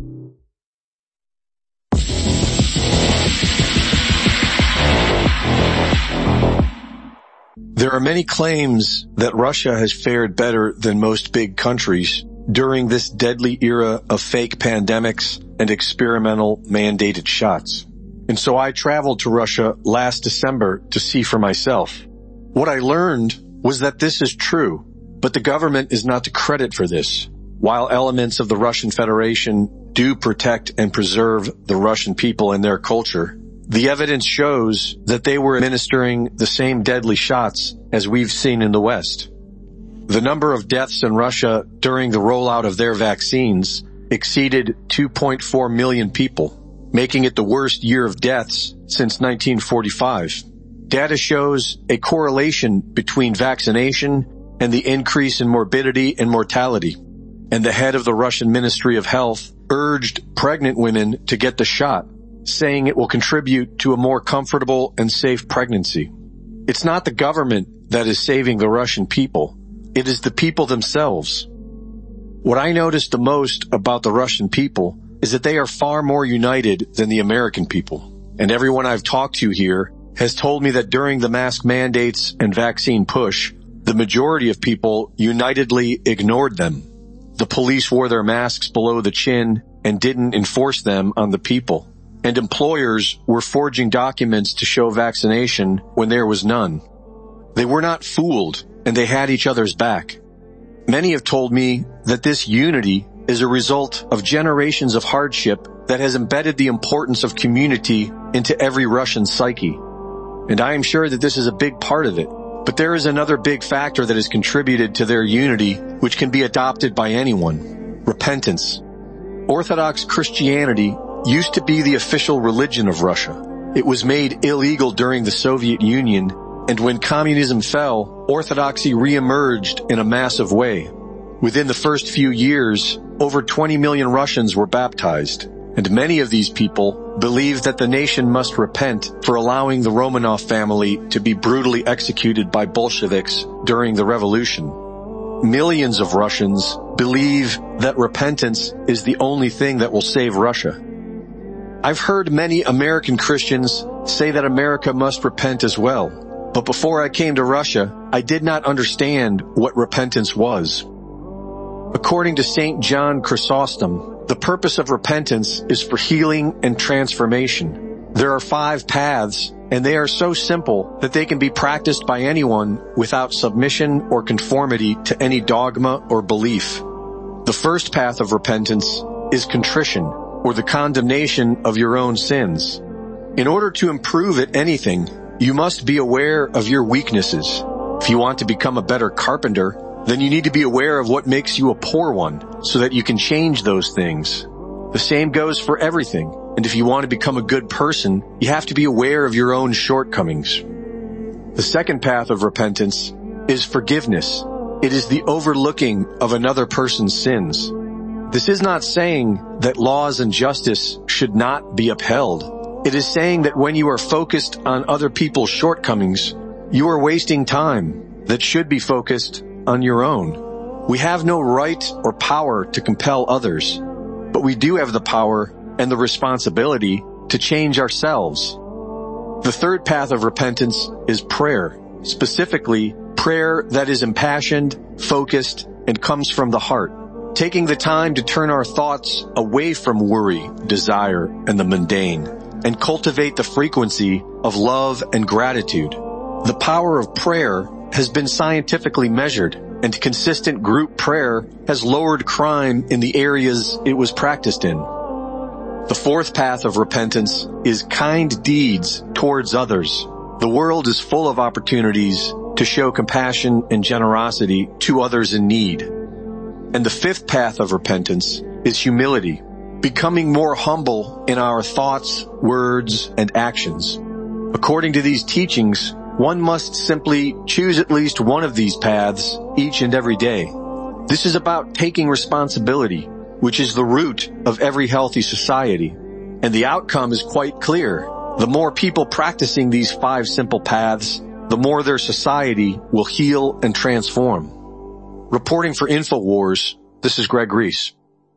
There are many claims that Russia has fared better than most big countries during this deadly era of fake pandemics and experimental mandated shots. And so I traveled to Russia last December to see for myself. What I learned was that this is true, but the government is not to credit for this. While elements of the Russian Federation do protect and preserve the Russian people and their culture, the evidence shows that they were administering the same deadly shots as we've seen in the West. The number of deaths in Russia during the rollout of their vaccines exceeded two point four million people, making it the worst year of deaths since nineteen forty-five. Data shows a correlation between vaccination and the increase in morbidity and mortality. And the head of the Russian Ministry of Health urged pregnant women to get the shot, saying it will contribute to a more comfortable and safe pregnancy. It's not the government that is saving the Russian people. It is the people themselves. What I noticed the most about the Russian people is that they are far more united than the American people. And everyone I've talked to here has told me that during the mask mandates and vaccine push, the majority of people unitedly ignored them. The police wore their masks below the chin and didn't enforce them on the people. And employers were forging documents to show vaccination when there was none. They were not fooled, and they had each other's back. Many have told me that this unity is a result of generations of hardship that has embedded the importance of community into every Russian psyche. And I am sure that this is a big part of it. But there is another big factor that has contributed to their unity, which can be adopted by anyone: repentance. Orthodox Christianity used to be the official religion of Russia. It was made illegal during the Soviet Union, and when communism fell, Orthodoxy reemerged in a massive way. Within the first few years, over twenty million Russians were baptized, and many of these people believe that the nation must repent for allowing the Romanov family to be brutally executed by Bolsheviks during the revolution. Millions of Russians believe that repentance is the only thing that will save Russia. I've heard many American Christians say that America must repent as well. But before I came to Russia, I did not understand what repentance was. According to Saint John Chrysostom, the purpose of repentance is for healing and transformation. There are five paths, and they are so simple that they can be practiced by anyone without submission or conformity to any dogma or belief. The first path of repentance is contrition, or the condemnation of your own sins. In order to improve at anything, you must be aware of your weaknesses. If you want to become a better carpenter, then you need to be aware of what makes you a poor one, so that you can change those things. The same goes for everything. And if you want to become a good person, you have to be aware of your own shortcomings. The second path of repentance is forgiveness. It is the overlooking of another person's sins. This is not saying that laws and justice should not be upheld. It is saying that when you are focused on other people's shortcomings, you are wasting time that should be focused on your own. We have no right or power to compel others, but we do have the power and the responsibility to change ourselves. The third path of repentance is prayer, specifically prayer that is impassioned, focused, and comes from the heart, taking the time to turn our thoughts away from worry, desire, and the mundane, and cultivate the frequency of love and gratitude. The power of prayer has been scientifically measured, and consistent group prayer has lowered crime in the areas it was practiced in. The fourth path of repentance is kind deeds towards others. The world is full of opportunities to show compassion and generosity to others in need. And the fifth path of repentance is humility, becoming more humble in our thoughts, words, and actions. According to these teachings, one must simply choose at least one of these paths each and every day. This is about taking responsibility, which is the root of every healthy society. And the outcome is quite clear. The more people practicing these five simple paths, the more their society will heal and transform. Reporting for InfoWars, this is Greg Reese.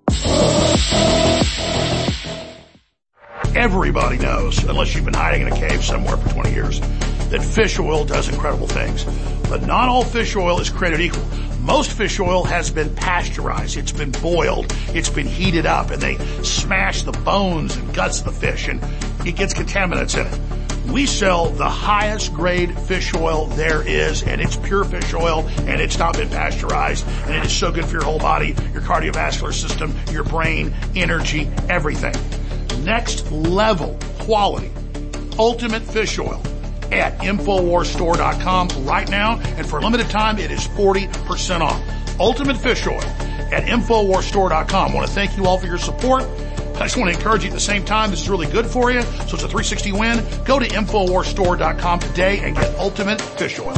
Everybody knows, unless you've been hiding in a cave somewhere for twenty years, that fish oil does incredible things. But not all fish oil is created equal. Most fish oil has been pasteurized. It's been boiled. It's been heated up, and they smash the bones and guts of the fish, and it gets contaminants in it. We sell the highest grade fish oil there is, and it's pure fish oil, and it's not been pasteurized, and it is so good for your whole body, your cardiovascular system, your brain, energy, everything. Next level quality, ultimate fish oil at Infowars Store dot com right now, and for a limited time it is forty percent off. Ultimate fish oil at Infowars Store dot com. I want to thank you all for your support. I just want to encourage you at the same time, this is really good for you, so it's a three sixty win. Go to Infowars Store dot com today and get ultimate fish oil.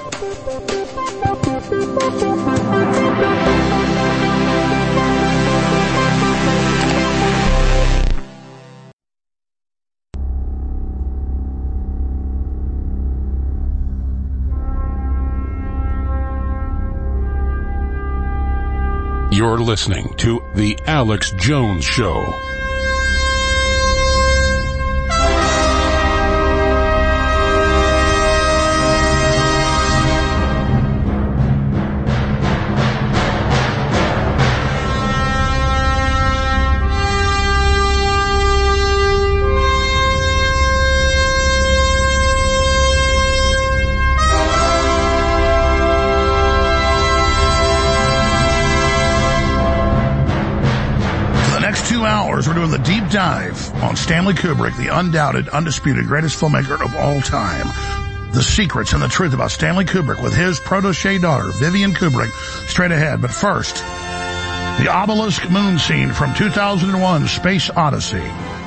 You're listening to The Alex Jones Show. We're doing the deep dive on Stanley Kubrick, the undoubted, undisputed greatest filmmaker of all time. The secrets and the truth about Stanley Kubrick with his protege daughter, Vivian Kubrick, straight ahead. But first, the obelisk moon scene from two thousand one, Space Odyssey.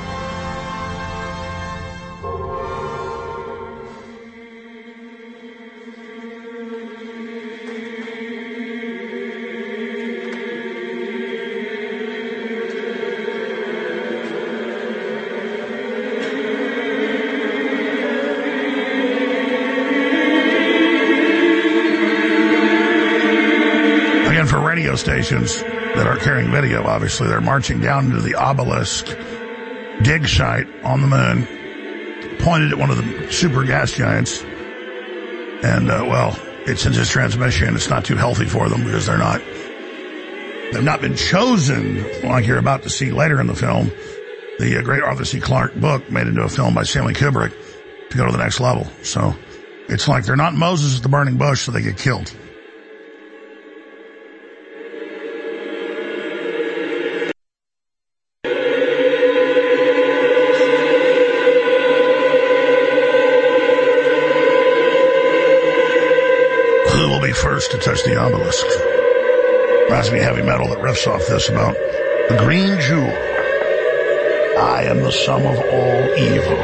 Stations that are carrying video, obviously, they're marching down into the obelisk dig site on the moon, pointed at one of the super gas giants, and uh, well, it's in this transmission. It's not too healthy for them because they're not they've not been chosen, like you're about to see later in the film, the uh, great Arthur C. Clarke book made into a film by Stanley Kubrick, to go to the next level. So it's like they're not Moses at the burning bush, so they get killed. First to touch the obelisk. Reminds me of heavy metal that riffs off this about the green jewel. I am the sum of all evil.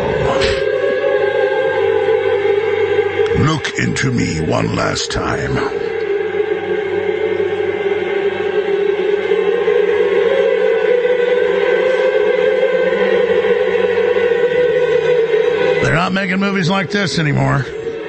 Look into me one last time. They're not making movies like this anymore.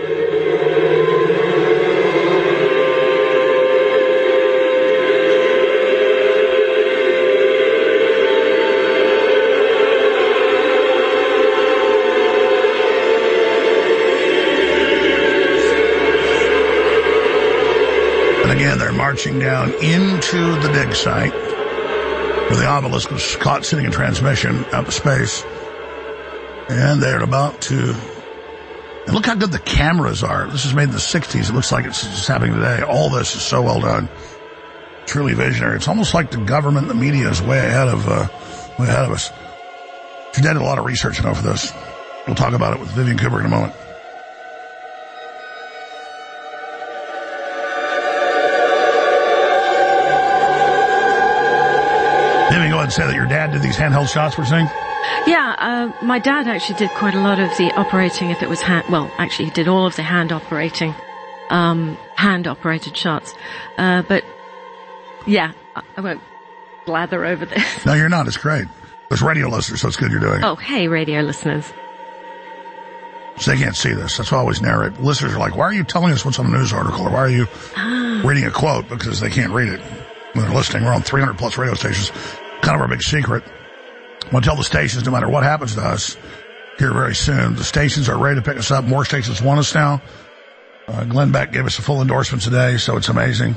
Again, they're marching down into the dig site where the obelisk was caught sitting in transmission out to space. And they're about to... And look how good the cameras are. This is made in the sixties. It looks like it's just happening today. All this is so well done. Truly visionary. It's almost like the government and the media is way ahead of, uh, way ahead of us. She did a lot of research enough for this. We'll talk about it with Vivian Kubrick in a moment. had said that your dad did these handheld shots we're seeing? Yeah, uh, my dad actually did quite a lot of the operating if it was hand, well, actually he did all of the hand operating, um, hand operated shots. Uh, but yeah, I, I won't blather over this. No, you're not. It's great. There's radio listeners, so it's good you're doing it. Oh, hey, radio listeners. So they can't see this. That's why I always narrate. Listeners are like, why are you telling us what's on a news article? Or why are you ah. reading a quote? Because they can't read it when they're listening. We're on three hundred plus radio stations. Kind of our big secret. I want to tell the stations, no matter what happens to us here very soon, the stations are ready to pick us up. More stations want us now. Uh, Glenn Beck gave us a full endorsement today, so it's amazing.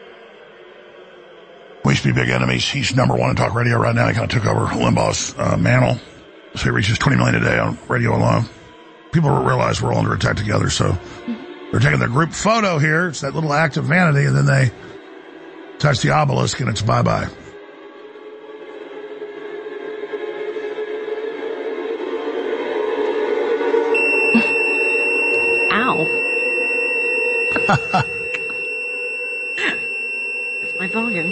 We used to be big enemies. He's number one in talk radio right now. He kind of took over Limbaugh's uh, mantle. So he reaches twenty million a day on radio alone. People realize we're all under attack together, so they're taking their group photo here. It's that little act of vanity, and then they touch the obelisk, and it's bye-bye. That's my volume.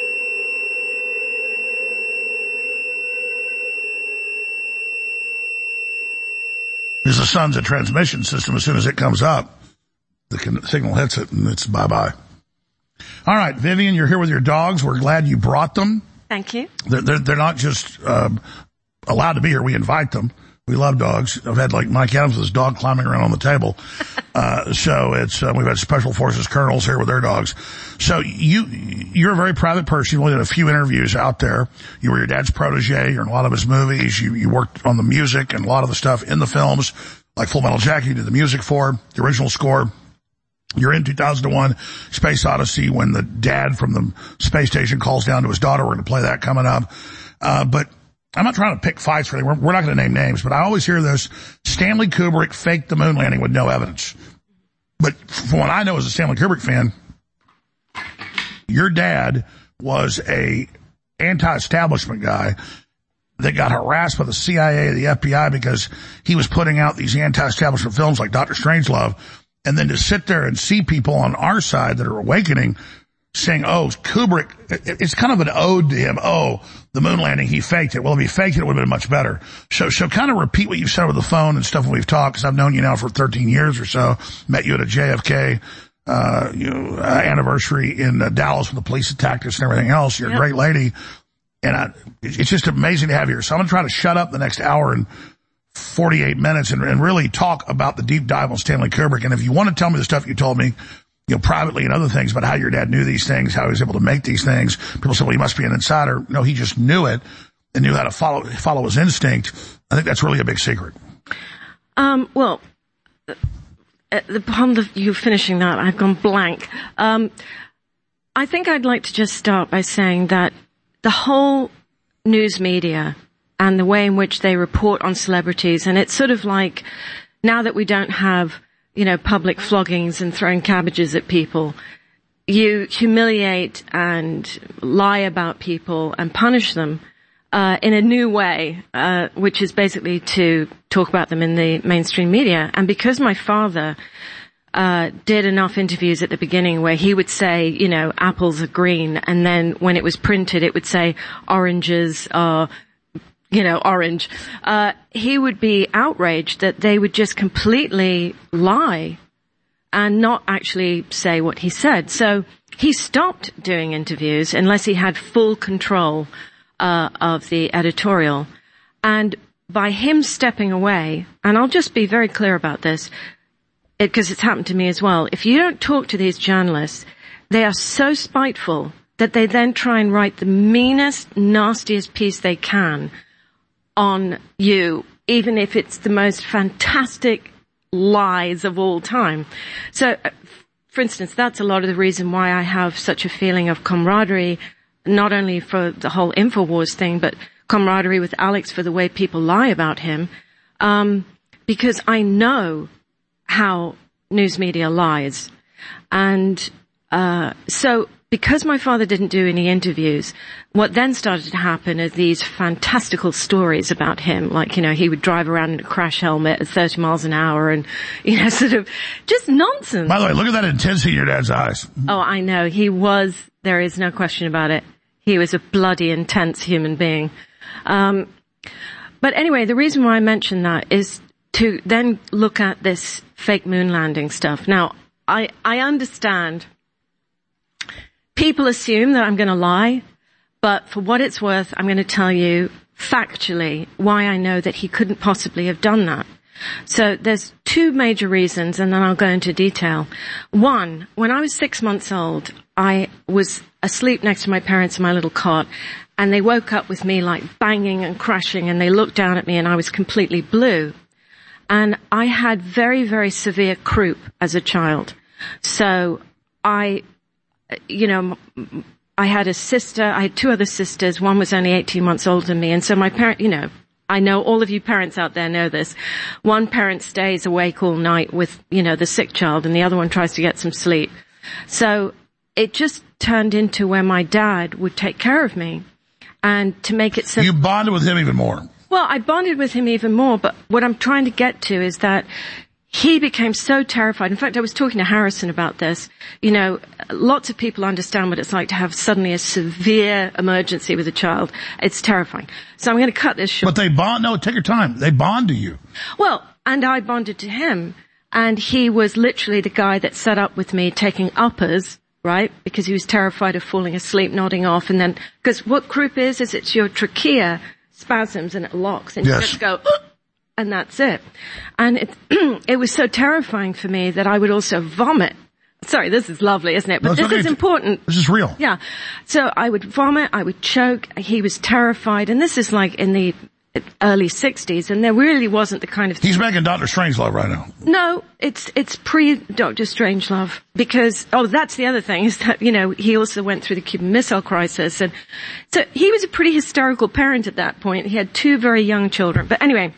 Because the sun's a transmission system. As soon as it comes up, the signal hits it, and it's bye-bye. All right, Vivian, you're here with your dogs. We're glad you brought them. Thank you. They're, they're, they're not just uh, allowed to be here. We invite them. We love dogs. I've had like Mike Adams with his dog climbing around on the table. Uh, so it's, uh, we've had Special Forces colonels here with their dogs. So you, you're a very private person. You only did a few interviews out there. You were your dad's protege. You're in a lot of his movies. You, you worked on the music and a lot of the stuff in the films, like Full Metal Jacket. You did the music for, the original score. You're in two thousand one Space Odyssey when the dad from the space station calls down to his daughter. We're going to play that coming up. Uh, but I'm not trying to pick fights for anyone. We're not going to name names, but I always hear this. Stanley Kubrick faked the moon landing with no evidence. But from what I know as a Stanley Kubrick fan, your dad was a anti-establishment guy that got harassed by the C I A or the F B I because he was putting out these anti-establishment films like Doctor Strangelove. And then to sit there and see people on our side that are awakening saying, oh, Kubrick, it's kind of an ode to him. Oh, the moon landing, he faked it. Well, if he faked it, it would have been much better. So, so kind of repeat what you've said over the phone and stuff when we've talked, because I've known you now for thirteen years or so. Met you at a J F K, uh, you know, uh, anniversary in uh, Dallas when the police attacked us and everything else. You're yep. a great lady. And I, it's just amazing to have you here. So I'm going to try to shut up the next hour and forty-eight minutes and, and really talk about the deep dive on Stanley Kubrick. And if you want to tell me the stuff you told me, you know, privately and other things about how your dad knew these things, how he was able to make these things. People say, well, he must be an insider. No, he just knew it and knew how to follow, follow his instinct. I think that's really a big secret. Um, well, upon the, you finishing that, I've gone blank. Um, I think I'd like to just start by saying that the whole news media and the way in which they report on celebrities, and it's sort of like now that we don't have, you know, public floggings and throwing cabbages at people, you humiliate and lie about people and punish them uh in a new way, uh which is basically to talk about them in the mainstream media. And because my father uh did enough interviews at the beginning where he would say, you know, apples are green, and then when it was printed it would say oranges are, you know, orange, uh, he would be outraged that they would just completely lie and not actually say what he said. So he stopped doing interviews unless he had full control, uh, of the editorial. And by him stepping away, and I'll just be very clear about this, because it, it's happened to me as well. If you don't talk to these journalists, they are so spiteful that they then try and write the meanest, nastiest piece they can on you, even if it's the most fantastic lies of all time. So, for instance, that's a lot of the reason why I have such a feeling of camaraderie, not only for the whole InfoWars thing, but camaraderie with Alex for the way people lie about him, um, because I know how news media lies. And uh so because my father didn't do any interviews, what then started to happen are these fantastical stories about him. Like, you know, he would drive around in a crash helmet at thirty miles an hour and, you know, sort of just nonsense. By the way, look at that intensity in your dad's eyes. Oh, I know. He was, there is no question about it. he was a bloody intense human being. Um, but anyway, the reason why I mention that is to then look at this fake moon landing stuff. Now, I, I understand people assume that I'm going to lie, but for what it's worth, I'm going to tell you factually why I know that he couldn't possibly have done that. So there's two major reasons, and then I'll go into detail. One, when I was six months old, I was asleep next to my parents in my little cot, and they woke up with me like banging and crashing, and they looked down at me, and I was completely blue. And I had very, very severe croup as a child. So I, you know, I had a sister, I had two other sisters, one was only eighteen months older than me, and so my parent, you know, I know all of you parents out there know this. One parent stays awake all night with, you know, the sick child, and the other one tries to get some sleep. So it just turned into where my dad would take care of me. And to make it simple. You bonded with him even more. Well, I bonded with him even more, but what I'm trying to get to is that he became so terrified. In fact, I was talking to Harrison about this. You know, lots of people understand what it's like to have suddenly a severe emergency with a child. It's terrifying. So I'm going to cut this short. But they bond, no, take your time. They bond to you. Well, and I bonded to him, and he was literally the guy that set up with me taking uppers, right? Because he was terrified of falling asleep, nodding off, and then, because what croup is, is it's your trachea spasms and it locks, and yes. You just go, and that's it. And it, it was so terrifying for me that I would also vomit. Sorry, this is lovely, isn't it? But no, this okay. is important. This is real. Yeah. So I would vomit, I would choke, he was terrified, and this is like in the early sixties, and there really wasn't the kind of thing. He's making Doctor Strangelove right now. No, it's it's pre-Doctor Strangelove, because, oh, that's the other thing, is that, you know, he also went through the Cuban Missile Crisis, and so he was a pretty hysterical parent at that point. He had two very young children. But anyway,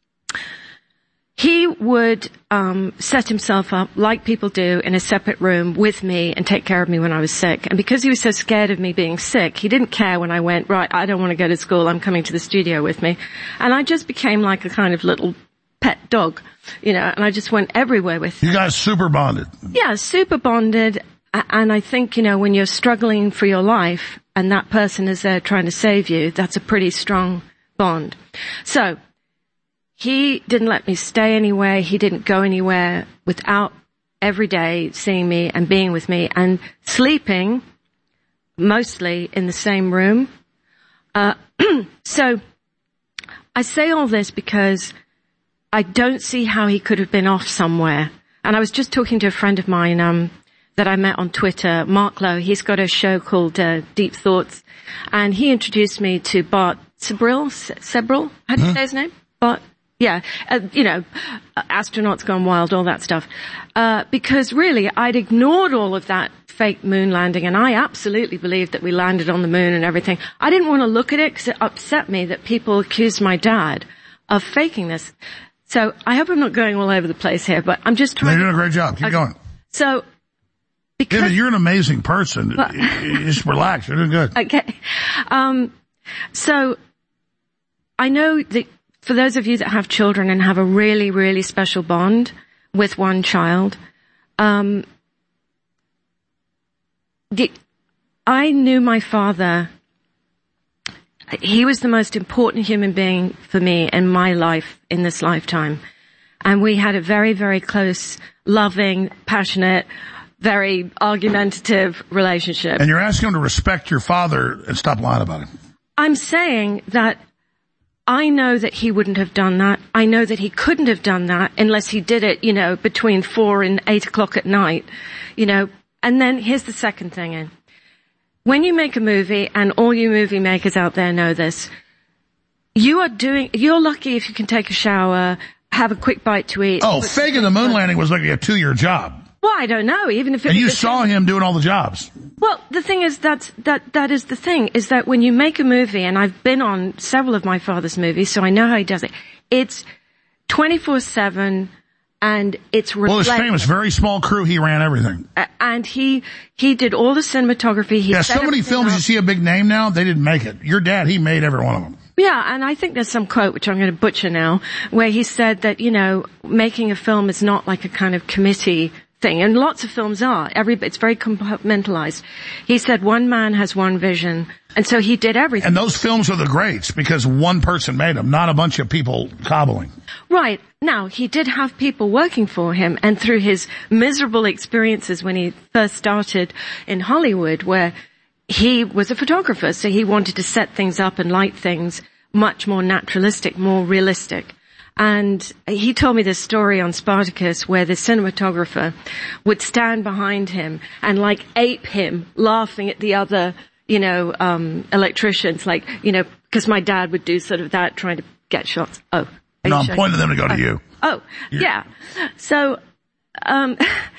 he would um set himself up, like people do, in a separate room with me and take care of me when I was sick. And because he was so scared of me being sick, he didn't care when I went, right, I don't want to go to school, I'm coming to the studio with me. And I just became like a kind of little pet dog, you know, and I just went everywhere with him. You guys super bonded. Yeah, super bonded. And I think, you know, when you're struggling for your life and that person is there trying to save you, that's a pretty strong bond. So, he didn't let me stay anywhere. He didn't go anywhere without every day seeing me and being with me and sleeping mostly in the same room. Uh, so I say all this because I don't see how he could have been off somewhere. And I was just talking to a friend of mine, um, that I met on Twitter, Mark Lowe. He's got a show called, uh, Deep Thoughts. And he introduced me to Bart Sibrel, Sibrel? How do you mm-hmm. say his name? Bart? Yeah, uh, you know, astronauts gone wild, all that stuff. Uh, because really, I'd ignored all of that fake moon landing, and I absolutely believed that we landed on the moon and everything. I didn't want to look at it because it upset me that people accused my dad of faking this. So I hope I'm not going all over the place here, but I'm just trying. You're doing a great job. Keep okay. going. So, because yeah, you're an amazing person. Well, just relax. You're doing good. Okay. Um, so I know that. For those of you that have children and have a really, really special bond with one child, um, the, I knew my father. He was the most important human being for me in my life, in this lifetime. And we had a very, very close, loving, passionate, very argumentative relationship. And you're asking him to respect your father and stop lying about him. I'm saying that I know that he wouldn't have done that. I know that he couldn't have done that unless he did it, you know, between four and eight o'clock at night, you know. And then here's the second thing in. When you make a movie, and all you movie makers out there know this, you are doing, you're lucky if you can take a shower, have a quick bite to eat. Oh, faking the moon landing was like a two-year job. Well, I don't know, even if it And you was saw him doing all the jobs. Well, the thing is, that's, that, that is the thing, is that when you make a movie, and I've been on several of my father's movies, so I know how he does it, it's twenty-four seven, and it's reflect- Well, his famous, very small crew, he ran everything. Uh, and he, he did all the cinematography. He yeah, so many films up. You see a big name now, they didn't make it. Your dad, he made every one of them. Yeah, and I think there's some quote, which I'm going to butcher now, where he said that, you know, making a film is not like a kind of committee thing, and lots of films are. Every, it's very compartmentalized. He said one man has one vision, and so he did everything. And those films are the greats because one person made them, not a bunch of people cobbling. Right. Now, he did have people working for him, and through his miserable experiences when he first started in Hollywood, where he was a photographer, so he wanted to set things up and light things much more naturalistic, more realistic. And he told me this story on Spartacus where the cinematographer would stand behind him and like ape him, laughing at the other, you know, um, electricians, like, you know, because my dad would do sort of that, trying to get shots. Oh. No, I'm pointing them to go to oh. you. Oh, yeah. yeah. So, um,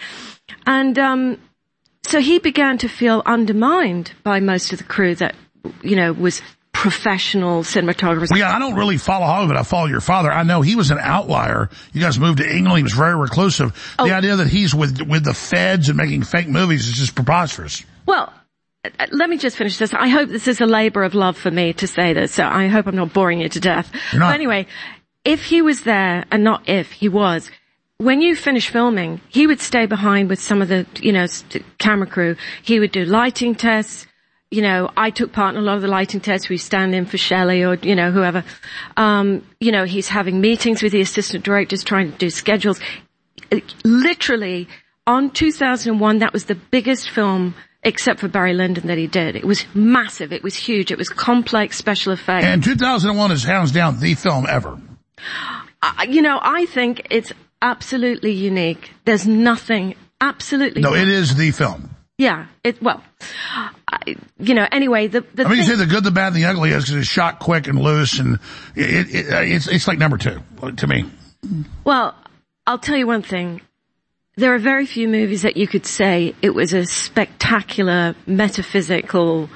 and, um, so he began to feel undermined by most of the crew that, you know, was professional cinematographers. Well, yeah, I don't really follow Hollywood. I follow your father. I know he was an outlier. You guys moved to England. He was very reclusive. Oh. The idea that he's with with the feds and making fake movies is just preposterous. Well, let me just finish this. I hope this is a labor of love for me to say this, so I hope I'm not boring you to death. You're not. But anyway, if he was there, and not if, he was, when you finish filming, he would stay behind with some of the, you know, camera crew. He would do lighting tests. You know, I took part in a lot of the lighting tests. We stand in for Shelley or, you know, whoever. Um, you know, he's having meetings with the assistant directors, trying to do schedules. Literally, on two thousand one, that was the biggest film, except for Barry Lyndon, that he did. It was massive. It was huge. It was complex special effects. And two thousand one is hands down the film ever. Uh, you know, I think it's absolutely unique. There's nothing absolutely. No, it is the film. Yeah, it, well, I, you know, anyway, the, the I mean, thing, you say the good, the bad, and the ugly is because it's shot quick and loose, and it, it, it's, it's like number two to me. Well, I'll tell you one thing. There are very few movies that you could say it was a spectacular, metaphysical,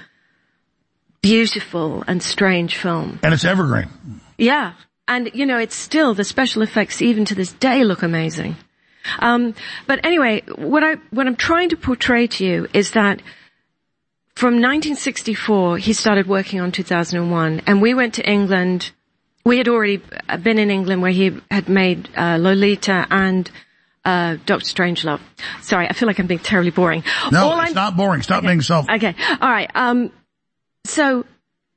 beautiful, and strange film. And it's evergreen. Yeah. And, you know, it's still, the special effects even to this day look amazing. Um, but anyway, what I, what I'm trying to portray to you is that from nineteen sixty-four, he started working on two thousand one, and we went to England. We had already been in England where he had made, uh, Lolita and, uh, Doctor Strangelove. Sorry, I feel like I'm being terribly boring. No, All it's I'm, not boring. Stop okay, being self. Okay. All right. Um, so,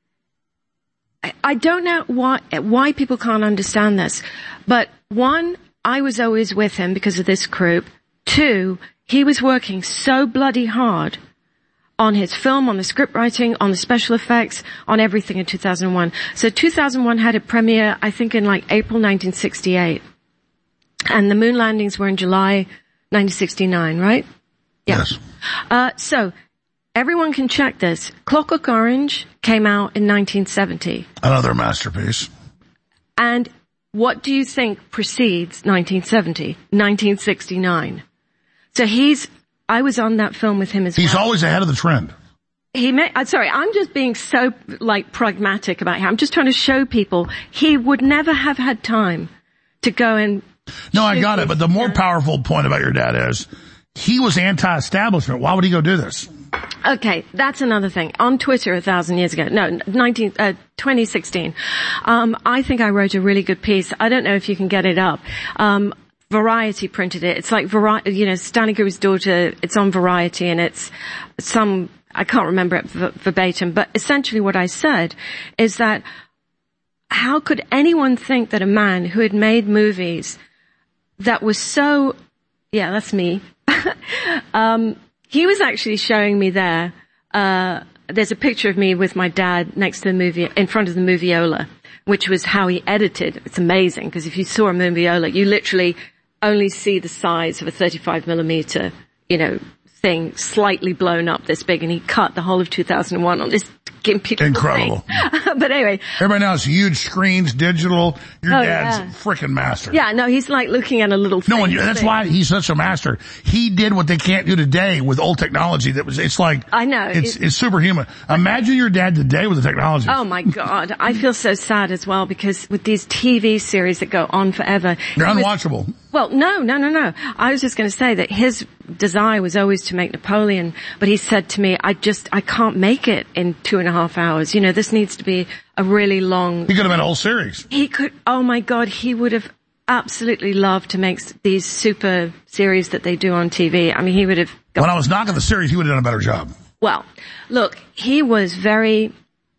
I don't know why, why people can't understand this, but one, I was always with him because of this group. Two, he was working so bloody hard on his film, on the script writing, on the special effects, on everything in two thousand one. So two thousand one had a premiere, I think, in like April nineteen sixty-eight. And the moon landings were in July nineteen sixty-nine, right? Yeah. Yes. Uh, so, everyone can check this. Clockwork Orange came out in nineteen seventy. Another masterpiece. And what do you think precedes nineteen seventy? nineteen sixty-nine. So he's, I was on that film with him as well. He's always ahead of the trend. He may, I'm sorry, I'm just being so, like, pragmatic about him. I'm just trying to show people he would never have had time to go and... No, I got it, but the more powerful point about your dad is he was anti-establishment. Why would he go do this? Okay, that's another thing. On Twitter a thousand years ago, no, nineteen, uh, twenty sixteen, um, I think I wrote a really good piece. I don't know if you can get it up. Um, Variety printed it. It's like Variety, you know, Stanley Kubrick's daughter. It's on Variety, and it's some, I can't remember it v- verbatim, but essentially what I said is that how could anyone think that a man who had made movies that was so, yeah, that's me. um, He was actually showing me there, uh, there's a picture of me with my dad next to the movie, in front of the Moviola, which was how he edited. It's amazing, because if you saw a Moviola, you literally only see the size of a thirty-five millimeter, you know, thing slightly blown up this big, and he cut the whole of two thousand one on this gimpy Incredible. thing. But anyway. Everybody now has huge screens, digital. Your oh, dad's yeah. a freaking master. Yeah, no, he's like looking at a little thing. No, and that's why he's such a master. He did what they can't do today with old technology. That was, it's like, I know. It's, it's superhuman. Imagine your dad today with the technology. Oh my God. I feel so sad as well, because with these T V series that go on forever. They're was, unwatchable. Well, no, no, no, no. I was just going to say that his desire was always to make Napoleon, but he said to me, I just, I can't make it in two and a half hours. You know, this needs to be a really long... He could have made a whole series. He could, oh my God, he would have absolutely love to make these super series that they do on T V. I mean, he would have... Got, when I was knocking the series, he would have done a better job. Well, look, he was very...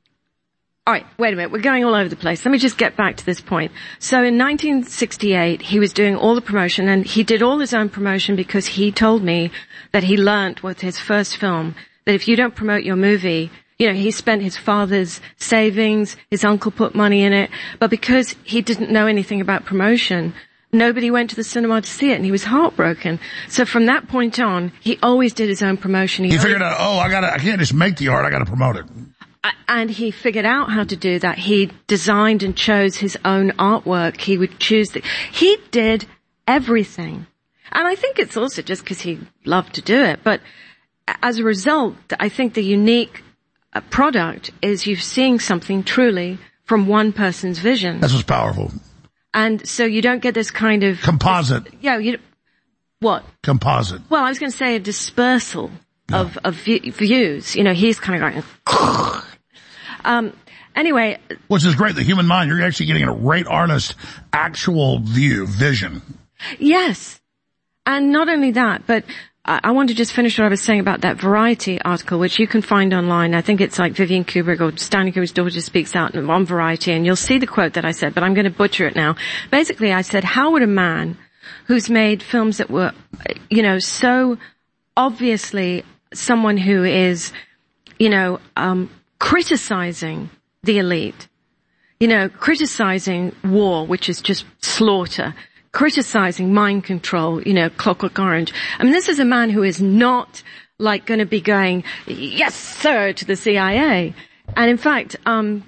All right, wait a minute. We're going all over the place. Let me just get back to this point. So in nineteen sixty-eight, he was doing all the promotion, and he did all his own promotion because he told me that he learned with his first film that if you don't promote your movie, you know, he spent his father's savings, his uncle put money in it, but because he didn't know anything about promotion, nobody went to the cinema to see it, and he was heartbroken. So from that point on, he always did his own promotion. He, he figured out, oh, I gotta, I can't just make the art, I gotta promote it. And he figured out how to do that. He designed and chose his own artwork. He would choose the, he did everything. And I think it's also just because he loved to do it. But as a result, I think the unique product is you're seeing something truly from one person's vision. That's what's powerful. And so you don't get this kind of... Composite. Yeah, you... What? Composite. Well, I was going to say a dispersal yeah. of, of views. You know, he's kind of going... Um, anyway. Which is great. The human mind, you're actually getting a great artist actual view, vision. Yes. And not only that, but I, I want to just finish what I was saying about that Variety article, which you can find online. I think it's like Vivian Kubrick or Stanley Kubrick's daughter speaks out on Variety, and you'll see the quote that I said, but I'm going to butcher it now. Basically, I said, how would a man who's made films that were, you know, so obviously someone who is, you know, um, criticizing the elite, you know, criticizing war, which is just slaughter, criticizing mind control, you know, Clockwork Orange. I mean, this is a man who is not like going to be going, yes, sir, to the C I A. And in fact, um,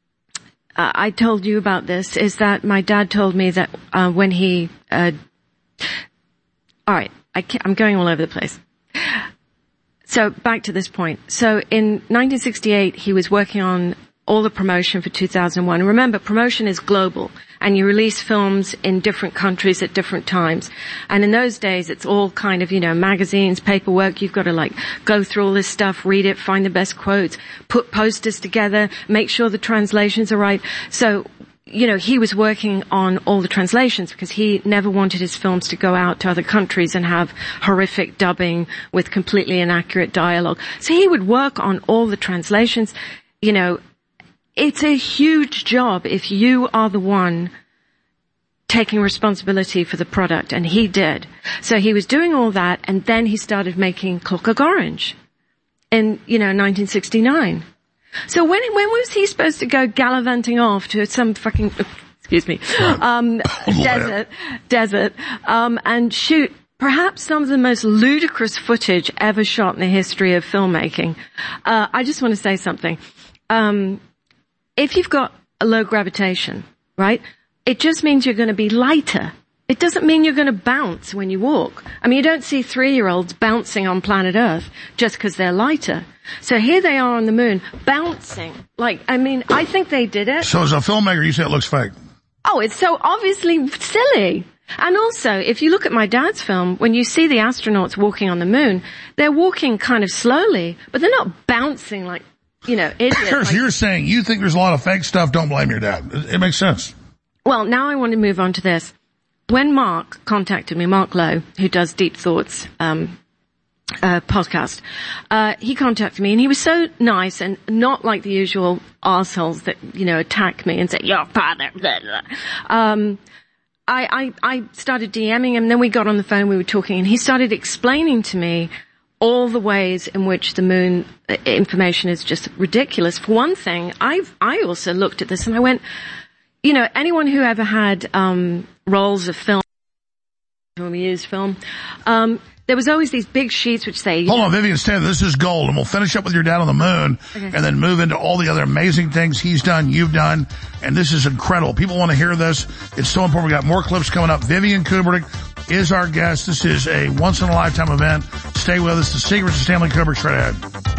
uh, I told you about this, is that my dad told me that uh, when he, uh, all right, I can't, I'm going all over the place. So back to this point. So in nineteen sixty-eight, he was working on all the promotion for two thousand one. Remember, promotion is global, and you release films in different countries at different times. And in those days, it's all kind of, you know, magazines, paperwork. You've got to like go through all this stuff, read it, find the best quotes, put posters together, make sure the translations are right. So, you know, he was working on all the translations because he never wanted his films to go out to other countries and have horrific dubbing with completely inaccurate dialogue. So he would work on all the translations. You know, it's a huge job if you are the one taking responsibility for the product, and he did. So he was doing all that, and then he started making Clockwork Orange in, you know, nineteen sixty-nine. So when when was he supposed to go gallivanting off to some fucking, excuse me, um, desert, desert, um, and shoot perhaps some of the most ludicrous footage ever shot in the history of filmmaking? Uh, I just want to say something. Um, if you've got a low gravitation, right, it just means you're going to be lighter. It doesn't mean you're going to bounce when you walk. I mean, you don't see three-year-olds bouncing on planet Earth just because they're lighter. So here they are on the moon, bouncing. Like, I mean, I think they did it. So as a filmmaker, you say it looks fake? Oh, it's so obviously silly. And also, if you look at my dad's film, when you see the astronauts walking on the moon, they're walking kind of slowly, but they're not bouncing like, you know, idiots. Sure, so like, you're saying you think there's a lot of fake stuff, don't blame your dad. It, it makes sense. Well, now I want to move on to this. When Mark contacted me, Mark Lowe, who does Deep Thoughts, um, uh, podcast, uh, he contacted me and he was so nice and not like the usual arseholes that, you know, attack me and say, your father, blah, blah. Um, I, I, I started DMing him, then we got on the phone, we were talking, and he started explaining to me all the ways in which the moon information is just ridiculous. For one thing, I've, I also looked at this and I went, you know, anyone who ever had, um, rolls of film, when we used film, um, there was always these big sheets which say... Hold know, on, Vivian, stand. This is gold, and we'll finish up with your dad on the moon, okay, and then move into all the other amazing things he's done, you've done, and this is incredible. People want to hear this. It's so important. We got more clips coming up. Vivian Kubrick is our guest. This is a once-in-a-lifetime event. Stay with us. The Secrets of Stanley Kubrick straight ahead.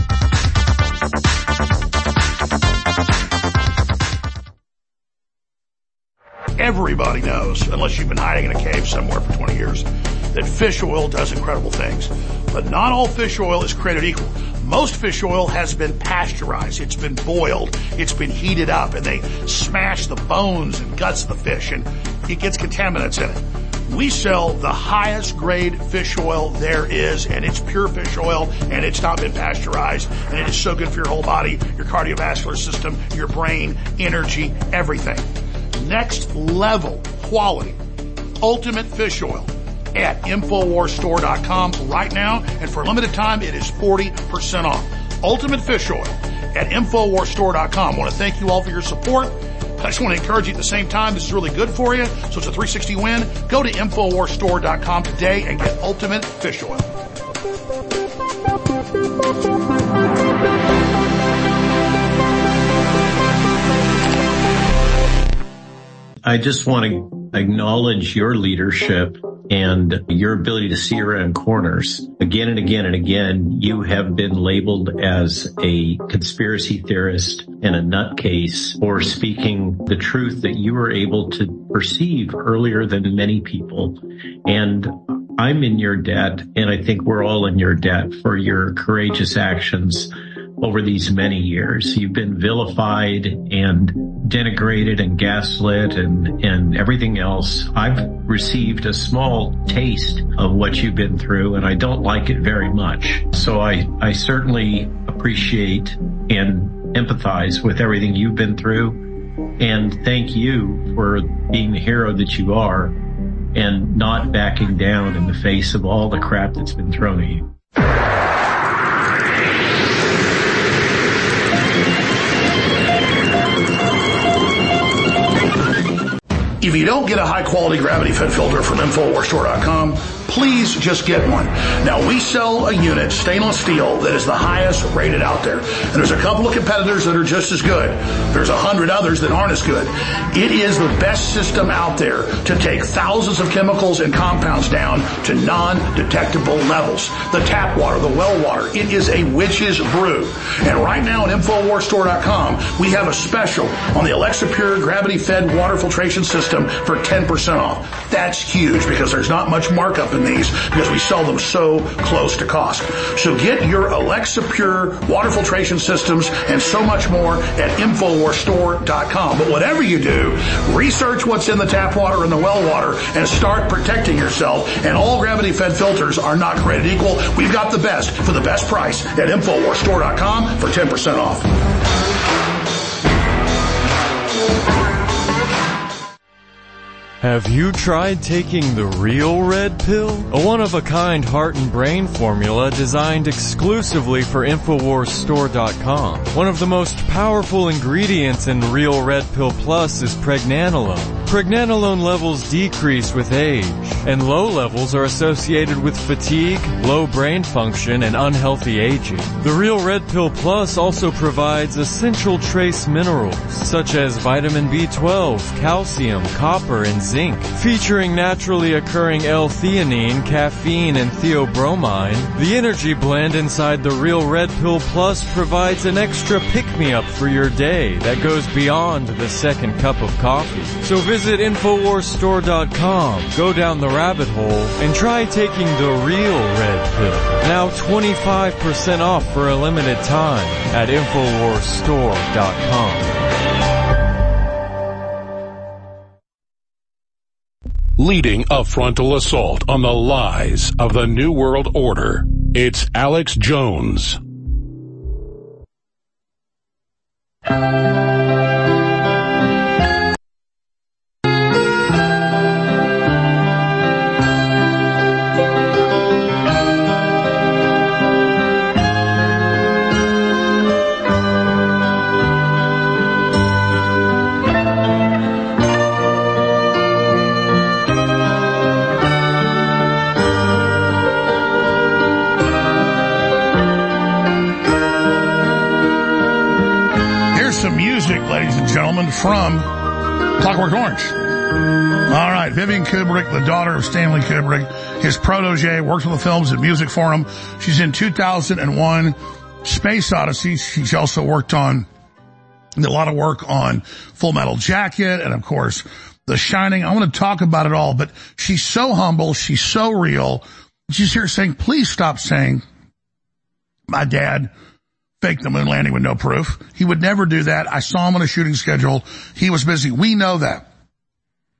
Everybody knows, unless you've been hiding in a cave somewhere for twenty years, that fish oil does incredible things. But not all fish oil is created equal. Most fish oil has been pasteurized. It's been boiled. It's been heated up, and they smash the bones and guts of the fish. And it gets contaminants in it. We sell the highest grade fish oil there is, and it's pure fish oil, and it's not been pasteurized, and it is so good for your whole body, your cardiovascular system, your brain, energy, everything. Next level quality, ultimate fish oil at Infowars Store dot com right now, and for a limited time, it is forty percent off. Ultimate fish oil at Infowars Store dot com. I want to thank you all for your support. I just want to encourage you at the same time. This is really good for you. So it's a three sixty win. Go to Infowars Store dot com today and get ultimate fish oil. I just want to acknowledge your leadership and your ability to see around corners. Again and again and again, you have been labeled as a conspiracy theorist and a nutcase for speaking the truth that you were able to perceive earlier than many people. And I'm in your debt, and I think we're all in your debt for your courageous actions over these many years. You've been vilified and denigrated and gaslit and, and everything else. I've received a small taste of what you've been through, and I don't like it very much. So I, I certainly appreciate and empathize with everything you've been through. And thank you for being the hero that you are and not backing down in the face of all the crap that's been thrown at you. If you don't get a high-quality gravity-fed filter from Infowars Store dot com, please just get one. Now, we sell a unit, stainless steel, that is the highest rated out there. And there's a couple of competitors that are just as good. There's a hundred others that aren't as good. It is the best system out there to take thousands of chemicals and compounds down to non-detectable levels. The tap water, the well water, it is a witch's brew. And right now at Infowars Store dot com, we have a special on the Alexa Pure gravity-fed water filtration system for ten percent off. That's huge because there's not much markup in these because we sell them so close to cost. So get your Alexa Pure water filtration systems and so much more at Infowars Store dot com. But whatever you do, research what's in the tap water and the well water and start protecting yourself. And all gravity-fed filters are not created equal. We've got the best for the best price at Infowars Store dot com for ten percent off. Have you tried taking the real red pill? A one-of-a-kind heart and brain formula designed exclusively for Infowars Store dot com. One of the most powerful ingredients in Real Red Pill Plus is pregnenolone. Pregnenolone levels decrease with age, and low levels are associated with fatigue, low brain function, and unhealthy aging. The Real Red Pill Plus also provides essential trace minerals such as vitamin B twelve, calcium, copper, and zinc. Zinc. Featuring naturally occurring L-theanine, caffeine, and theobromine, the energy blend inside the Real Red Pill Plus provides an extra pick-me-up for your day that goes beyond the second cup of coffee. So visit Infowars Store dot com, go down the rabbit hole, and try taking the real red pill. Now twenty-five percent off for a limited time at Infowars Store dot com. Leading a frontal assault on the lies of the New World Order, it's Alex Jones. Gentlemen, from Clockwork Orange. All right, Vivian Kubrick, the daughter of Stanley Kubrick, his protege, worked on the films at Music for him. She's in two thousand one Space Odyssey. She's also worked on a lot of work on Full Metal Jacket and, of course, The Shining. I want to talk about it all, but she's so humble. She's so real. She's here saying, please stop saying my dad faked the moon landing with no proof. He would never do that. I saw him on a shooting schedule. He was busy. We know that.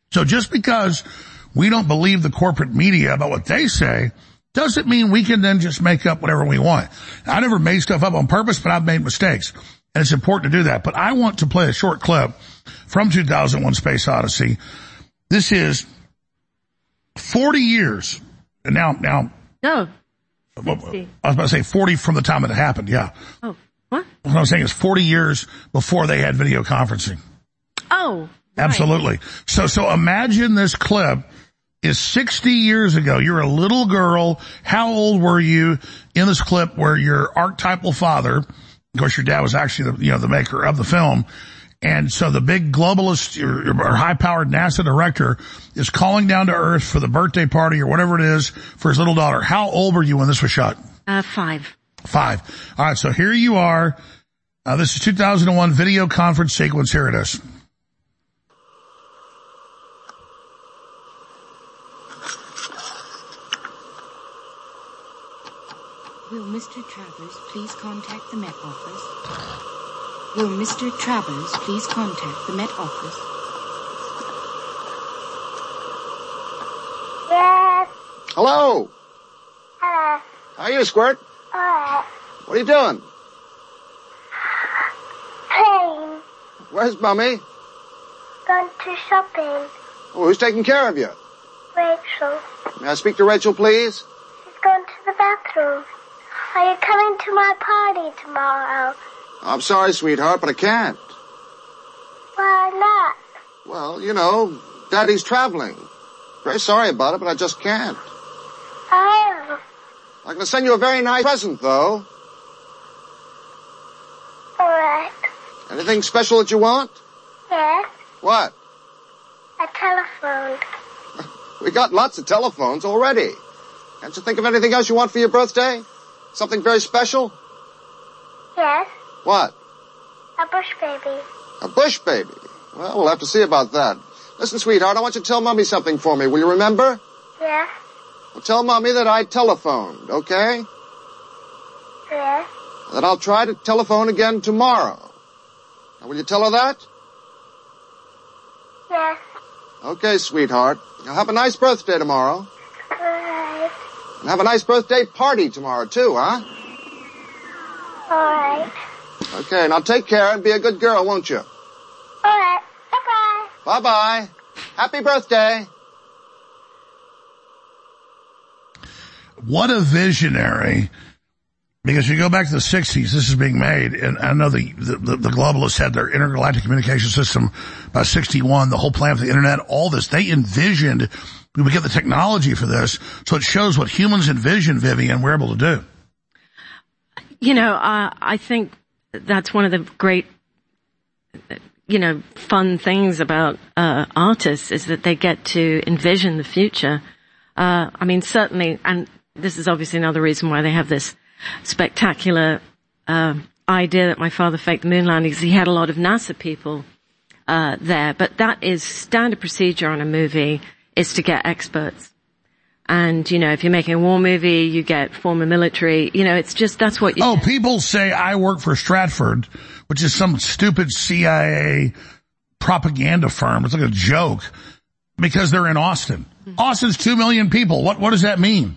So just because we don't believe the corporate media about what they say doesn't mean we can then just make up whatever we want. I never made stuff up on purpose, but I've made mistakes. And it's important to do that. But I want to play a short clip from two thousand one Space Odyssey. This is forty years. And now, now. No. sixty. I was about to say forty from the time it happened, yeah. Oh, what? What I'm saying is forty years before they had video conferencing. Oh. Right. Absolutely. So, so imagine this clip is sixty years ago. You're a little girl. How old were you in this clip where your archetypal father, of course your dad was actually the, you know, the maker of the film. And so the big globalist or, or high-powered NASA director is calling down to Earth for the birthday party or whatever it is for his little daughter. How old were you when this was shot? Uh, five. Five. All right. So here you are. Uh, this is two thousand one video conference sequence. Here it is. Will Mister Travers please contact the Met Office? Will Mister Travers please contact the Met Office? Yes. Hello. Hello. How are you, Squirt? Alright. What are you doing? Playing. Where's Mummy? Going to shopping. Oh, who's taking care of you? Rachel. May I speak to Rachel, please? She's going to the bathroom. Are you coming to my party tomorrow? I'm sorry, sweetheart, but I can't. Why not? Well, you know, Daddy's traveling. Very sorry about it, but I just can't. Oh. I'm going to send you a very nice present, though. All right. Anything special that you want? Yes. What? A telephone. We got lots of telephones already. Can't you think of anything else you want for your birthday? Something very special? Yes. What? A bush baby. A bush baby? Well, we'll have to see about that. Listen, sweetheart, I want you to tell Mommy something for me. Will you remember? Yes. Well, tell Mommy that I telephoned, okay? Yes. That I'll try to telephone again tomorrow. Now, will you tell her that? Yes. Okay, sweetheart. Now, have a nice birthday tomorrow. All right. And have a nice birthday party tomorrow, too, huh? All right. Okay, now take care and be a good girl, won't you? All right. Bye-bye. Bye-bye. Happy birthday. What a visionary. Because you go back to the sixties, this is being made, and I know the, the, the globalists had their intergalactic communication system by sixty-one, the whole plan for the internet, all this. They envisioned we would get the technology for this, so it shows what humans envision, Vivian, we're able to do. You know, uh, I think that's one of the great, you know, fun things about uh, artists is that they get to envision the future. Uh, I mean, certainly, and this is obviously another reason why they have this spectacular uh, idea that my father faked the moon landing, because he had a lot of NASA people uh, there. But that is standard procedure on a movie, is to get experts. And, you know, if you're making a war movie, you get former military. You know, it's just, that's what you Oh, do. People say I work for Stratford, which is some stupid C I A propaganda firm. It's like a joke because they're in Austin. Mm-hmm. Austin's two million people. What, what does that mean?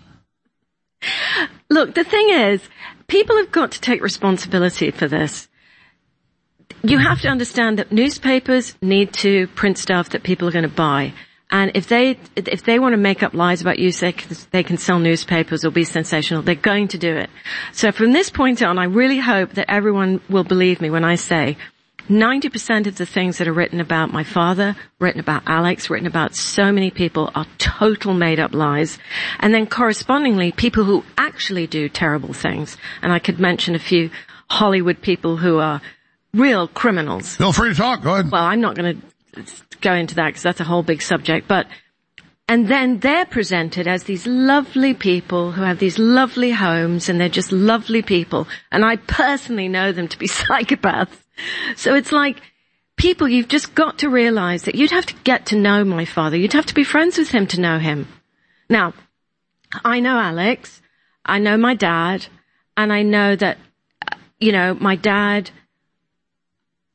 Look, the thing is, people have got to take responsibility for this. You have to understand that newspapers need to print stuff that people are going to buy. And if they, if they want to make up lies about you, so they can, they can sell newspapers or be sensational, they're going to do it. So from this point on, I really hope that everyone will believe me when I say ninety percent of the things that are written about my father, written about Alex, written about so many people are total made up lies. And then correspondingly, people who actually do terrible things. And I could mention a few Hollywood people who are real criminals. Feel free to talk. Go ahead. Well, I'm not going to go into that because that's a whole big subject. But, and then they're presented as these lovely people who have these lovely homes and they're just lovely people. And I personally know them to be psychopaths. So it's like, people, you've just got to realize that you'd have to get to know my father. You'd have to be friends with him to know him. Now, I know Alex. I know my dad. And I know that, you know, my dad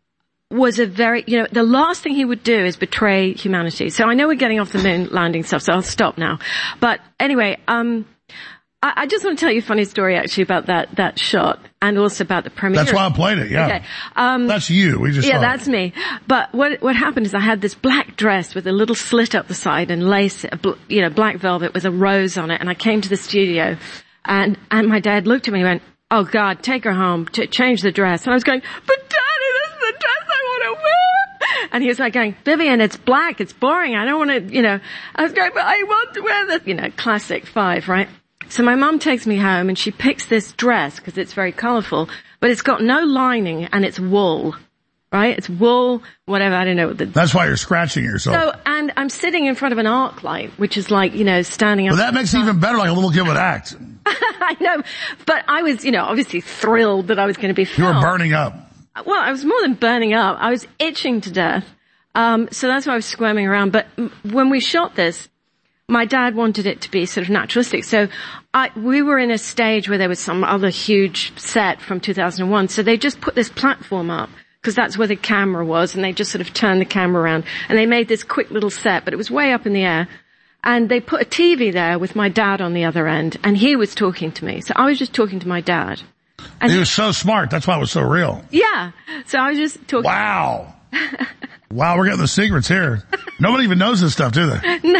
was a very, you know, the last thing he would do is betray humanity. So I know we're getting off the moon landing stuff, so I'll stop now. But anyway, um, I, I just want to tell you a funny story actually about that, that shot and also about the premiere. That's why I played it, yeah. Okay. Um, that's you. We just Yeah, saw that's it. me. But what, what happened is I had this black dress with a little slit up the side and lace, you know, black velvet with a rose on it. And I came to the studio and, and my dad looked at me and went, "Oh God, take her home, to change the dress." And I was going, "But Daddy, this is the dress I want to wear." And he was like going, "Vivian, it's black, it's boring, I don't want to, you know." I was going, "But I want to wear this," you know, classic five, right? So my mum takes me home and she picks this dress because it's very colourful, but it's got no lining and it's wool, right? It's wool, whatever, I don't know. What the, That's why you're scratching yourself. so, and I'm sitting in front of an arc light, which is like, you know, standing up. Well, that makes it even better, like a little kid would act. I know, but I was, you know, obviously thrilled that I was going to be filmed. You were burning up. Well, I was more than burning up. I was itching to death. Um, so that's why I was squirming around. But m- when we shot this, my dad wanted it to be sort of naturalistic. So I, we were in a stage where there was some other huge set from two thousand one. So they just put this platform up because that's where the camera was. And they just sort of turned the camera around and they made this quick little set, but it was way up in the air. And they put a T V there with my dad on the other end and he was talking to me. So I was just talking to my dad. And he was so smart. That's why it was so real. Yeah. So I was just talking. Wow. Wow, we're getting the secrets here. Nobody even knows this stuff, do they? No.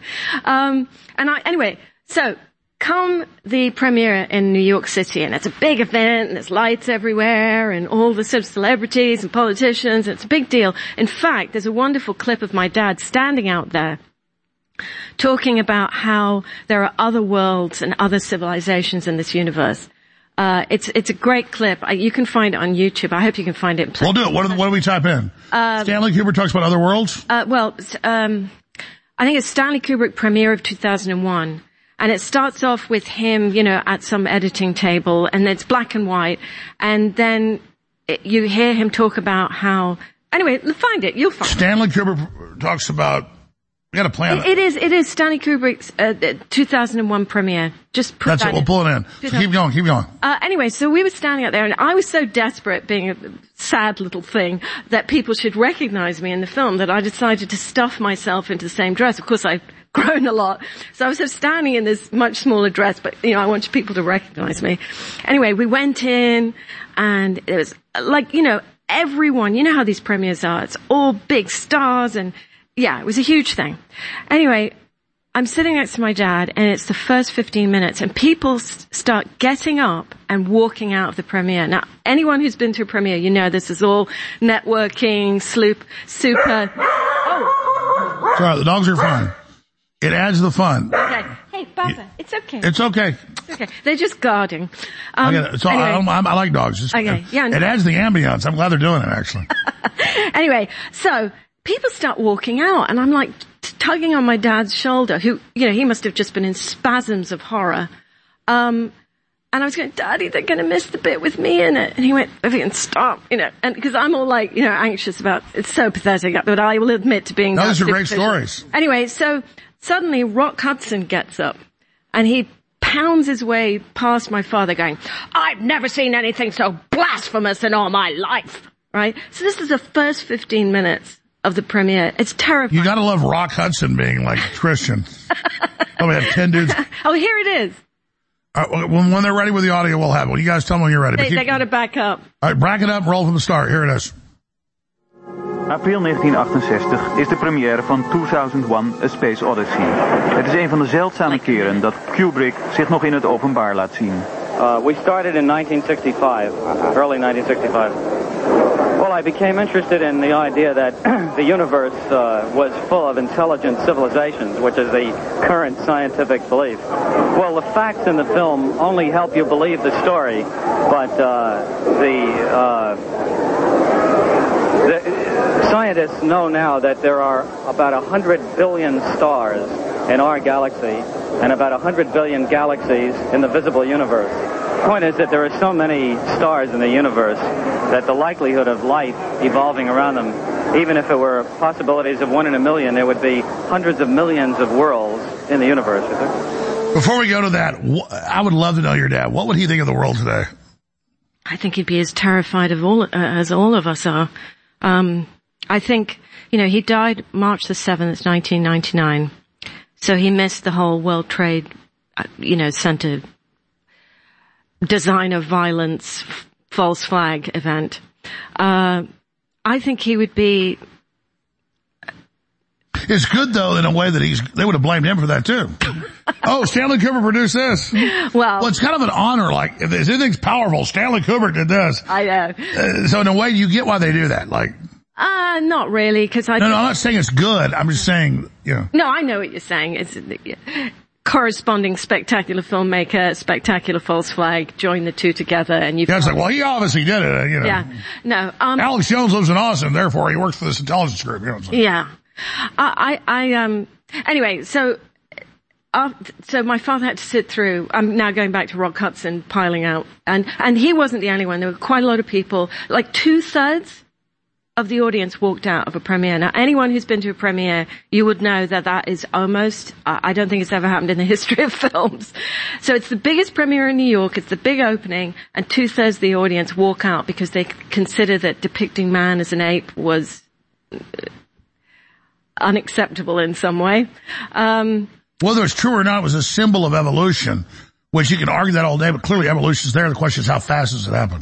Um, and I, anyway, so come the premiere in New York City, and it's a big event, and there's lights everywhere, and all the sort of celebrities and politicians, and it's a big deal. In fact, there's a wonderful clip of my dad standing out there talking about how there are other worlds and other civilizations in this universe. Uh, it's, it's a great clip. I, you can find it on YouTube. I hope you can find it. We'll do it. What do, what do we type in? Uh, Stanley Kubrick talks about other worlds? Uh, well, um, I think it's Stanley Kubrick premiere of two thousand one. And it starts off with him, you know, at some editing table and it's black and white. And then it, you hear him talk about how, anyway, find it. You'll find it. Stanley Kubrick talks about, we got a plan. It, it is, it is Stanley Kubrick's, uh, two thousand one premiere. Just put That's that it. We'll in. pull it in. So keep going, keep going. Uh, anyway, so we were standing out there and I was so desperate, being a sad little thing, that people should recognize me in the film that I decided to stuff myself into the same dress. Of course, I've grown a lot. So I was sort of standing in this much smaller dress, but, you know, I wanted people to recognize me. Anyway, we went in and it was like, you know, everyone, you know how these premieres are. It's all big stars and, yeah, it was a huge thing. Anyway, I'm sitting next to my dad and it's the first fifteen minutes and people st- start getting up and walking out of the premiere. Now, anyone who's been to a premiere, you know this is all networking, sloop, super. Oh. Sorry, the dogs are fine. It adds the fun. Okay. Hey, Papa, it's okay. It's okay. It's okay. They're just guarding. Um, I get it. So anyway. I, don't, I, I like dogs. It's, Okay, yeah, It no. adds the ambience. I'm glad they're doing it, actually. Anyway, so people start walking out and I'm like t- tugging on my dad's shoulder who, you know, he must have just been in spasms of horror. Um, and I was going, Daddy, they're going to miss the bit with me in it. And he went, Vivian, stop, you know, and because I'm all like, you know, anxious about, it's so pathetic, but I will admit to being. Those are great superficial. stories. Anyway, so suddenly Rock Hudson gets up and he pounds his way past my father going, I've never seen anything so blasphemous in all my life. Right? So this is the first fifteen minutes of the premiere. It's terrifying. You gotta love Rock Hudson being like Christian. Oh, we have ten dudes. Oh, here it is. All right, when, when they're ready with the audio, we'll have it. Well, you guys tell them when you're ready. They, But keep- they got to back up. All right, brack it up, roll from the start. Here it is. April negentien achtenzestig is de première van two thousand one A Space Odyssey. Het is een van de zeldzame keren dat Kubrick zich nog in het openbaar laat zien. Uh, we started in nineteen sixty-five, early nineteen sixty-five. Well, I became interested in the idea that the universe uh, was full of intelligent civilizations, which is the current scientific belief. Well, the facts in the film only help you believe the story, but uh, the, uh, the scientists know now that there are about one hundred billion stars in our galaxy and about one hundred billion galaxies in the visible universe. The point is that there are so many stars in the universe that the likelihood of life evolving around them, even if it were possibilities of one in a million, there would be hundreds of millions of worlds in the universe. Before we go to that, wh- I would love to know your dad. What would he think of the world today? I think he'd be as terrified of all uh, as all of us are. Um, I think, you know, he died March the seventh, nineteen ninety-nine. So he missed the whole World Trade, you know, Center design of violence, f- false flag event. Uh, I think he would be... It's good, though, in a way that he's, they would have blamed him for that, too. Oh, Stanley Kubrick produced this. Well, well, it's kind of an honor, like, if anything's powerful, Stanley Kubrick did this. I know. Uh, so in a way, you get why they do that, like... Uh, not really, because I... No, no, I'm not saying it's good. I'm just saying, you know... No, I know what you're saying. It's corresponding spectacular filmmaker, spectacular false flag, join the two together, and you... Yeah, it's like, well, he obviously did it, you know. Yeah, no. Um, Alex Jones lives in Austin, therefore he works for this intelligence group, you know what I'm saying? Yeah. I, I, um, anyway, so, uh, so my father had to sit through, I'm now going back to Rock Hudson piling out, and, and he wasn't the only one. There were quite a lot of people, like two thirds of the audience walked out of a premiere. Now, anyone who's been to a premiere, you would know that that is almost, uh, I don't think it's ever happened in the history of films. So it's the biggest premiere in New York, it's the big opening, and two thirds of the audience walk out because they consider that depicting man as an ape was uh, unacceptable in some way. Um, Whether it's true or not, it was a symbol of evolution, which you can argue that all day, but clearly evolution's there. The question is, how fast does it happen?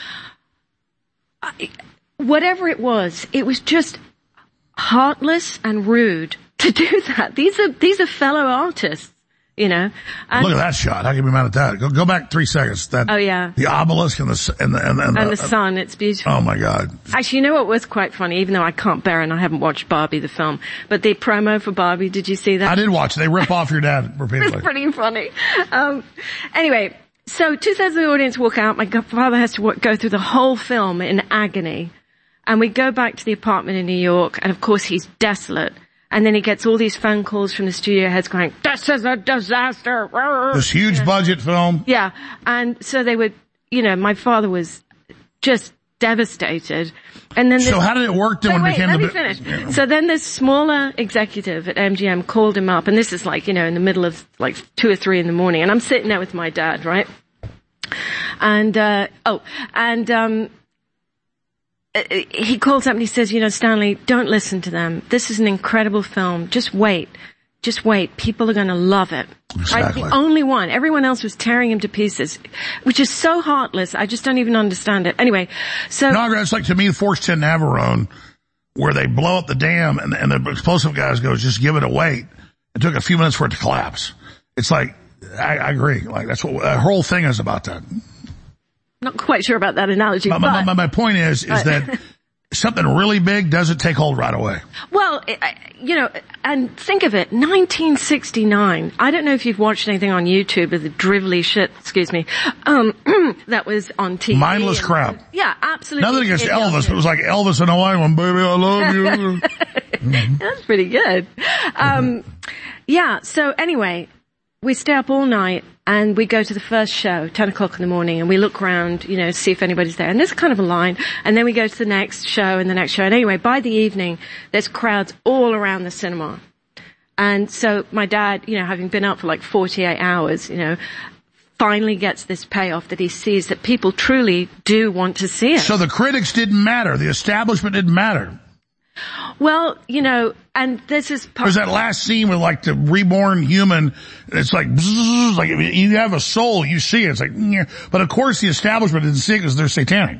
I, whatever it was, it was just heartless and rude to do that. These are, these are fellow artists, you know. And look at that shot. How can you be mad at that? Go, go back three seconds. That, oh yeah. The obelisk and the, and the, and the, and and the, the sun. It's beautiful. Oh my God. Actually, you know what was quite funny, even though I can't bear it and I haven't watched Barbie the film, but the promo for Barbie, did you see that? I did watch it. They rip off your dad repeatedly. It's pretty funny. Um, anyway, so two thirds of the audience walk out. My father has to work, go through the whole film in agony. And we go back to the apartment in New York, and of course he's desolate. And then he gets all these phone calls from the studio heads going, "This is a disaster." This huge yeah. budget film. Yeah. And so they would, you know, my father was just devastated. And then this, so how did it work then wait, when wait, it became let the... me finish. Yeah. So then this smaller executive at M G M called him up, and this is like, you know, in the middle of like two or three in the morning, and I'm sitting there with my dad, right? And, uh, oh, and, um, he calls up and he says, you know, Stanley, don't listen to them. This is an incredible film. Just wait. Just wait. People are going to love it. Exactly. Right? The only one. Everyone else was tearing him to pieces, which is so heartless. I just don't even understand it. Anyway, so. No, it's like to me, Force ten Navarone, where they blow up the dam and, and the explosive guys go, just give it a wait. It took a few minutes for it to collapse. It's like, I, I agree. Like that's what the whole thing is about that. Not quite sure about that analogy, my, but... My, my point is, is but, that something really big doesn't take hold right away. Well, you know, and think of it, nineteen sixty-nine. I don't know if you've watched anything on YouTube of the drivelly shit, excuse me, um, that was on T V. Mindless and, crap. Yeah, absolutely. Nothing against Elvis, but it was like Elvis in Hawaii, one baby, I love you. Mm-hmm. That's pretty good. Um, yeah, so anyway, we stay up all night and we go to the first show, ten o'clock in the morning, and we look around, you know, see if anybody's there. And there's kind of a line. And then we go to the next show and the next show. And anyway, by the evening, there's crowds all around the cinema. And so my dad, you know, having been up for like forty-eight hours, you know, finally gets this payoff that he sees that people truly do want to see it. So the critics didn't matter. The establishment didn't matter. Well, you know, and this is part... There's that last scene with like the reborn human. It's like, bzzz, like you have a soul, you see it. It's like, yeah. But of course the establishment didn't see it because they're satanic.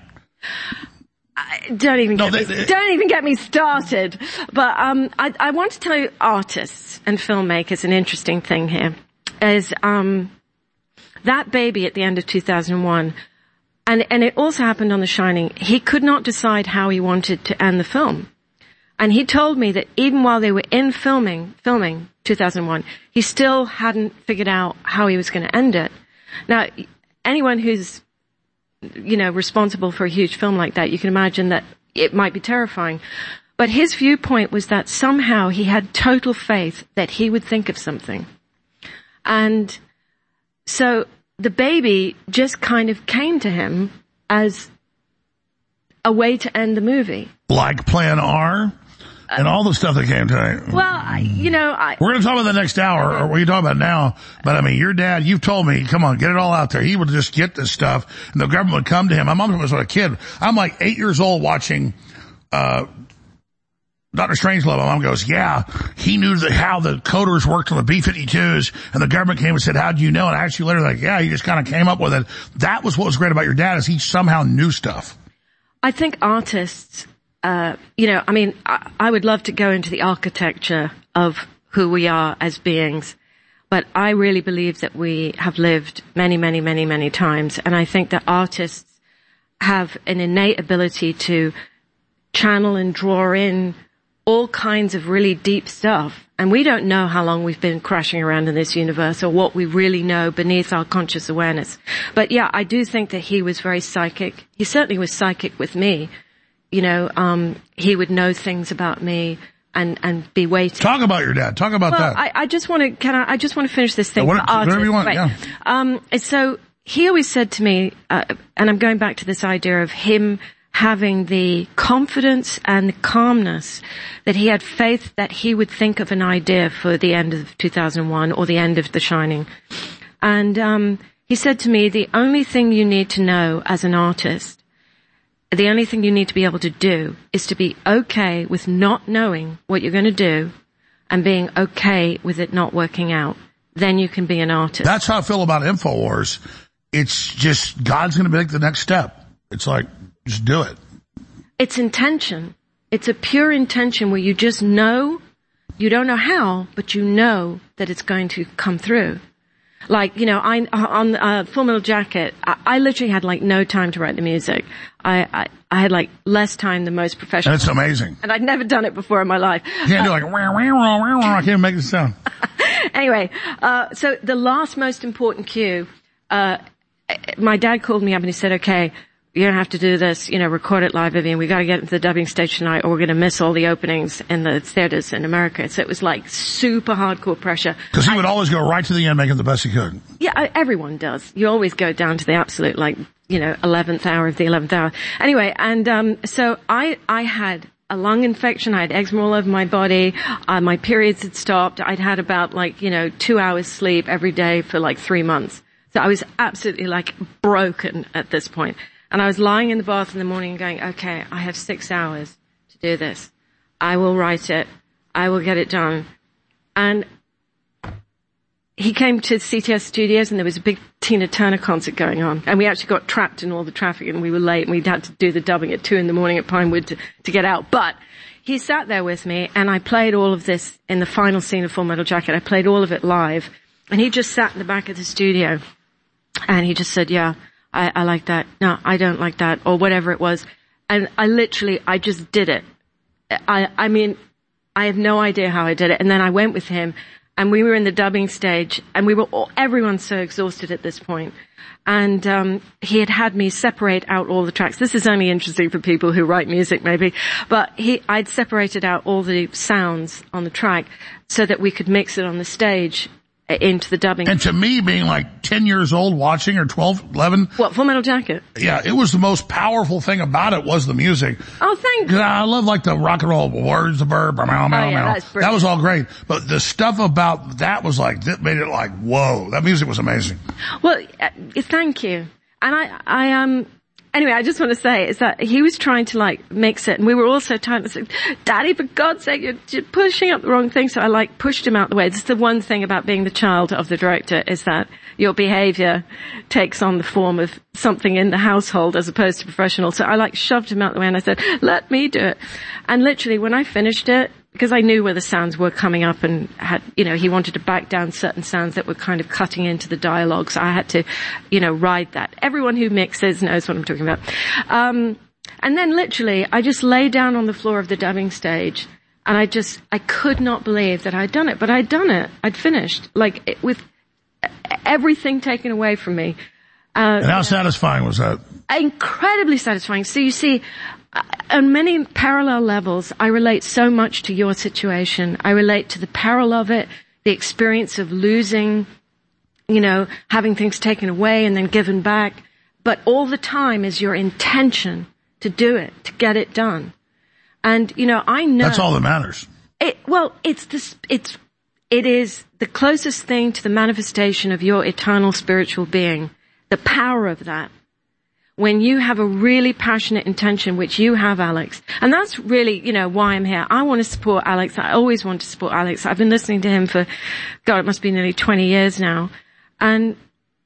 I, don't even no, get they, me, they, don't even get me started. But um, I, I want to tell you, artists and filmmakers, an interesting thing here is um, that baby at the end of two thousand one, and and it also happened on The Shining. He could not decide how he wanted to end the film. And he told me that even while they were in filming, filming two thousand one, he still hadn't figured out how he was going to end it. Now, anyone who's, you know, responsible for a huge film like that, you can imagine that it might be terrifying. But his viewpoint was that somehow he had total faith that he would think of something. And so the baby just kind of came to him as a way to end the movie. Like Plan R? And all the stuff that came tonight. Well, I, you know, I... We're going to talk about the next hour, or what are you talking about now? But I mean, your dad, you've told me, come on, get it all out there. He would just get this stuff, and the government would come to him. My mom was a kid. I'm like eight years old watching uh, Doctor Strangelove, my mom goes, yeah, he knew the, how the coders worked on the B fifty-twos, and the government came and said, how do you know? And I actually literally like, yeah, he just kind of came up with it. That was what was great about your dad, is he somehow knew stuff. I think artists, uh, you know, I mean, I, I would love to go into the architecture of who we are as beings, but I really believe that we have lived many, many, many, many times, and I think that artists have an innate ability to channel and draw in all kinds of really deep stuff. And we don't know how long we've been crashing around in this universe or what we really know beneath our conscious awareness. But yeah, I do think that he was very psychic. He certainly was psychic with me. You know, um, he would know things about me and, and be waiting. Talk about your dad. Talk about well, that. I, I just want to, can I, I just want to finish this thing. Yeah, what, for artists. whatever you want, right. yeah. Um, so he always said to me, uh, and I'm going back to this idea of him having the confidence and the calmness that he had faith that he would think of an idea for the end of two thousand one or the end of The Shining. And um he said to me, the only thing you need to know as an artist, the only thing you need to be able to do is to be okay with not knowing what you're going to do and being okay with it not working out. Then you can be an artist. That's how I feel about InfoWars. It's just God's going to make the next step. It's like, just do it. It's intention. It's a pure intention where you just know, you don't know how, but you know that it's going to come through. Like, you know, I, on, uh, Full Metal Jacket, I, I literally had like no time to write the music. I, I, I had like less time than most professionals. That's amazing. And I'd never done it before in my life. You can't do like, wah, wah, wah, wah, wah. I can't make this sound. Anyway, uh, so the last most important cue, uh, my dad called me up and he said, okay, you're going to have to do this, you know, record it live, Vivian. We got to get into the dubbing stage tonight or we're going to miss all the openings in the theaters in America. So it was like super hardcore pressure. Because he would I, always go right to the end, making the best he could. Yeah, I, everyone does. You always go down to the absolute, like, you know, eleventh hour of the eleventh hour. Anyway, and, um, so I, I had a lung infection. I had eczema all over my body. Uh, my periods had stopped. I'd had about like, you know, two hours sleep every day for like three months. So I was absolutely like broken at this point. And I was lying in the bath in the morning going, okay, I have six hours to do this. I will write it. I will get it done. And he came to C T S Studios and there was a big Tina Turner concert going on. And we actually got trapped in all the traffic and we were late and we had to do the dubbing at two in the morning at Pinewood to, to get out. But he sat there with me and I played all of this in the final scene of Full Metal Jacket. I played all of it live and he just sat in the back of the studio and he just said, yeah, I, I like that. No, I don't like that, or whatever it was. And I literally, I just did it. I, I mean, I have no idea how I did it. And then I went with him and we were in the dubbing stage and we were all, everyone's so exhausted at this point. And, um, he had had me separate out all the tracks. This is only interesting for people who write music maybe, but he, I'd separated out all the sounds on the track so that we could mix it on the stage into the dubbing. And to me, being like ten years old watching, or twelve, eleven. What, Full Metal Jacket? Yeah, it was the most powerful thing about it was the music. Oh, thank you. I love like the rock and roll words, the verb, meow, meow, oh, yeah, meow. That's that was all great. But the stuff about that was like, that made it like, whoa, that music was amazing. Well, uh, thank you. And I, I, um, anyway, I just want to say is that he was trying to like mix it and we were also trying to say, Daddy, for God's sake, you're, you're pushing up the wrong thing. So I like pushed him out the way. This is the one thing about being the child of the director is that your behavior takes on the form of something in the household as opposed to professional. So I like shoved him out the way and I said, let me do it. And literally when I finished it, because I knew where the sounds were coming up and had, you know, he wanted to back down certain sounds that were kind of cutting into the dialogue. So I had to, you know, ride that. Everyone who mixes knows what I'm talking about. Um, and then literally I just lay down on the floor of the dubbing stage and I just, I could not believe that I'd done it, but I'd done it. I'd finished, like it, with everything taken away from me. Uh, and how satisfying was that? Incredibly satisfying. So you see, on many parallel levels, I relate so much to your situation. I relate to the peril of it, the experience of losing, you know, having things taken away and then given back. But all the time is your intention to do it, to get it done. And, you know, I know. That's all that matters. It, well, it's this, it's, it is the closest thing to the manifestation of your eternal spiritual being. The power of that. when you have a really passionate intention, which you have, Alex. And that's really, you know, why I'm here. I want to support Alex. I always want to support Alex. I've been listening to him for, God, it must be nearly twenty years now. And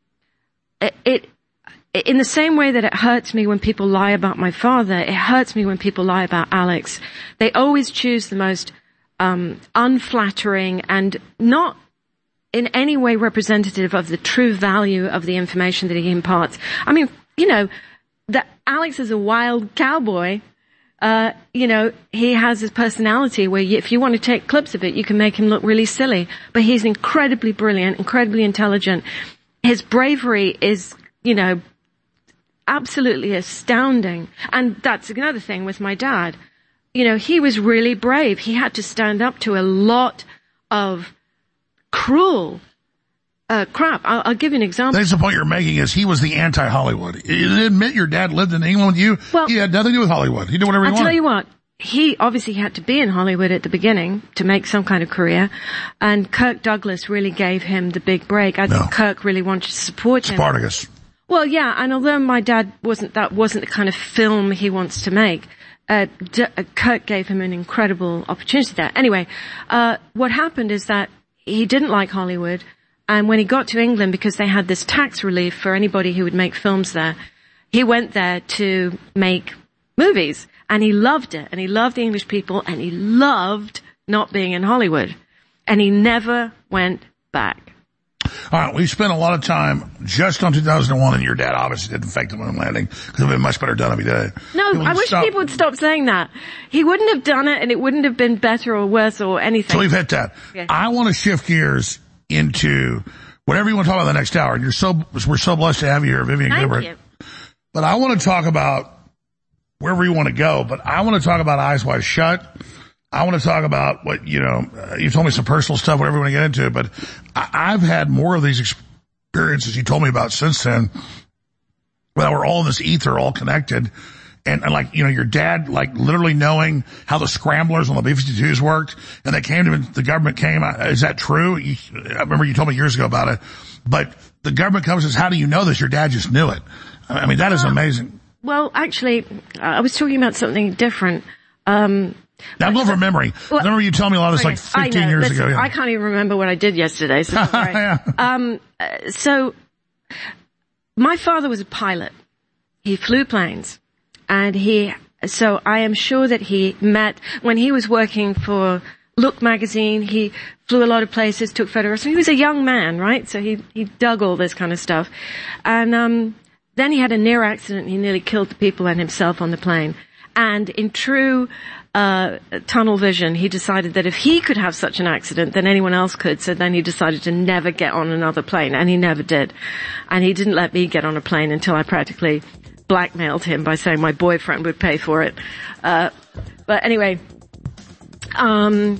it, it in the same way that it hurts me when people lie about my father, it hurts me when people lie about Alex. They always choose the most um unflattering and not in any way representative of the true value of the information that he imparts. I mean, you know, that Alex is a wild cowboy. Uh, you know, he has his personality where you, if you want to take clips of it, you can make him look really silly. But he's incredibly brilliant, incredibly intelligent. His bravery is, you know, absolutely astounding. And that's another thing with my dad. You know, he was really brave. He had to stand up to a lot of cruel Uh, crap. I'll, I'll give you an example. That's the point you're making is he was the anti-Hollywood. You admit your dad lived in England with you. Well, he had nothing to do with Hollywood. He did whatever he I'll wanted. tell you what. He obviously had to be in Hollywood at the beginning to make some kind of career. And Kirk Douglas really gave him the big break. I no. think Kirk really wanted to support him. Spartacus. Well, yeah. And although my dad wasn't, that wasn't the kind of film he wants to make, uh, D- uh Kirk gave him an incredible opportunity there. Anyway, uh, what happened is that he didn't like Hollywood. And when he got to England, because they had this tax relief for anybody who would make films there, he went there to make movies. And he loved it. And he loved the English people. And he loved not being in Hollywood. And he never went back. All right, we spent a lot of time just on two thousand one, and your dad obviously didn't fake the moon landing because it would have been much better done if he did. No, I wish stop. people would stop saying that. He wouldn't have done it, and it wouldn't have been better or worse or anything. So we've hit that. Yeah. I want to shift gears into whatever you want to talk about the next hour. And you're so, we're so blessed to have you here, Vivian Thank Kubrick. You. But I want to talk about wherever you want to go, but I want to talk about Eyes Wide Shut. I want to talk about what, you know, uh, you told me some personal stuff, whatever you want to get into, but I, I've had more of these experiences you told me about since then. Well, we're all in this ether, all connected. And, and like, you know, your dad, like literally knowing how the scramblers on the B fifty-twos worked, and they came to him, the government came. Is that true? You, I remember you told me years ago about it, but the government comes and says, how do you know this? Your dad just knew it. I mean, that is amazing. Well, actually, I was talking about something different. Um, now I'm going from memory. Well, I remember you telling me a lot of this like fifteen I know, years listen, ago. Yeah. I can't even remember what I did yesterday. So, don't worry. yeah. um, uh, so my father was a pilot. He flew planes. And he, so I am sure that he met, when he was working for Look magazine, he flew a lot of places, took photographs. He was a young man, right? So he, he dug all this kind of stuff. And, um, then he had a near accident. He nearly killed the people and himself on the plane. And in true, uh, tunnel vision, he decided that if he could have such an accident, then anyone else could. So then he decided to never get on another plane. And he never did. And he didn't let me get on a plane until I practically blackmailed him by saying my boyfriend would pay for it. Uh, but anyway, um,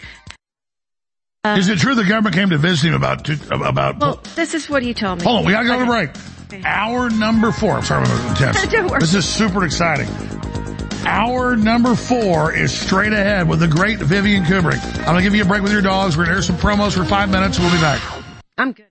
uh, is it true the government came to visit him about, two, about, well, this is what he told me. Hold on, we gotta go okay. to break. Okay. Hour number four. I'm sorry, I'm intense. Don't worry. This is super exciting. Hour number four is straight ahead with the great Vivian Kubrick. I'm gonna give you a break with your dogs. We're gonna hear some promos for five minutes. We'll be back. I'm good.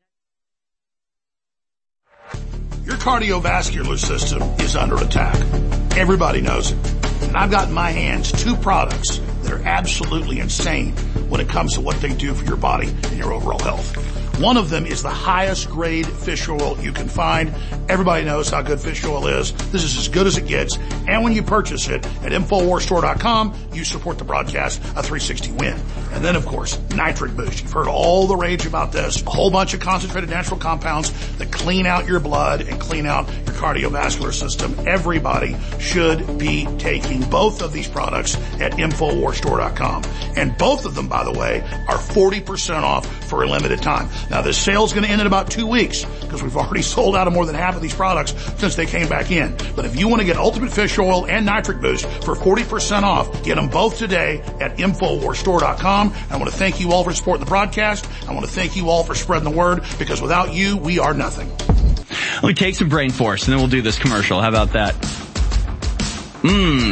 Your cardiovascular system is under attack. Everybody knows it. And I've got in my hands two products that are absolutely insane when it comes to what they do for your body and your overall health. One of them is the highest grade fish oil you can find. Everybody knows how good fish oil is. This is as good as it gets. And when you purchase it at Infowars Store dot com, you support the broadcast, a three sixty win. And then, of course, Nitric Boost. You've heard all the rage about this. A whole bunch of concentrated natural compounds that clean out your blood and clean out your cardiovascular system. Everybody should be taking both of these products at Infowars Store dot com. And both of them, by the way, are forty percent off for a limited time. Now, this sale's going to end in about two weeks because we've already sold out of more than half of these products since they came back in. But if you want to get Ultimate Fish Oil and Nitric Boost for forty percent off, get them both today at Infowars Store dot com. I want to thank you all for supporting the broadcast. I want to thank you all for spreading the word because without you, we are nothing. Let me take some Brain Force and then we'll do this commercial. How about that? Mmm.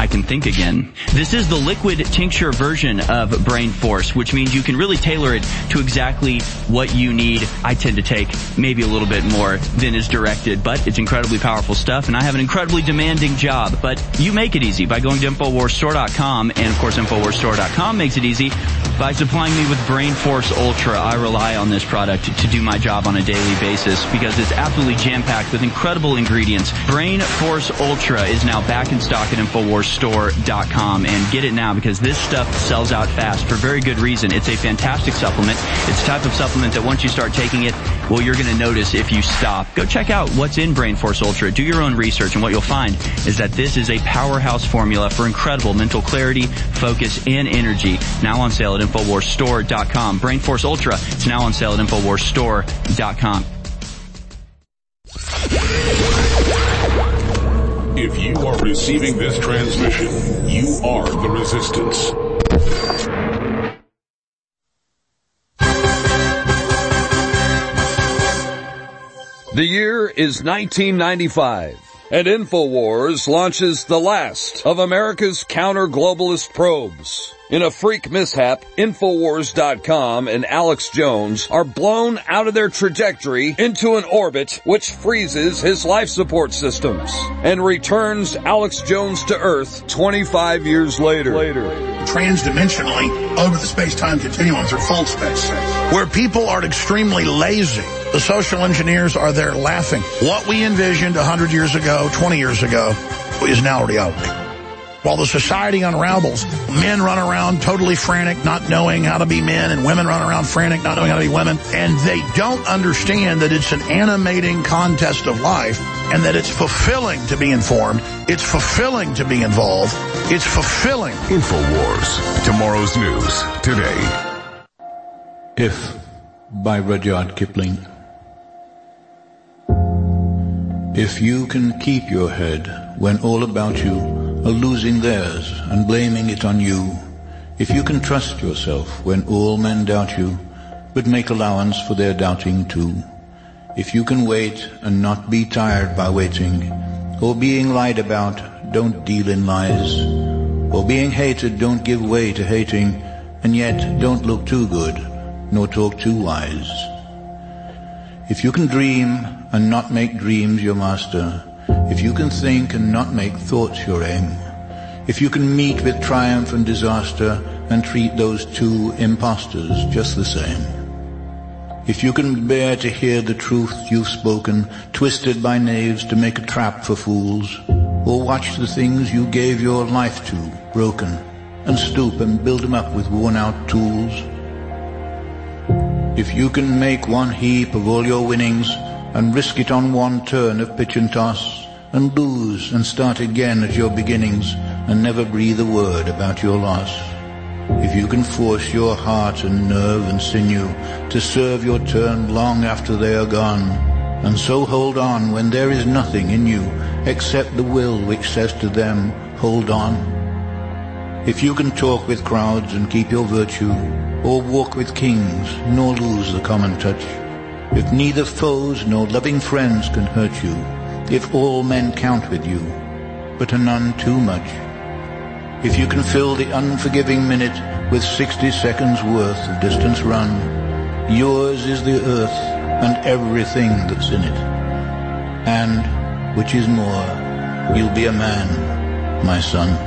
I can think again. This is the liquid tincture version of Brain Force, which means you can really tailor it to exactly what you need. I tend to take maybe a little bit more than is directed, but it's incredibly powerful stuff, and I have an incredibly demanding job. But you make it easy by going to Infowars Store dot com, and of course Infowars Store dot com makes it easy by supplying me with Brain Force Ultra. I rely on this product to do my job on a daily basis because it's absolutely jam-packed with incredible ingredients. Brain Force Ultra is now back in stock at Infowars Store dot com, and get it now because this stuff sells out fast for very good reason. It's a fantastic supplement. It's the type of supplement that once you start taking it, well, you're going to notice if you stop. Go check out what's in Brain Force Ultra. Do your own research, and what you'll find is that this is a powerhouse formula for incredible mental clarity, focus, and energy. Now on sale at Infowars Store dot com. Brain Force Ultra, it's now on sale at Infowars Store dot com. If you are receiving this transmission, you are the Resistance. The year is nineteen ninety-five, and InfoWars launches the last of America's counter-globalist probes. In a freak mishap, Infowars dot com and Alex Jones are blown out of their trajectory into an orbit which freezes his life support systems and returns Alex Jones to Earth twenty-five years later. later. Transdimensionally over the space-time continuum through full space, where people are extremely lazy. The social engineers are there laughing. What we envisioned one hundred years ago, twenty years ago, is now reality. While the society unravels, men run around totally frantic, not knowing how to be men, and women run around frantic, not knowing how to be women, and they don't understand that it's an animating contest of life, and that it's fulfilling to be informed, it's fulfilling to be involved, it's fulfilling. InfoWars, tomorrow's news, today. If, by Rudyard Kipling. If you can keep your head when all about you are losing theirs and blaming it on you, if you can trust yourself when all men doubt you, but make allowance for their doubting too, if you can wait and not be tired by waiting, or being lied about, don't deal in lies, or being hated, don't give way to hating, and yet don't look too good, nor talk too wise. If you can dream and not make dreams your master, if you can think and not make thoughts your aim, if you can meet with triumph and disaster and treat those two impostors just the same, if you can bear to hear the truth you've spoken, twisted by knaves to make a trap for fools, or watch the things you gave your life to broken, and stoop and build them up with worn-out tools, if you can make one heap of all your winnings and risk it on one turn of pitch and toss, and lose and start again at your beginnings and never breathe a word about your loss, if you can force your heart and nerve and sinew to serve your turn long after they are gone, and so hold on when there is nothing in you except the will which says to them, hold on, if you can talk with crowds and keep your virtue, or walk with kings nor lose the common touch, if neither foes nor loving friends can hurt you, if all men count with you, but are none too much, if you can fill the unforgiving minute with sixty seconds worth of distance run, yours is the earth and everything that's in it. And, which is more, you'll be a man, my son.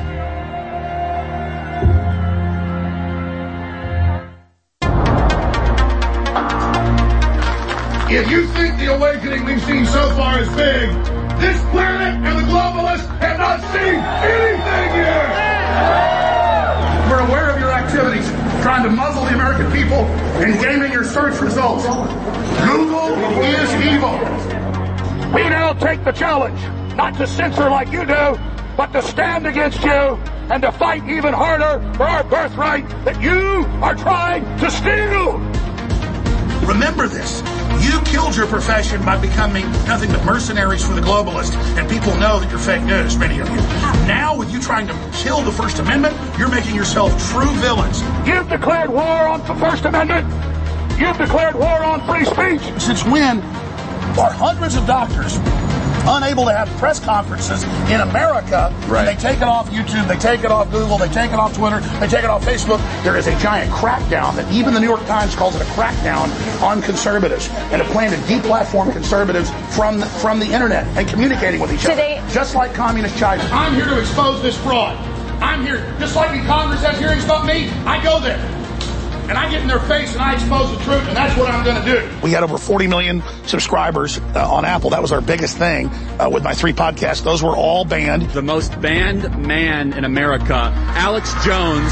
If you think the awakening we've seen so far is big, this planet and the globalists have not seen anything yet. We're aware of your activities, trying to muzzle the American people and gaming your search results. Google is evil. We now take the challenge, not to censor like you do, but to stand against you and to fight even harder for our birthright that you are trying to steal. Remember this. You killed your profession by becoming nothing but mercenaries for the globalists, and people know that you're fake news, many of you. Now, with you trying to kill the First Amendment, you're making yourself true villains. You've declared war on the First Amendment. You've declared war on free speech. Since when are hundreds of doctors unable to have press conferences in America. Right. They take it off YouTube, they take it off Google, they take it off Twitter, they take it off Facebook. There is a giant crackdown that even the New York Times calls it a crackdown on conservatives and a plan to deplatform conservatives from the, from the internet and communicating with each so other. They, just like communist China. I'm here to expose this fraud. I'm here, just like the Congress has hearings about me, I go there. And I get in their face and I expose the truth, and that's what I'm going to do. We had over forty million subscribers uh, on Apple. That was our biggest thing uh, with my three podcasts. Those were all banned. The most banned man in America, Alex Jones.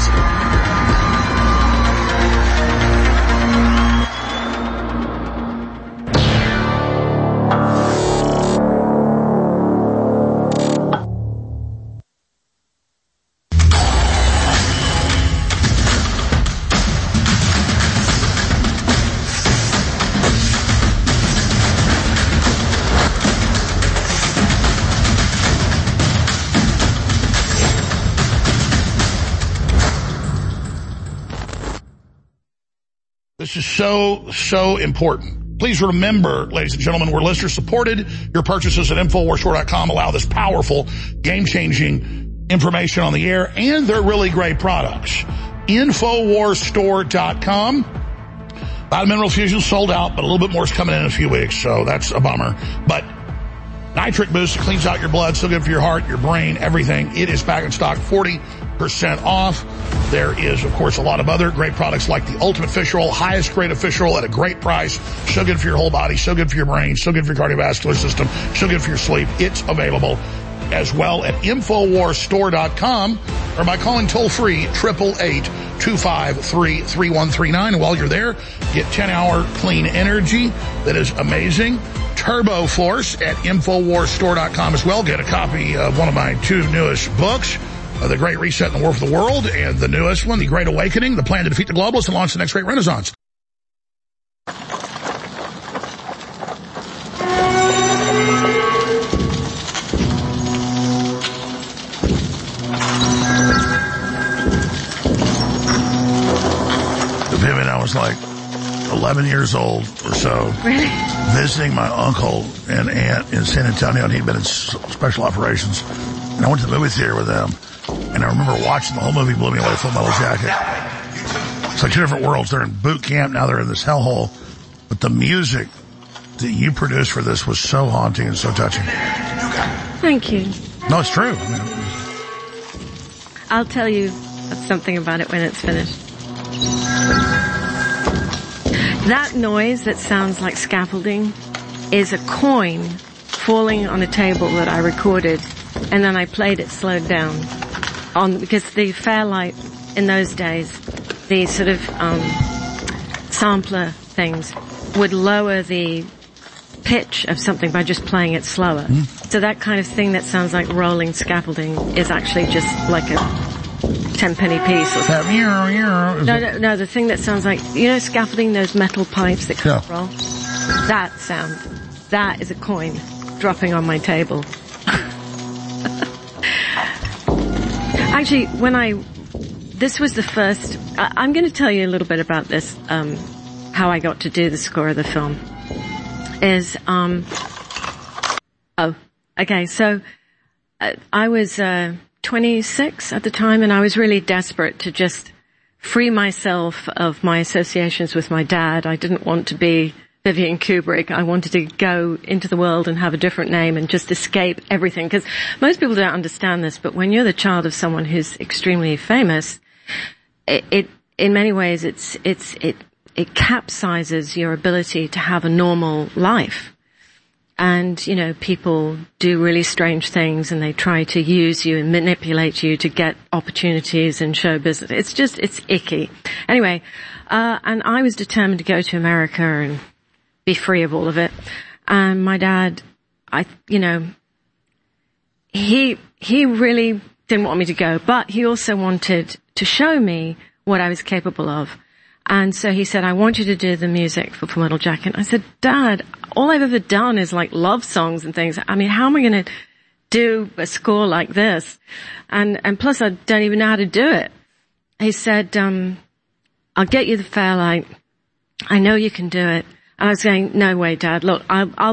This is so, so important. Please remember, ladies and gentlemen, we're listener supported. Your purchases at Infowars Store dot com allow this powerful, game-changing information on the air, and they're really great products. Infowars Store dot com. Vitamin Mineral Fusion sold out, but a little bit more is coming in in a few weeks, so that's a bummer. But Nitric Boost cleans out your blood, still good for your heart, your brain, everything. It is back in stock, forty percent off. There is, of course, a lot of other great products like the Ultimate Fish Oil, highest grade of fish oil at a great price. So good for your whole body, so good for your brain, so good for your cardiovascular system, so good for your sleep. It's available as well at Infowars Store dot com or by calling toll-free eight eight eight, two five three, three one three nine. And while you're there, get ten hour clean energy that is amazing. Turbo Force at Infowars Store dot com as well. Get a copy of one of my two newest books, uh, The Great Reset and the War for the World, and the newest one, The Great Awakening, The Plan to Defeat the Globalists and Launch the Next Great Renaissance. Vivian, I was like eleven years old or so. Really? Visiting my uncle and aunt in San Antonio, and he'd been in special operations. And I went to the movie theater with them, and I remember watching the whole movie, blew me away, Full Metal Jacket. It's like two different worlds. They're in boot camp, now they're in this hellhole. But the music that you produced for this was so haunting and so touching. Thank you. No, it's true. I mean, I'll tell you something about it when it's finished. That noise that sounds like scaffolding is a coin falling on a table that I recorded, and then I played it slowed down on because the Fairlight in those days, the sort of um, sampler things would lower the pitch of something by just playing it slower. Mm. So that kind of thing that sounds like rolling scaffolding is actually just like a ten penny piece or something. No, no, no, the thing that sounds like, you know, scaffolding, those metal pipes that kind of roll? That sound. That is a coin dropping on my table. Actually, when I, this was the first, I, I'm going to tell you a little bit about this, um, how I got to do the score of the film. Is, um, oh, okay, so uh, I was, uh, twenty-six at the time, and I was really desperate to just free myself of my associations with my dad. I didn't want to be Vivian Kubrick. I wanted to go into the world and have a different name and just escape everything. Because most people don't understand this, but when you're the child of someone who's extremely famous, it, it in many ways, it's it's it it capsizes your ability to have a normal life. And, you know, people do really strange things, and they try to use you and manipulate you to get opportunities in show business. It's just, it's icky. Anyway, uh, and I was determined to go to America and be free of all of it. And my dad, I, you know, he, he really didn't want me to go, but he also wanted to show me what I was capable of. And so he said, I want you to do the music for Full Metal Jacket. I said, Dad, all I've ever done is like love songs and things. I mean, how am I going to do a score like this? And, and plus I don't even know how to do it. He said, um, I'll get you the Fairlight. I know you can do it. And I was saying, no way, Dad. Look, I'll, I'll,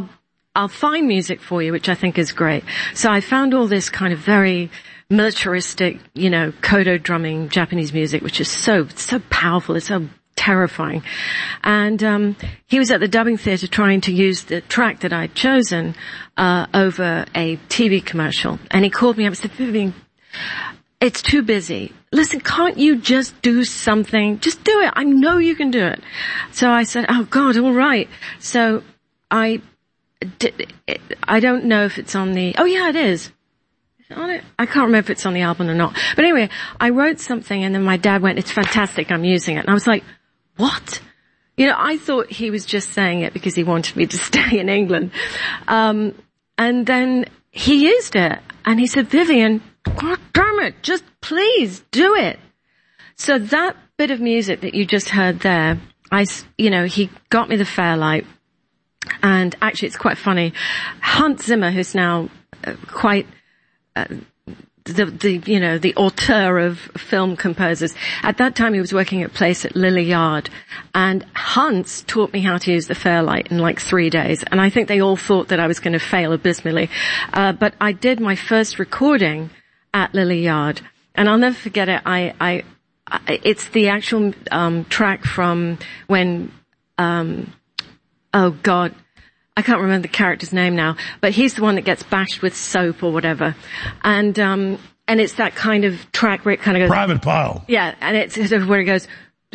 I'll find music for you, which I think is great. So I found all this kind of very militaristic, you know, kodo drumming Japanese music, which is so, so powerful. It's so terrifying. And um he was at the dubbing theatre trying to use the track that I'd chosen uh over a T V commercial. And he called me up and said, Vivian, it's too busy. Listen, can't you just do something? Just do it. I know you can do it. So I said, oh God, all right. So I did, I don't know if it's on the, oh yeah, it is. Is it on it? I can't remember if it's on the album or not. But anyway, I wrote something and then my dad went, it's fantastic, I'm using it. And I was like, what? You know, I thought he was just saying it because he wanted me to stay in England. Um, and then he used it and he said, Vivian, God damn it, just please do it. So that bit of music that you just heard there, I, you know, he got me the Fairlight. And actually it's quite funny. Hans Zimmer, who's now uh, quite, uh, the, the, you know, the auteur of film composers. At that time he was working at a place at Lily Yard. And Hans taught me how to use the Fairlight in like three days. And I think they all thought that I was going to fail abysmally. Uh, but I did my first recording at Lily Yard. And I'll never forget it. I, I, I it's the actual, um, track from when, um, oh God, I can't remember the character's name now, but he's the one that gets bashed with soap or whatever. And, um, and it's that kind of track where it kind of goes. Private Pile. Yeah. And it's sort of where it goes,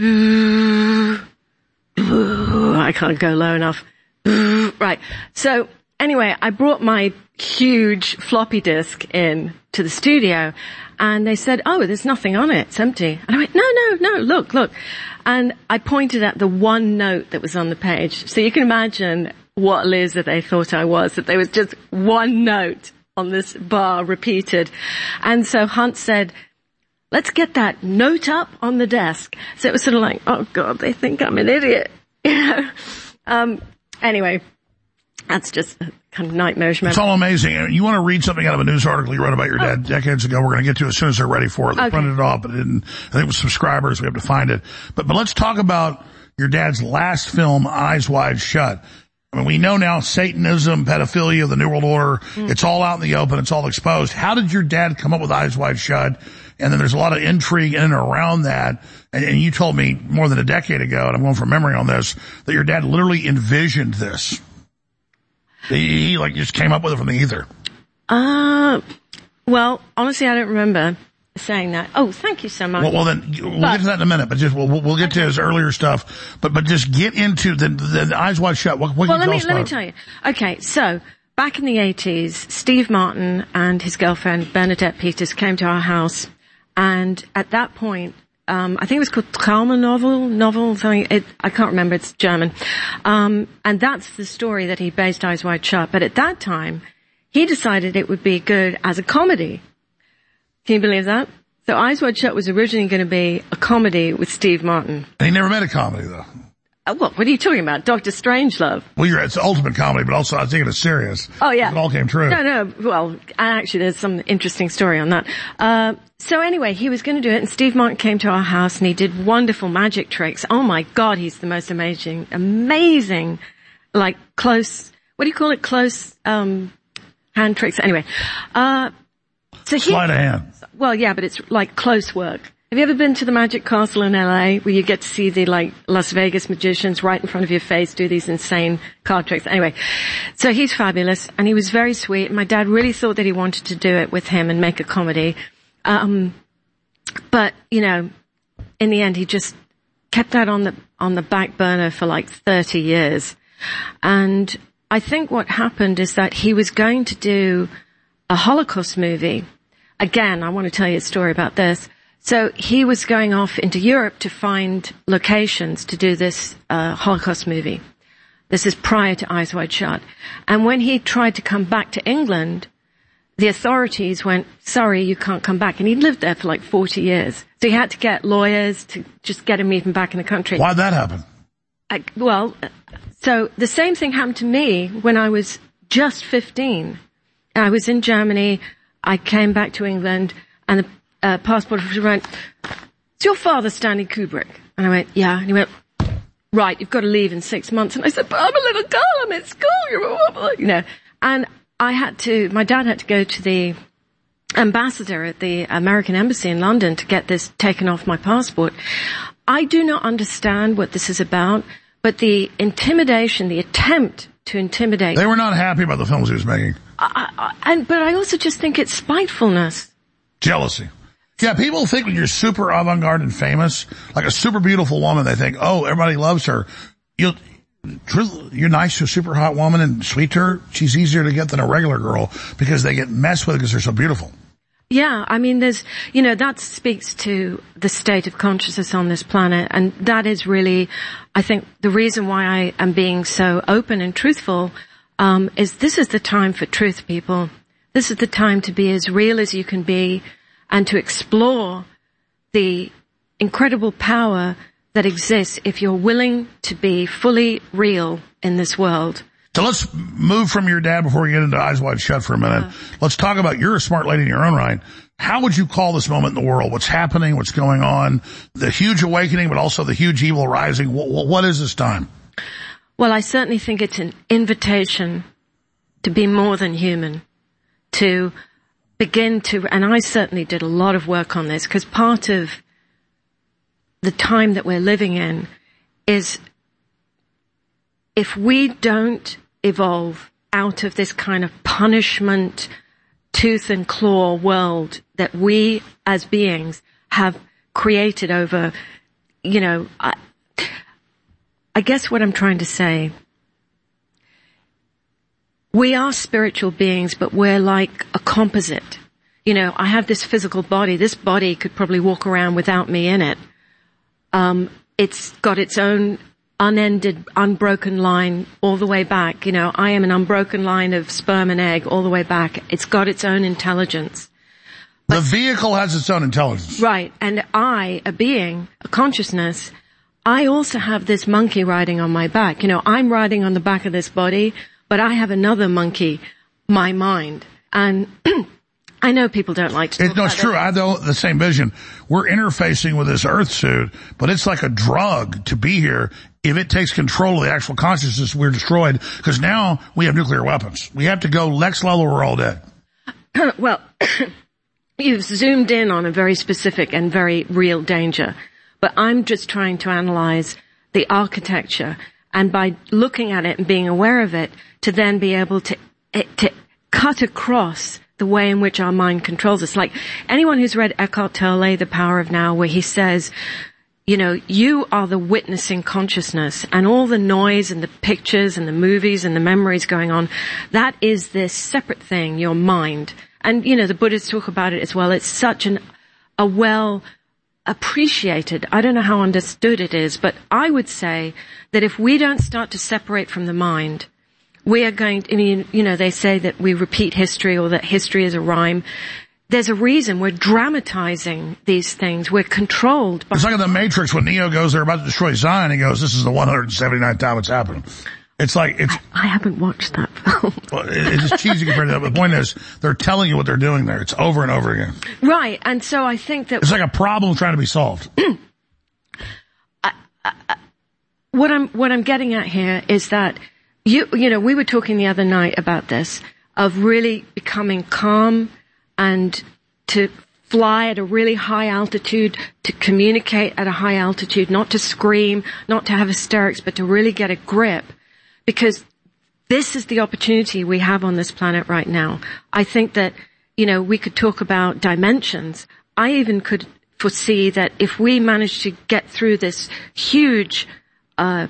I can't go low enough. Right. So anyway, I brought my huge floppy disk in to the studio and they said, oh, there's nothing on it. It's empty. And I went, no, no, no, look, look. And I pointed at the one note that was on the page. So you can imagine what loser they thought I was, that there was just one note on this bar repeated. And so Hunt said, let's get that note up on the desk. So it was sort of like, oh God, they think I'm an idiot. You know? Um, anyway, that's just a kind of nightmarish memory. It's all amazing. You want to read something out of a news article you wrote about your dad oh. decades ago? We're going to get to it as soon as they're ready for it. They okay. printed it off, but it didn't, I think it was subscribers. We have to find it. But, but let's talk about your dad's last film, Eyes Wide Shut. I mean, we know now Satanism, pedophilia, the New World Order, mm. it's all out in the open, it's all exposed. How did your dad come up with Eyes Wide Shut? And then there's a lot of intrigue in and around that. And, and you told me more than a decade ago, and I'm going from memory on this, that your dad literally envisioned this. He, he like just came up with it from the ether. Uh, well, honestly, I don't remember saying that. Oh, thank you so much. Well, well then, we'll but, get to that in a minute, but just, we'll, we'll get to his earlier stuff, but, but just get into the, the, the Eyes Wide Shut. What, what well, can you let tell me, us let me tell you. Okay, so, back in the eighties, Steve Martin and his girlfriend, Bernadette Peters, came to our house, and at that point, um, I think it was called Trauma Novel, novel, something, it, I can't remember, it's German. Um, and that's the story that he based Eyes Wide Shut, but at that time, he decided it would be good as a comedy. Can you believe that? So Eyes Wide Shut was originally going to be a comedy with Steve Martin. And he never made a comedy, though. Uh, what? What are you talking about? Doctor Strangelove? Well, you're, it's the ultimate comedy, but also I was thinking it's serious. Oh, yeah. It all came true. No, no. Well, actually, there's some interesting story on that. Uh, so anyway, he was going to do it, and Steve Martin came to our house, and he did wonderful magic tricks. Oh, my God, he's the most amazing, amazing, like, close, what do you call it? Close um hand tricks. Anyway. Uh, so he, Sleight of hand. Well, yeah, but it's like close work. Have you ever been to the Magic Castle in L A where you get to see the like Las Vegas magicians right in front of your face do these insane card tricks? Anyway, so he's fabulous and he was very sweet. My dad really thought that he wanted to do it with him and make a comedy. Um, but, you know, in the end he just kept that on the, on the back burner for like thirty years. And I think what happened is that he was going to do a Holocaust movie. Again, I want to tell you a story about this. So he was going off into Europe to find locations to do this uh, Holocaust movie. This is prior to Eyes Wide Shut. And when he tried to come back to England, the authorities went, sorry, you can't come back. And he'd lived there for like forty years. So he had to get lawyers to just get him even back in the country. Why'd that happen? I, well, so the same thing happened to me when I was just fifteen. I was in Germany. I came back to England, and the uh, passport officer went, is your father Stanley Kubrick? And I went, yeah. And he went, right, you've got to leave in six months. And I said, but I'm a little girl, I'm at school, you know. And I had to, my dad had to go to the ambassador at the American Embassy in London to get this taken off my passport. I do not understand what this is about, but the intimidation, the attempt to intimidate. They were not happy about the films he was making. I, I, and, but I also just think it's spitefulness. Jealousy. Yeah, people think when you're super avant-garde and famous, like a super beautiful woman, they think, oh, everybody loves her. You'll, you're nice to a super hot woman and sweet to her. She's easier to get than a regular girl because they get messed with because they're so beautiful. Yeah, I mean, there's, you know, that speaks to the state of consciousness on this planet. And that is really, I think, the reason why I am being so open and truthful, um, is this is the time for truth, people. This is the time to be as real as you can be and to explore the incredible power that exists if you're willing to be fully real in this world. So let's move from your dad before we get into Eyes Wide Shut for a minute. Uh, let's talk about, you're a smart lady in your own right. How would you call this moment in the world? What's happening? What's going on? The huge awakening, but also the huge evil rising. What, what is this time? Well, I certainly think it's an invitation to be more than human, to begin to, and I certainly did a lot of work on this, because part of the time that we're living in is if we don't evolve out of this kind of punishment, tooth and claw world that we as beings have created over, you know, I, I guess what I'm trying to say, we are spiritual beings, but we're like a composite. You know, I have this physical body. This body could probably walk around without me in it. Um, it's got its own unended, unbroken line all the way back. You know, I am an unbroken line of sperm and egg all the way back. It's got its own intelligence. But, the vehicle has its own intelligence. Right. And I, a being, a consciousness, I also have this monkey riding on my back. You know, I'm riding on the back of this body, but I have another monkey, my mind. And I know people don't like to talk it, no, it's about true. it. I have the same vision. We're interfacing with this earth suit, but it's like a drug to be here. If it takes control of the actual consciousness, we're destroyed, because now we have nuclear weapons. We have to go next level or we're all dead. Well, you've zoomed in on a very specific and very real danger, but I'm just trying to analyze the architecture, and by looking at it and being aware of it, to then be able to, to cut across the way in which our mind controls us. Like anyone who's read Eckhart Tolle, The Power of Now, where he says, you know, you are the witnessing consciousness, and all the noise and the pictures and the movies and the memories going on, that is this separate thing, your mind. And, you know, the Buddhists talk about it as well. It's such an, a well appreciated, I don't know how understood it is, but I would say that if we don't start to separate from the mind, we are going to, I mean, you know, they say that we repeat history or that history is a rhyme. There's a reason we're dramatizing these things. We're controlled by... It's like in The Matrix when Neo goes, they're about to destroy Zion. He goes, this is the one hundred seventy-ninth time it's happened. It's like, it's... I, I haven't watched that film. Well, it's just cheesy compared to that. But the point is, they're telling you what they're doing there. It's over and over again. Right. And so I think that... It's like a problem trying to be solved. I, I, what I'm, what I'm getting at here is that you, you know, we were talking the other night about this, of really becoming calm and to fly at a really high altitude, to communicate at a high altitude, not to scream, not to have hysterics, but to really get a grip. Because this is the opportunity we have on this planet right now. I think that, you know, we could talk about dimensions. I even could foresee that if we manage to get through this huge, uh,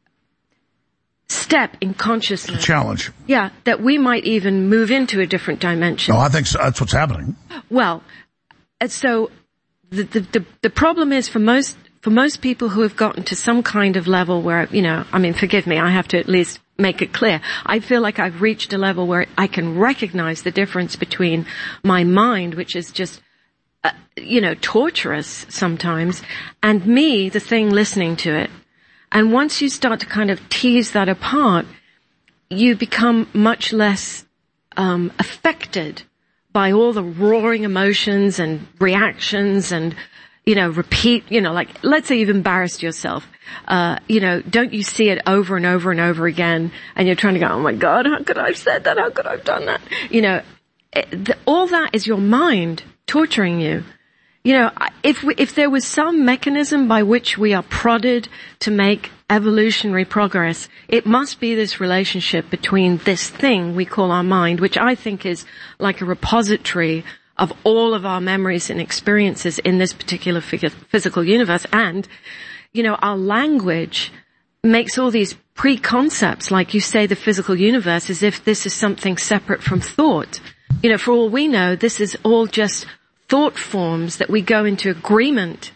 step in consciousness. Challenge. Yeah, that we might even move into a different dimension. No, I think so. That's what's happening. Well, so the, the, the, the problem is for most, for most people who have gotten to some kind of level where, you know, I mean, forgive me, I have to at least make it clear. I feel like I've reached a level where I can recognize the difference between my mind, which is just, uh, you know, torturous sometimes, and me, the thing listening to it. And once you start to kind of tease that apart, you become much less um affected by all the roaring emotions and reactions and, you know, repeat, you know, like, let's say you've embarrassed yourself. Uh, you know, don't you see it over and over and over again, and you're trying to go, oh my God, how could I have said that? How could I have done that? You know, it, the, all that is your mind torturing you. You know, if we, if there was some mechanism by which we are prodded to make evolutionary progress, it must be this relationship between this thing we call our mind, which I think is like a repository of all of our memories and experiences in this particular physical universe. And, you know, our language makes all these preconcepts, like you say, the physical universe, as if this is something separate from thought. You know, for all we know, this is all just thought forms that we go into agreement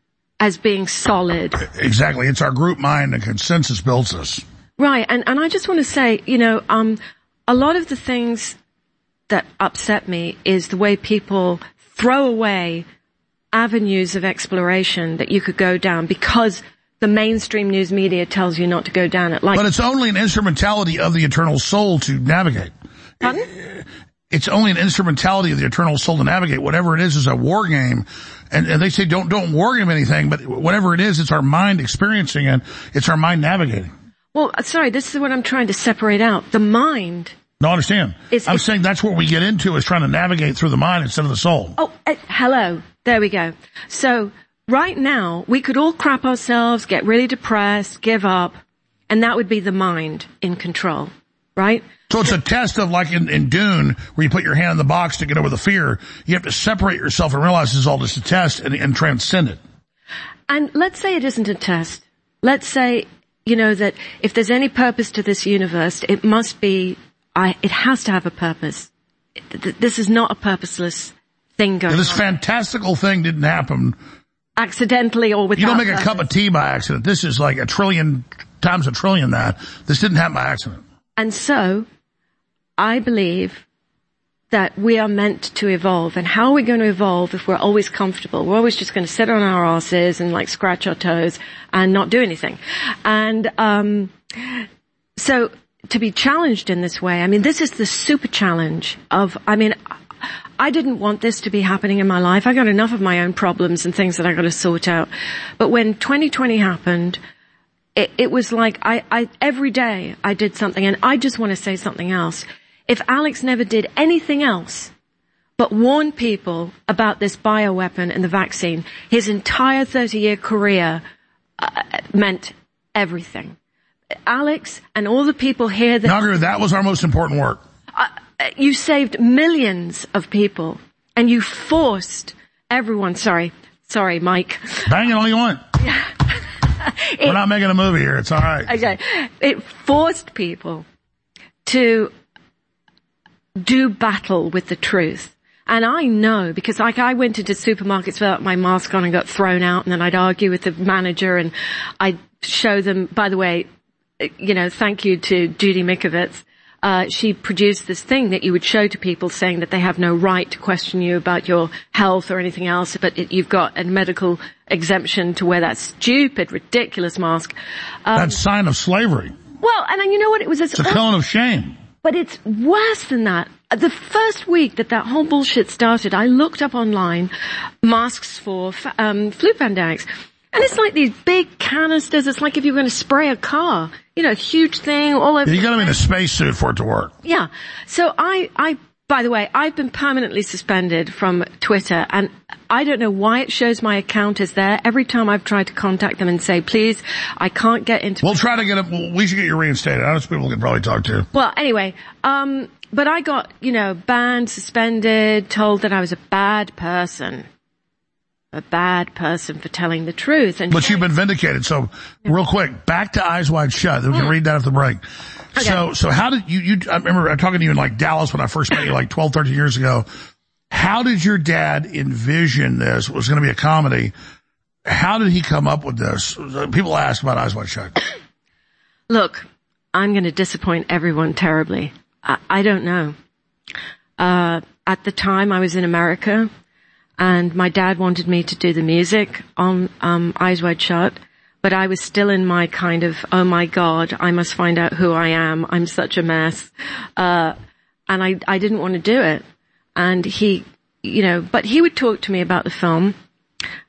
as being solid. Exactly. It's our group mind, and consensus builds us. Right. And, and I just want to say, you know, um, a lot of the things that upset me is the way people throw away avenues of exploration that you could go down because the mainstream news media tells you not to go down it. Like, but it's only an instrumentality of the eternal soul to navigate. Pardon? It's only an instrumentality of the eternal soul to navigate. Whatever it is is a war game. And, and they say don't, don't war game anything, but whatever it is, it's our mind experiencing it. It's our mind navigating. Well, sorry, this is what I'm trying to separate out. The mind. No, I understand. It's, I'm it's, saying that's what we get into, is trying to navigate through the mind instead of the soul. Oh, uh, hello. There we go. So right now, we could all crap ourselves, get really depressed, give up, and that would be the mind in control, right? So it's a test of, like in, in Dune, where you put your hand in the box to get over the fear. You have to separate yourself and realize this is all just a test and, and transcend it. And let's say it isn't a test. Let's say, you know, that if there's any purpose to this universe, it must be, I, it has to have a purpose. This is not a purposeless thing going on. This fantastical thing didn't happen accidentally or without You don't make purpose. a cup of tea by accident. This is like a trillion times a trillion that. This didn't happen by accident. And so, I believe that we are meant to evolve. And how are we going to evolve if we're always comfortable? We're always just going to sit on our asses and like scratch our toes and not do anything. And, um, so to be challenged in this way, I mean, this is the super challenge of, I mean, I didn't want this to be happening in my life. I got enough of my own problems and things that I got to sort out. But when twenty twenty happened, it, it was like I, I, every day I did something, and I just want to say something else. If Alex never did anything else but warn people about this bioweapon and the vaccine, his entire thirty-year career uh, meant everything. Alex and all the people here that... Nagar, that was our most important work. Uh, you saved millions of people, and you forced everyone... Sorry. Sorry, Mike. Bang it all you want. it, We're not making a movie here. It's all right. Okay. It forced people to do battle with the truth. And I know, because like I went into supermarkets without my mask on and got thrown out, and then I'd argue with the manager, and I'd show them, by the way, you know, thank you to Judy Mikovits. Uh, she produced this thing that you would show to people saying that they have no right to question you about your health or anything else, but it, you've got a medical exemption to wear that stupid, ridiculous mask. Um, That's a sign of slavery. Well, and then you know what? It was It's a cone of shame. But it's worse than that. The first week that that whole bullshit started, I looked up online masks for um, flu pandemics. And it's like these big canisters. It's like if you were going to spray a car. You know, huge thing all over. Yeah, you got to be in a spacesuit for it to work. Yeah. So I, I, by the way, I've been permanently suspended from Twitter, and I don't know why it shows my account is there. Every time I've tried to contact them and say, please, I can't get into... We'll try to get it. We should get you reinstated. Honest people can probably talk to. Well, anyway, um, but I got, you know, banned, suspended, told that I was a bad person. A bad person for telling the truth. And but you've been vindicated. So real quick, back to Eyes Wide Shut. We can read that at the break. Okay. So, so how did you, you, I remember I'm talking to you in like Dallas when I first met you like twelve, thirteen years ago. How did your dad envision this? It was going to be a comedy. How did he come up with this? People ask about Eyes Wide Shut. Look, I'm going to disappoint everyone terribly. I, I don't know. Uh, at the time I was in America, and my dad wanted me to do the music on um Eyes Wide Shut, but I was still in my kind of, oh my God, I must find out who I am. I'm such a mess. Uh, and I, I didn't want to do it. And he, you know, but he would talk to me about the film.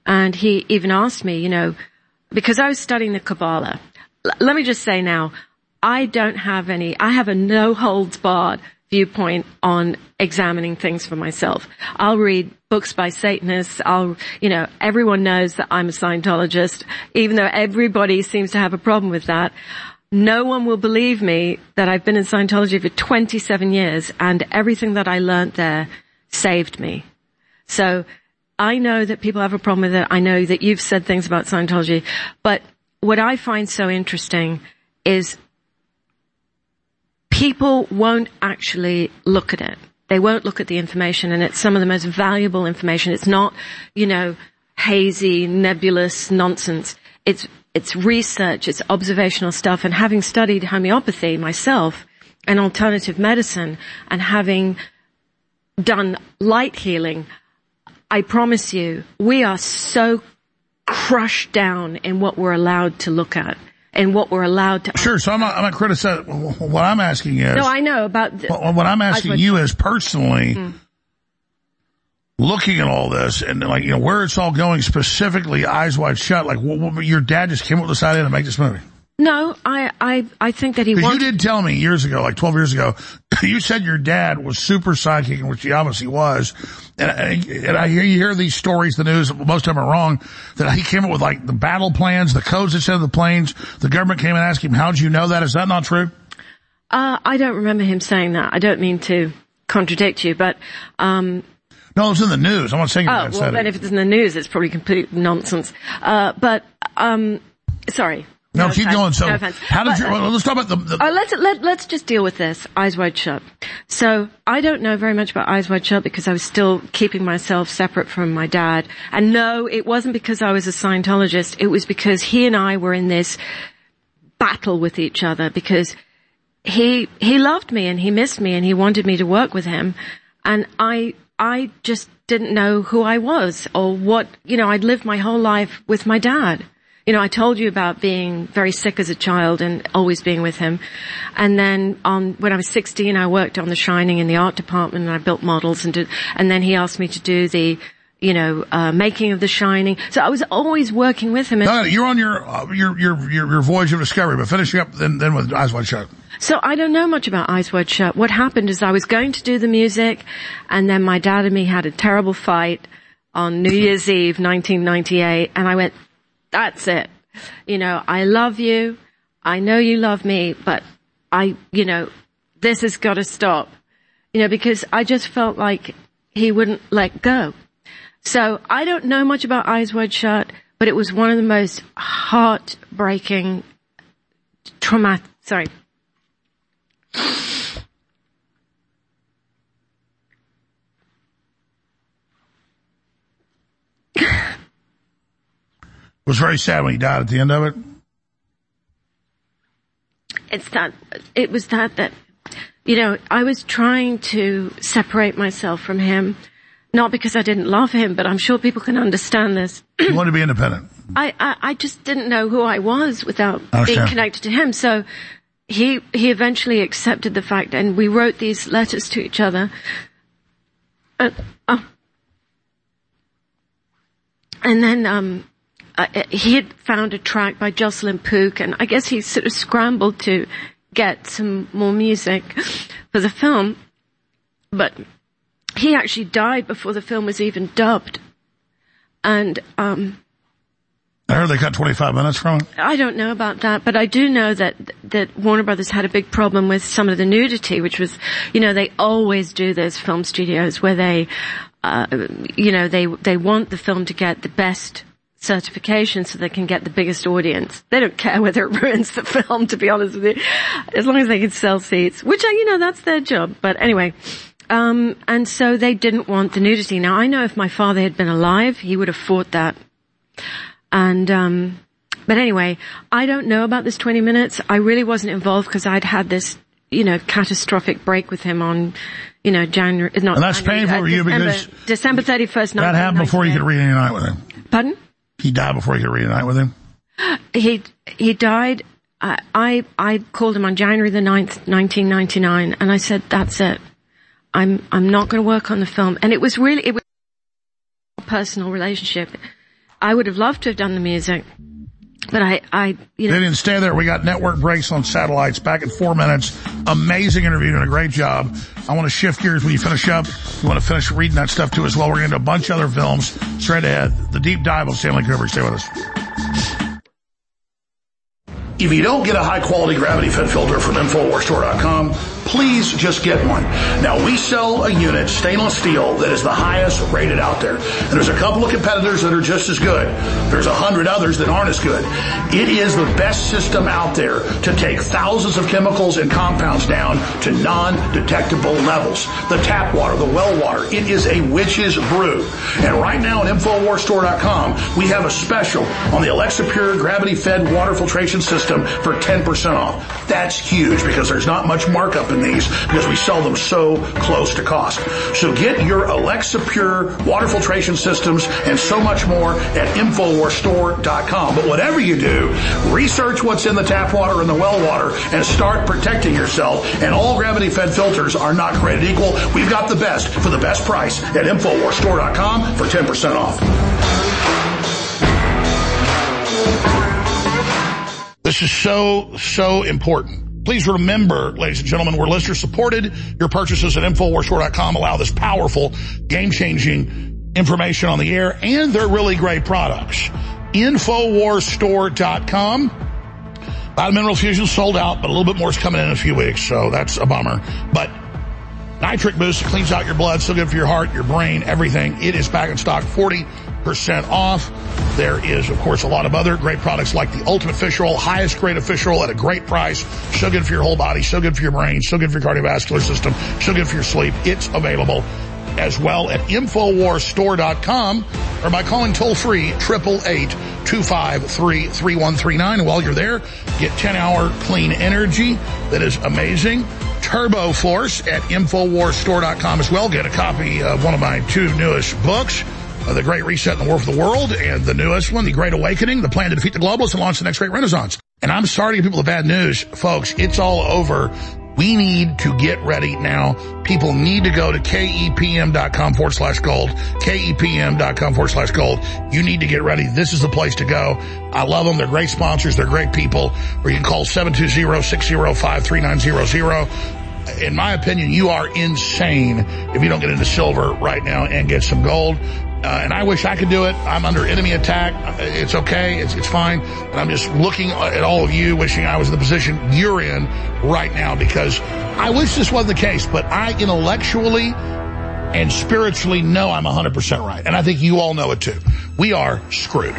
And he even asked me, you know, because I was studying the Kabbalah. L- let me just say now, I don't have any, I have a no-holds-barred viewpoint on examining things for myself. I'll read books by Satanists. I'll, you know, everyone knows that I'm a Scientologist, even though everybody seems to have a problem with that. No one will believe me that I've been in Scientology for twenty-seven years, and everything that I learned there saved me. So I know that people have a problem with it. I know that you've said things about Scientology, but what I find so interesting is people won't actually look at it. They won't look at the information, and it's some of the most valuable information. It's not, you know, hazy, nebulous nonsense. It's, it's research, it's observational stuff, and having studied homeopathy myself and alternative medicine and having done light healing, I promise you, we are so crushed down in what we're allowed to look at. And what we're allowed to. Sure. So I'm not, I'm not criticizing. What I'm asking is. No, I know about. The, what I'm asking you is personally mm. looking at all this and like, you know, where it's all going specifically, Eyes Wide Shut. Like, what, what, your dad just came up with this idea to make this movie. No, I, I, I think that he Because wanted... you did tell me years ago, like twelve years ago, you said your dad was super psychic, which he obviously was. And, and I hear you hear these stories, the news, most of them are wrong, that he came up with like the battle plans, the codes that said the planes. The government came and asked him, how did you know that? Is that not true? Uh, I don't remember him saying that. I don't mean to contradict you, but, um, no, it's in the news. I'm not saying your dad oh, well, said then it. if it's in the news, it's probably complete nonsense. Uh, but, um, sorry. No, no keep offense, going. So, no offense. how did but, you, well, let's talk about the, the uh, let's, let, let's just deal with this. Eyes Wide Shut. So, I don't know very much about Eyes Wide Shut because I was still keeping myself separate from my dad. And no, it wasn't because I was a Scientologist. It was because he and I were in this battle with each other because he, he loved me and he missed me and he wanted me to work with him. And I, I just didn't know who I was or what, you know, I'd lived my whole life with my dad. You know, I told you about being very sick as a child and always being with him. And then on, when I was sixteen, I worked on The Shining in the art department and I built models and did, and then he asked me to do the, you know, uh, making of The Shining. So I was always working with him. No, you're on your, uh, your, your, your, your voyage of discovery, but finishing up then, then with Eyes Wide Shut. So I don't know much about Eyes Wide Shut. What happened is I was going to do the music and then my dad and me had a terrible fight on New Year's Eve, nineteen ninety-eight, and I went, that's it. You know, I love you. I know you love me, but I, you know, this has got to stop. You know, because I just felt like he wouldn't let go. So I don't know much about Eyes Wide Shut, but it was one of the most heartbreaking, traumatic, sorry. It was very sad when he died at the end of it. It's that, it was that, that, you know, I was trying to separate myself from him, not because I didn't love him, but I'm sure people can understand this. You wanted to be independent. I, I, I just didn't know who I was without being connected to him. So he, he eventually accepted the fact and we wrote these letters to each other. Uh, oh. And then, um, Uh, he had found a track by Jocelyn Pook, and I guess he sort of scrambled to get some more music for the film. But he actually died before the film was even dubbed. And um I heard they cut twenty-five minutes from it. I don't know about that, but I do know that that Warner Brothers had a big problem with some of the nudity, which was, you know, they always do this film studios where they, uh you know, they they want the film to get the best certification so they can get the biggest audience. They don't care whether it ruins the film, to be honest with you, as long as they can sell seats, which, you know, that's their job. But anyway, um, and so they didn't want the nudity. Now, I know if my father had been alive, he would have fought that. And, um, but anyway, I don't know about this twenty minutes. I really wasn't involved because I'd had this, you know, catastrophic break with him on, you know, January, not and that's January, painful uh, for you December, because December thirty-first, that happened before you could reunite with him. Pardon? He died before you could reunite with him? He, he died, uh, I, I called him on January the ninth, nineteen ninety-nine, and I said, that's it. I'm, I'm not going to work on the film. And it was really, it was a personal relationship. I would have loved to have done the music. But I, I, you know. They didn't stay there. We got network breaks on satellites back in four minutes. Amazing interview, doing a great job. I want to shift gears when you finish up. You want to finish reading that stuff too as well. We're going to do a bunch of other films straight ahead. The deep dive on Stanley Kubrick. Stay with us. If you don't get a high-quality gravity-fed filter from Infowars Store dot com, please just get one. Now, we sell a unit, stainless steel, that is the highest rated out there. And there's a couple of competitors that are just as good. There's a hundred others that aren't as good. It is the best system out there to take thousands of chemicals and compounds down to non-detectable levels. The tap water, the well water, it is a witch's brew. And right now at Infowars Store dot com, we have a special on the Alexa Pure gravity-fed water filtration system for ten percent off. That's huge because there's not much markup in these because we sell them so close to cost. So get your Alexa Pure water filtration systems and so much more at Infowars Store dot com. But whatever you do, research what's in the tap water and the well water and start protecting yourself. And all gravity-fed filters are not created equal. We've got the best for the best price at Infowars Store dot com for ten percent off. This is so, so important. Please remember, ladies and gentlemen, we're listener supported. Your purchases at Infowars Store dot com allow this powerful, game-changing information on the air, and they're really great products. Infowars Store dot com. Vitamin Mineral Fusion sold out, but a little bit more is coming in in a few weeks, so that's a bummer. But Nitric Boost cleans out your blood, so good for your heart, your brain, everything. It is back in stock, forty percent off. There is, of course, a lot of other great products like the Ultimate Fish Oil, highest grade of fish oil at a great price. So good for your whole body, so good for your brain, so good for your cardiovascular system, so good for your sleep. It's available as well at Infowars Store dot com or by calling toll-free eight eight eight, two five three, three one three nine. And while you're there, get ten hour clean energy that is amazing. Turbo Force at Infowars Store dot com as well. Get a copy of one of my two newest books, Uh, The Great Reset and the War for the World, and the newest one, The Great Awakening, the plan to defeat the globalists and launch the next great renaissance. And I'm sorry to give people the bad news, folks. It's all over. We need to get ready now. People need to go to kepm.com forward slash gold, kepm.com forward slash gold. You need to get ready. This is the place to go. I love them. They're great sponsors. They're great people. Or you can call seven two zero, six zero five, three nine zero zero. In my opinion, you are insane if you don't get into silver right now and get some gold. Uh, and I wish I could do it. I'm under enemy attack. It's okay. It's, it's fine. And I'm just looking at all of you, wishing I was in the position you're in right now, because I wish this wasn't the case, but I intellectually and spiritually know I'm one hundred percent right. And I think you all know it too. We are screwed.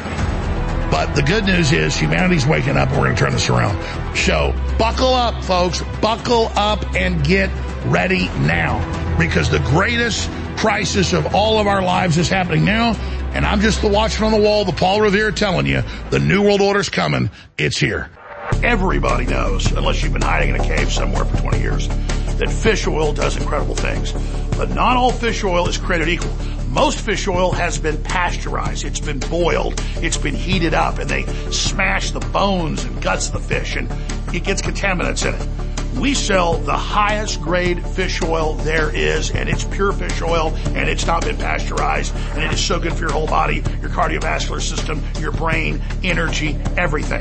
But the good news is humanity's waking up and we're going to turn this around. So buckle up, folks. Buckle up and get ready now, because the greatest crisis of all of our lives is happening now. And I'm just the watchman on the wall, the Paul Revere, telling you the New World Order's coming. It's here. Everybody knows, unless you've been hiding in a cave somewhere for twenty years, that fish oil does incredible things. But not all fish oil is created equal. Most fish oil has been pasteurized. It's been boiled. It's been heated up, and they smash the bones and guts of the fish, and it gets contaminants in it. We sell the highest grade fish oil there is, and it's pure fish oil, and it's not been pasteurized, and it is so good for your whole body, your cardiovascular system, your brain, energy, everything.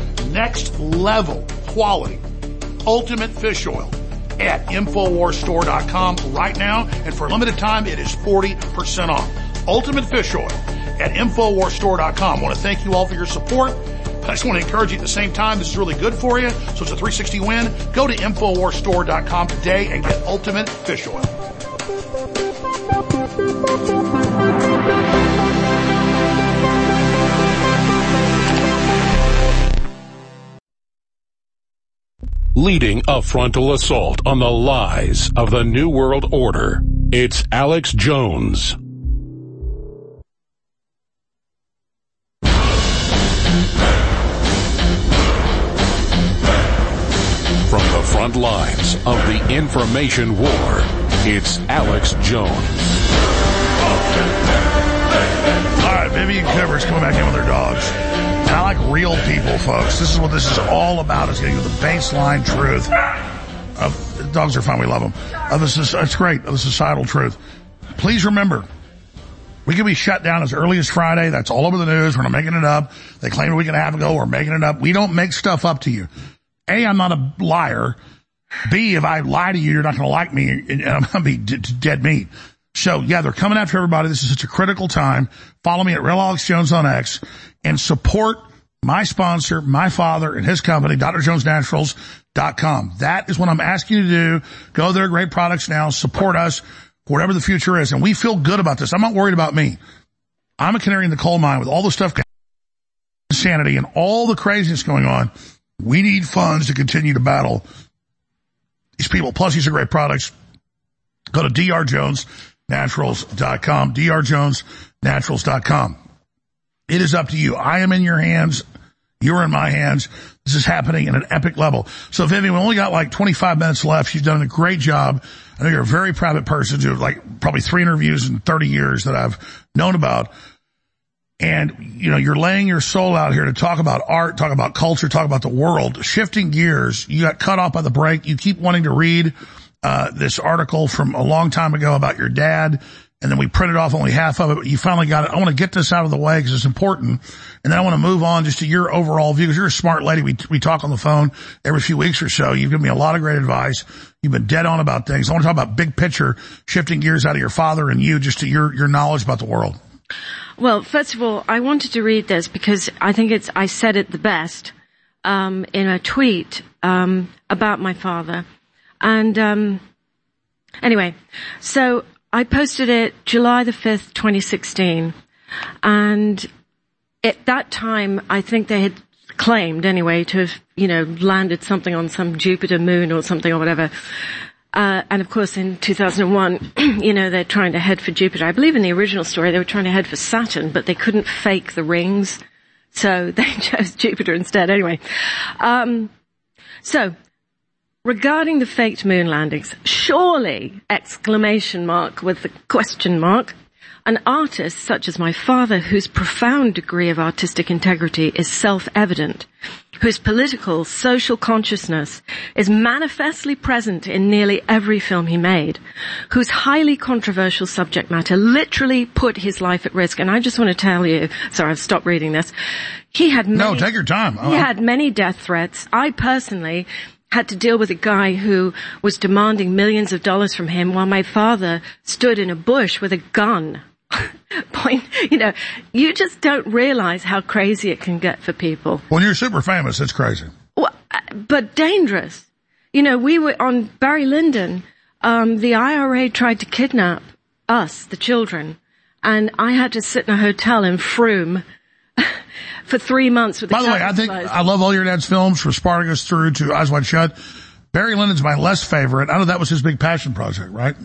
Next level quality, Ultimate Fish Oil at Infowars Store dot com right now, and for a limited time, it is forty percent off. Ultimate Fish Oil at Infowars Store dot com. I want to thank you all for your support. I just want to encourage you at the same time, this is really good for you, so it's a three sixty win. Go to Infowars Store dot com today and get Ultimate Fish Oil. Leading a frontal assault on the lies of the New World Order, it's Alex Jones. From the front lines of the information war, it's Alex Jones. All right, Vivian Covers coming back in with her dogs. And I like real people, folks. This is what this is all about, is getting you the baseline truth. Of, dogs are fine, we love them. Of this is, it's great, of the societal truth. Please remember, We could be shut down as early as Friday. That's all over the news. We're not making it up. They claimed a week and a half ago. We're making it up. We don't make stuff up to you. A, I'm not a liar. B, if I lie to you, you're not going to like me, and I'm going to be d- d- dead meat. So, yeah, they're coming after everybody. This is such a critical time. Follow me at Real Alex Jones on X and support my sponsor, my father, and his company, D R Jones Naturals dot com. That is what I'm asking you to do. Go there, great products now. Support us, whatever the future is. And we feel good about this. I'm not worried about me. I'm a canary in the coal mine with all the stuff, insanity, and all the craziness going on. We need funds to continue to battle these people. Plus, these are great products. Go to D R Jones Naturals dot com, D R Jones Naturals dot com. It is up to you. I am in your hands. You're in my hands. This is happening at an epic level. So, Vivian, we only got like twenty-five minutes left. You've done a great job. I know you're a very private person. You have like probably three interviews in thirty years that I've known about. And, you know, you're laying your soul out here to talk about art, talk about culture, talk about the world. Shifting gears, you got cut off by the break. You keep wanting to read uh this article from a long time ago about your dad, and then we printed off only half of it, but you finally got it. I want to get this out of the way because it's important, and then I want to move on just to your overall view, because you're a smart lady. We we talk on the phone every few weeks or so. You've given me a lot of great advice. You've been dead on about things. I want to talk about big picture, shifting gears out of your father and you, just to your your knowledge about the world. Well, first of all, I wanted to read this because I think it's, I said it the best, um, in a tweet, um, about my father. And, um, anyway, so I posted it July the fifth, twenty sixteen. And at that time, I think they had claimed anyway to have, you know, landed something on some Jupiter moon or something or whatever. Uh, and of course in two thousand one, you know, they're trying to head for Jupiter. I believe in the original story they were trying to head for Saturn, but they couldn't fake the rings. So they chose Jupiter instead. Anyway, um, so regarding the faked moon landings, surely, exclamation mark with the question mark, an artist such as my father, whose profound degree of artistic integrity is self-evident, whose political, social consciousness is manifestly present in nearly every film he made, whose highly controversial subject matter literally put his life at risk. And I just want to tell you, sorry, I've stopped reading this. He had many, no, take your time. He had many death threats. I personally had to deal with a guy who was demanding millions of dollars from him while my father stood in a bush with a gun. Point, you know, you just don't realize how crazy it can get for people. When you're super famous, it's crazy. Well, but dangerous. You know, we were on Barry Lyndon. Um, the I R A tried to kidnap us, the children, and I had to sit in a hotel in Frome for three months with the By the way, I think closed. I love all your dad's films, from Spartacus through to Eyes Wide Shut. Barry Lyndon's my less favorite. I know that was his big passion project, right?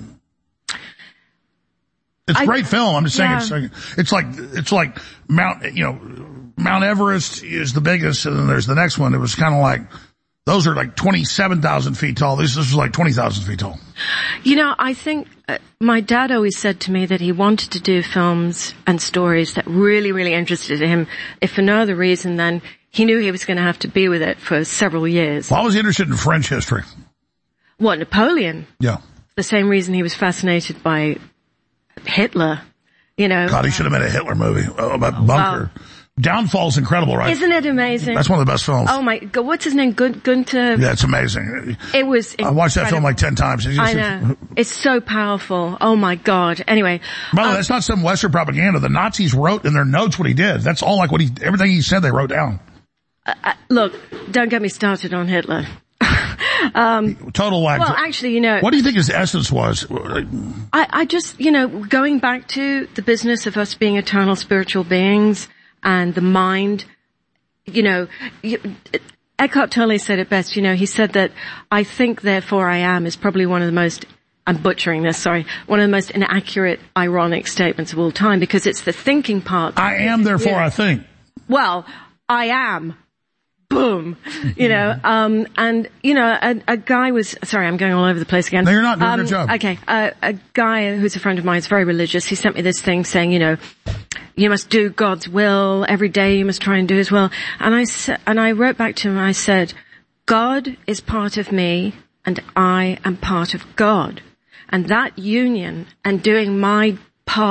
It's a great film. I'm just saying, yeah. it's, it's like, it's like Mount, you know, Mount Everest is the biggest, and then there's the next one. It was kind of like, those are like twenty-seven thousand feet tall. This, this was like twenty thousand feet tall. You know, I think uh, my dad always said to me that he wanted to do films and stories that really, really interested him. If for no other reason, then he knew he was going to have to be with it for several years. Well, I was interested in French history. What, Napoleon? Yeah. The same reason he was fascinated by Hitler, you know. God, he should have made a Hitler movie about Bunker. Wow. Downfall's incredible, right? Isn't it amazing? That's one of the best films. Oh my God, what's his name? Gun- Gunther? Yeah, it's amazing. It was I watched that film like ten times. Just, I know. It's so powerful. Oh my God. Anyway. By the um, way, that's not some Western propaganda. The Nazis wrote in their notes what he did. That's all like what he, everything he said they wrote down. Uh, uh, look, don't get me started on Hitler. Um, Total lack. Well, actually, you know. What do you think his essence was? I, I just, you know, going back to the business of us being eternal spiritual beings and the mind, you know, you, Eckhart Tolle said it best, you know, he said that I think, therefore I am is probably one of the most, I'm butchering this, sorry, one of the most inaccurate, ironic statements of all time, because it's the thinking part. I am, therefore yeah. I think. Well, I am. Boom. You know, um, and, you know, a, a guy was, sorry, I'm going all over the place again. No, you're not doing um, a good job. Okay. Uh, a guy who's a friend of mine is very religious. He sent me this thing saying, you know, you must do God's will every day. You must try and do his will. And I said, and I wrote back to him, I said, God is part of me and I am part of God. And that union and doing my part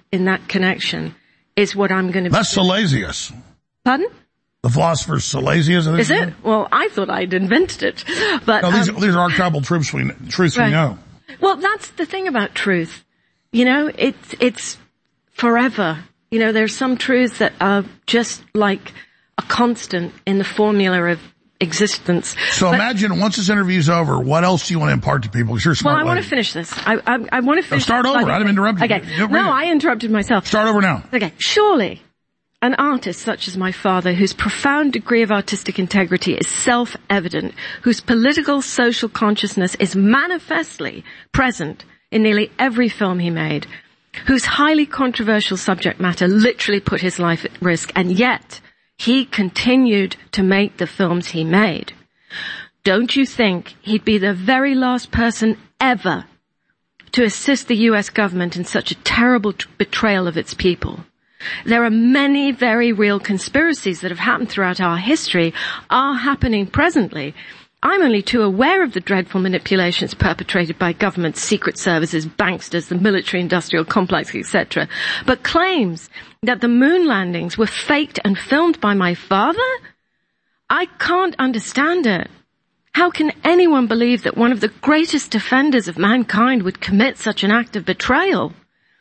in that connection is what I'm going to... That's Salesius. Pardon? The philosopher Salesius. Is it? Well, I thought I'd invented it. But no, these, um, these are archetypal truths we, truths right. we know. Well, that's the thing about truth. You know, it's, it's forever. You know, there's some truths that are just like a constant in the formula of existence. So but, imagine once this interview's over, what else do you want to impart to people? Because you're a smart Well, I lady. want to finish this. I, I, I want to finish. No, start over. I didn't interrupt you. Okay. You no, I interrupted myself. Start over now. Okay. Surely, an artist such as my father, whose profound degree of artistic integrity is self-evident, whose political social consciousness is manifestly present in nearly every film he made, whose highly controversial subject matter literally put his life at risk, and yet he continued to make the films he made. Don't you think he'd be the very last person ever to assist the U S government in such a terrible t- betrayal of its people? There are many very real conspiracies that have happened throughout our history, are happening presently. I'm only too aware of the dreadful manipulations perpetrated by governments, secret services, banksters, the military-industrial complex, et cetera. But claims that the moon landings were faked and filmed by my father? I can't understand it. How can anyone believe that one of the greatest defenders of mankind would commit such an act of betrayal?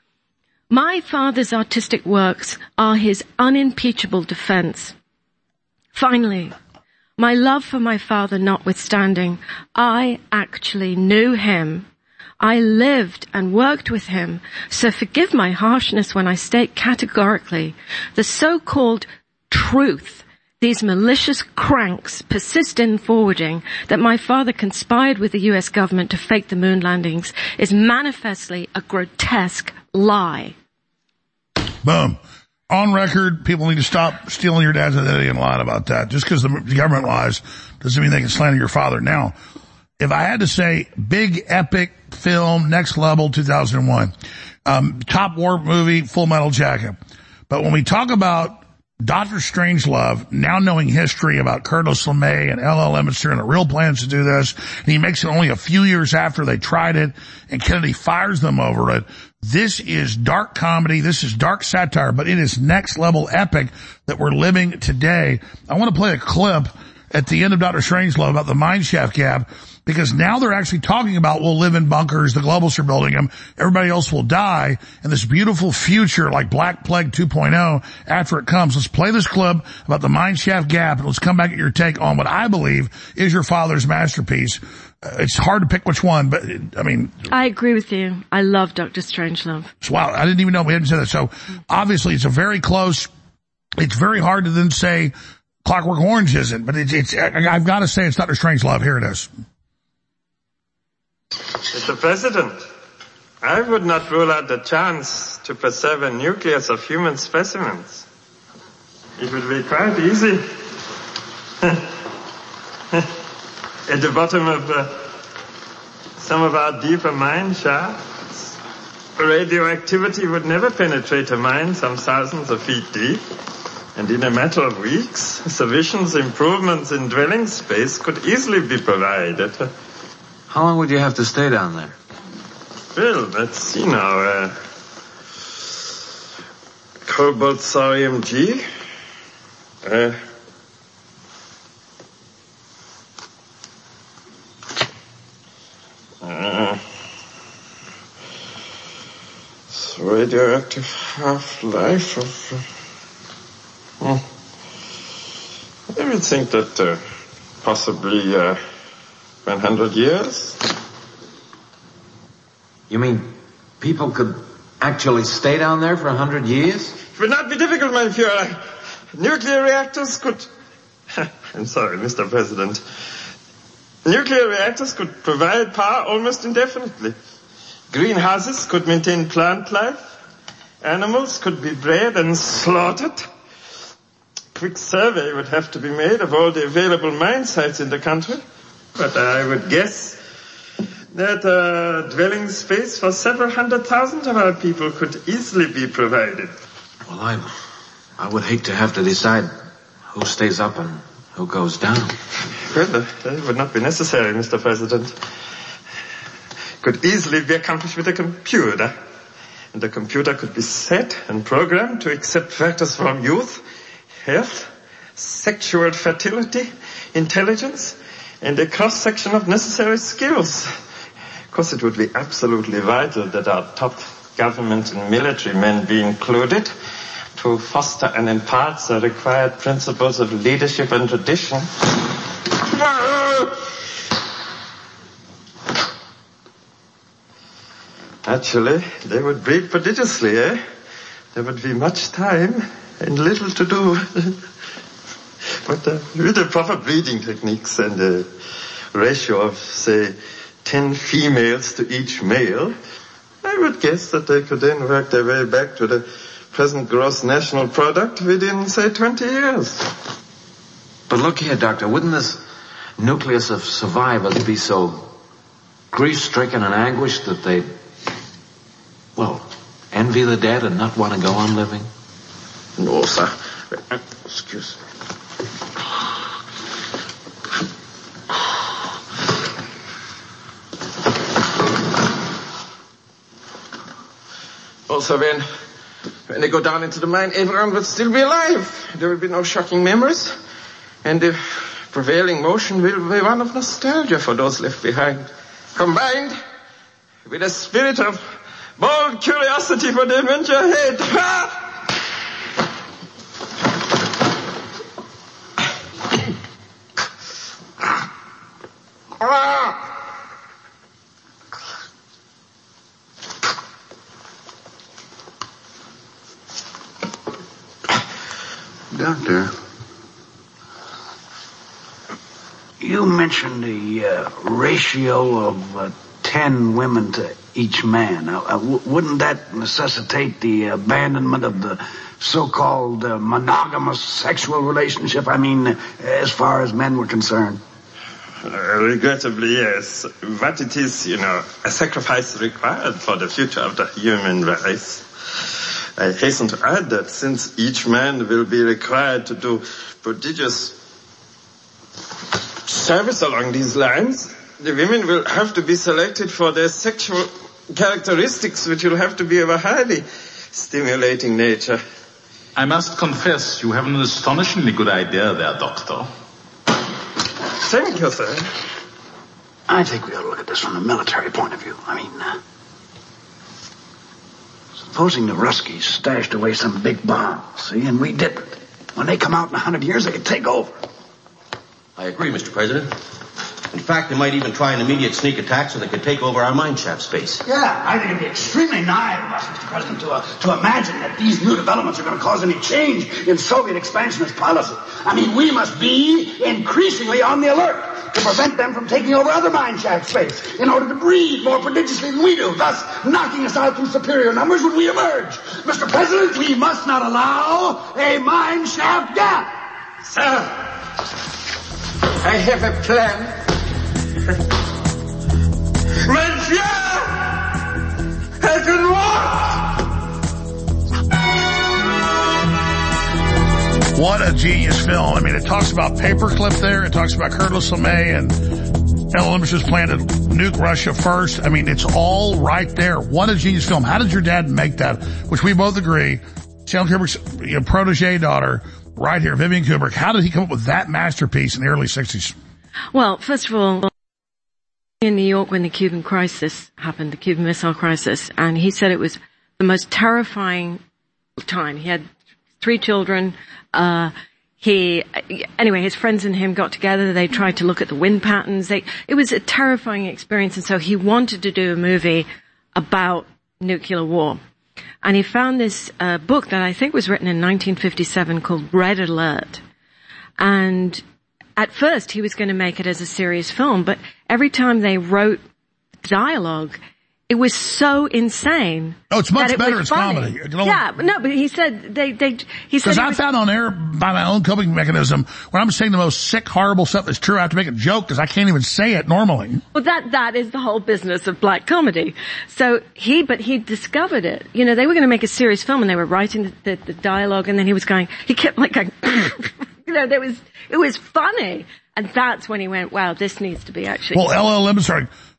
My father's artistic works are his unimpeachable defense. Finally, my love for my father notwithstanding, I actually knew him. I lived and worked with him, so forgive my harshness when I state categorically the so-called truth these malicious cranks persist in forwarding, that my father conspired with the U S government to fake the moon landings, is manifestly a grotesque lie. Boom. On record, people need to stop stealing your dad's identity and lying about that. Just because the government lies doesn't mean they can slander your father. Now, if I had to say big epic film, next level, two thousand one, um, top war movie, Full Metal Jacket. But when we talk about Doctor Strangelove, now knowing history about Curtis LeMay and L L Emerson and the real plans to do this, and he makes it only a few years after they tried it, and Kennedy fires them over it. This is dark comedy, this is dark satire, but it is next level epic that we're living today. I want to play a clip at the end of Doctor Strangelove about the mineshaft gap, because now they're actually talking about we'll live in bunkers, the globalists are building them, everybody else will die, and this beautiful future like Black Plague two point oh after it comes. Let's play this clip about the mineshaft gap, and let's come back at your take on what I believe is your father's masterpiece. Uh, it's hard to pick which one, but it, I mean... I agree with you. I love Doctor Strangelove. So, wow, I didn't even know we hadn't said that. So obviously it's a very close, it's very hard to then say Clockwork Orange isn't, but it's, it's I've got to say it's Doctor Strangelove. Here it is. Mister President, I would not rule out the chance to preserve a nucleus of human specimens. It would be quite easy. At the bottom of uh, some of our deeper mine shafts, radioactivity would never penetrate a mine some thousands of feet deep. And in a matter of weeks, sufficient improvements in dwelling space could easily be provided. How long would you have to stay down there? Well, let's see now. Uh, cobalt thorium G. Uh, uh, radioactive half-life of... Uh, hmm. I would think that uh, possibly... Uh, one hundred years? You mean people could actually stay down there for a hundred years? It would not be difficult, mein Führer. Nuclear reactors could... I'm sorry, Mister President. Nuclear reactors could provide power almost indefinitely. Greenhouses could maintain plant life. Animals could be bred and slaughtered. Quick survey would have to be made of all the available mine sites in the country. But I would guess that uh, dwelling space for several hundred thousand of our people could easily be provided. Well, I, I would hate to have to decide who stays up and who goes down. Well, that would not be necessary, Mister President. Could easily be accomplished with a computer. And the computer could be set and programmed to accept factors from youth, health, sexual fertility, intelligence, and a cross-section of necessary skills. Of course, it would be absolutely vital that our top government and military men be included to foster and impart the required principles of leadership and tradition. Actually, they would breed prodigiously, eh? There would be much time and little to do. But uh, with the proper breeding techniques and a ratio of, say, ten females to each male, I would guess that they could then work their way back to the present gross national product within, say, twenty years. But look here, Doctor, wouldn't this nucleus of survivors be so grief-stricken and anguished that they'd, well, envy the dead and not want to go on living? No, sir. Excuse me. Also, when, when they go down into the mine, everyone would still be alive. There would be no shocking memories. And the prevailing motion will be one of nostalgia for those left behind, combined with a spirit of bold curiosity for the adventure ahead. Ha! Doctor, you mentioned the uh, ratio of uh, ten women to each man. Now, uh, w- wouldn't that necessitate the abandonment of the so-called uh, monogamous sexual relationship? I mean, uh, as far as men were concerned. Uh, regrettably, yes. But it is, you know, a sacrifice required for the future of the human race. I hasten to add that since each man will be required to do prodigious service along these lines, the women will have to be selected for their sexual characteristics, which will have to be of a highly stimulating nature. I must confess, you have an astonishingly good idea there, Doctor. Thank you, sir. I think we ought to look at this from a military point of view. I mean, uh, supposing the Ruskies stashed away some big bomb, see, and we didn't. When they come out in a hundred years, they could take over. I agree, Mister President. In fact, they might even try an immediate sneak attack so they could take over our mine shaft space. Yeah, I think it'd be extremely naive of us, Mister President, to, uh, to imagine that these new developments are going to cause any change in Soviet expansionist policy. I mean, we must be increasingly on the alert to prevent them from taking over other mine shaft space in order to breed more prodigiously than we do, thus knocking us out through superior numbers when we emerge. Mister President, we must not allow a mine shaft gap. Sir, I have a plan. Monsieur, I can walk. What a genius film. I mean, it talks about Paperclip there. It talks about Curtis LeMay and L M S's plan to nuke Russia first. I mean, it's all right there. What a genius film. How did your dad make that? Which we both agree. Stanley Kubrick's you know, protege daughter right here, Vivian Kubrick. How did he come up with that masterpiece in the early sixties? Well, first of all, in New York when the Cuban crisis happened, the Cuban Missile Crisis, and he said it was the most terrifying time. He had three children. Uh, he, anyway, his friends and him got together. They tried to look at the wind patterns. They, it was a terrifying experience, and so he wanted to do a movie about nuclear war. And he found this uh, book that I think was written in nineteen fifty-seven called Red Alert. And at first he was going to make it as a serious film, but every time they wrote dialogue, it was so insane. Oh, it's much it better as comedy. You know, yeah, but no, but he said they, they, he said. Because I was, found on air by my own coping mechanism, when I'm saying the most sick, horrible stuff that's true, I have to make a joke because I can't even say it normally. Well, that, that is the whole business of black comedy. So he, but he discovered it. You know, they were going to make a serious film and they were writing the, the, the dialogue and then he was going, he kept like going, you know, there was, it was funny. And that's when he went, wow, this needs to be actually. Well, L L M started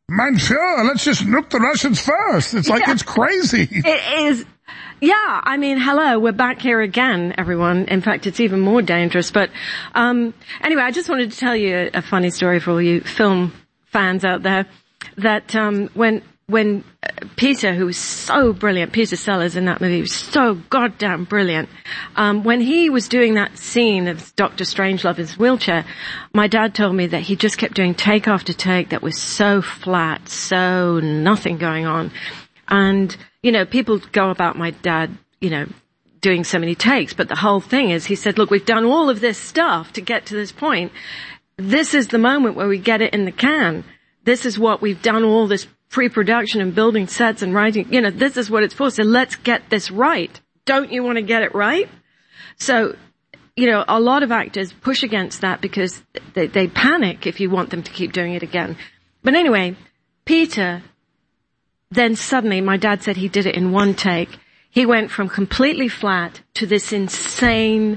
Man, sure, let's just nuke the Russians first. It's like, yeah. It's crazy. It is. Yeah, I mean, hello, we're back here again, everyone. In fact, it's even more dangerous. But um anyway, I just wanted to tell you a, a funny story for all you film fans out there. That um when when uh, Peter, who was so brilliant, Peter Sellers in that movie was so goddamn brilliant. Um when he was doing that scene of Doctor Strangelove in his wheelchair, my dad told me that he just kept doing take after take that was so flat, so nothing going on. And, you know, people go about my dad, you know, doing so many takes, but the whole thing is, he said, look, we've done all of this stuff to get to this point. This is the moment where we get it in the can. This is what we've done, all this pre-production and building sets and writing, you know, this is what it's for. So let's get this right. Don't you want to get it right? So, you know, a lot of actors push against that because they, they panic if you want them to keep doing it again. But anyway, Peter... Then suddenly, my dad said he did it in one take. He went from completely flat to this insane,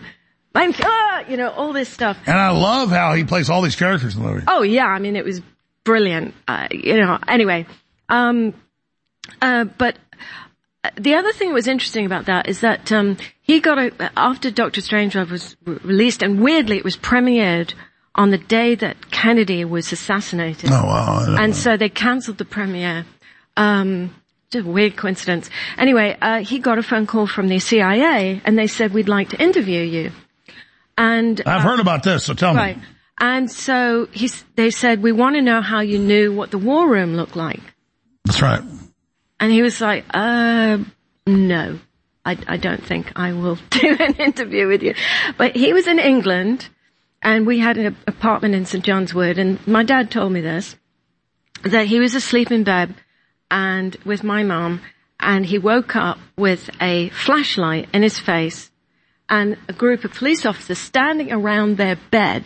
ah, you know, all this stuff. And I love how he plays all these characters in the movie. Oh, yeah. I mean, it was brilliant. Uh, you know, anyway. Um, uh, but the other thing that was interesting about that is that um, he got a, after Doctor Strangelove was released, and weirdly, it was premiered on the day that Kennedy was assassinated. Oh, wow. And know. so they cancelled the premiere. Um, just a weird coincidence. Anyway, uh, he got a phone call from the C I A, and they said, we'd like to interview you. And I've uh, heard about this, so tell right. me. And so he, they said, we want to know how you knew what the war room looked like. That's right. And he was like, uh, no, I, I don't think I will do an interview with you. But he was in England, and we had an apartment in Saint John's Wood, and my dad told me this, that he was asleep in bed and with my mom, and he woke up with a flashlight in his face and a group of police officers standing around their bed.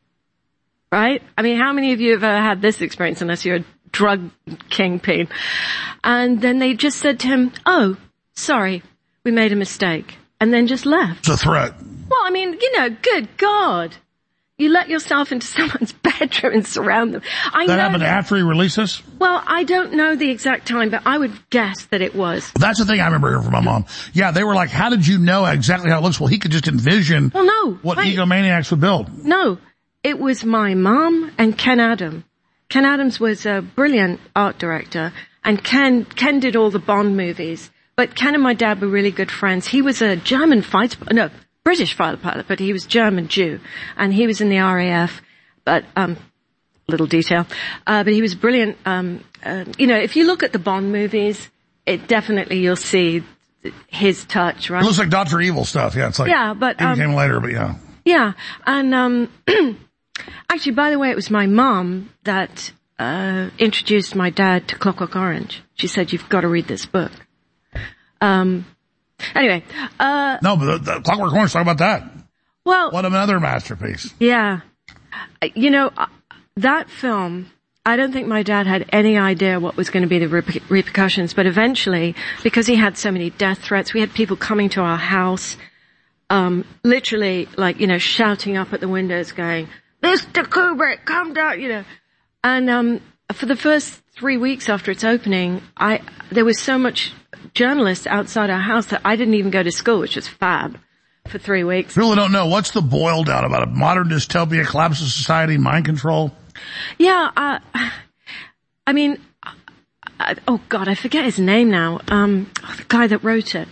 Right? I mean, how many of you have ever had this experience unless you're a drug kingpin? And then they just said to him, oh, sorry, we made a mistake. And then just left. It's a threat. Well, I mean, you know, good God. You let yourself into someone's bedroom and surround them. I that know happened that, after he released this? Well, I don't know the exact time, but I would guess that it was. That's the thing I remember hearing from my mom. Yeah, they were like, how did you know exactly how it looks? Well, he could just envision well, no, what wait. egomaniacs would build. No, it was my mom and Ken Adam. Ken Adams was a brilliant art director, and Ken, Ken did all the Bond movies. But Ken and my dad were really good friends. He was a German fighter, no, British fighter pilot, but he was German Jew, and he was in the R A F. But um, little detail, uh, but he was brilliant. Um, uh, you know, if you look at the Bond movies, it definitely you'll see his touch. Right? It looks like Doctor Evil stuff. Yeah, it's like yeah, but he um, came later, but yeah, yeah, and um, actually, by the way, it was my mom that uh, introduced my dad to Clockwork Orange. She said, "You've got to read this book." Um. Anyway, uh... No, but the, the Clockwork Orange, talk about that. Well... What another masterpiece. Yeah. You know, uh, that film, I don't think my dad had any idea what was going to be the reper- repercussions, but eventually, because he had so many death threats, we had people coming to our house, um, literally, like, you know, shouting up at the windows going, Mister Kubrick, come down, you know. And, um, for the first three weeks after its opening, I, there was so much journalists outside our house that I didn't even go to school, which was fab, for three weeks. Really don't know. What's the boil down about a modern dystopia, collapse of society, mind control? Yeah, uh, I mean, uh, oh God, I forget his name now. Um, oh, the guy that wrote it.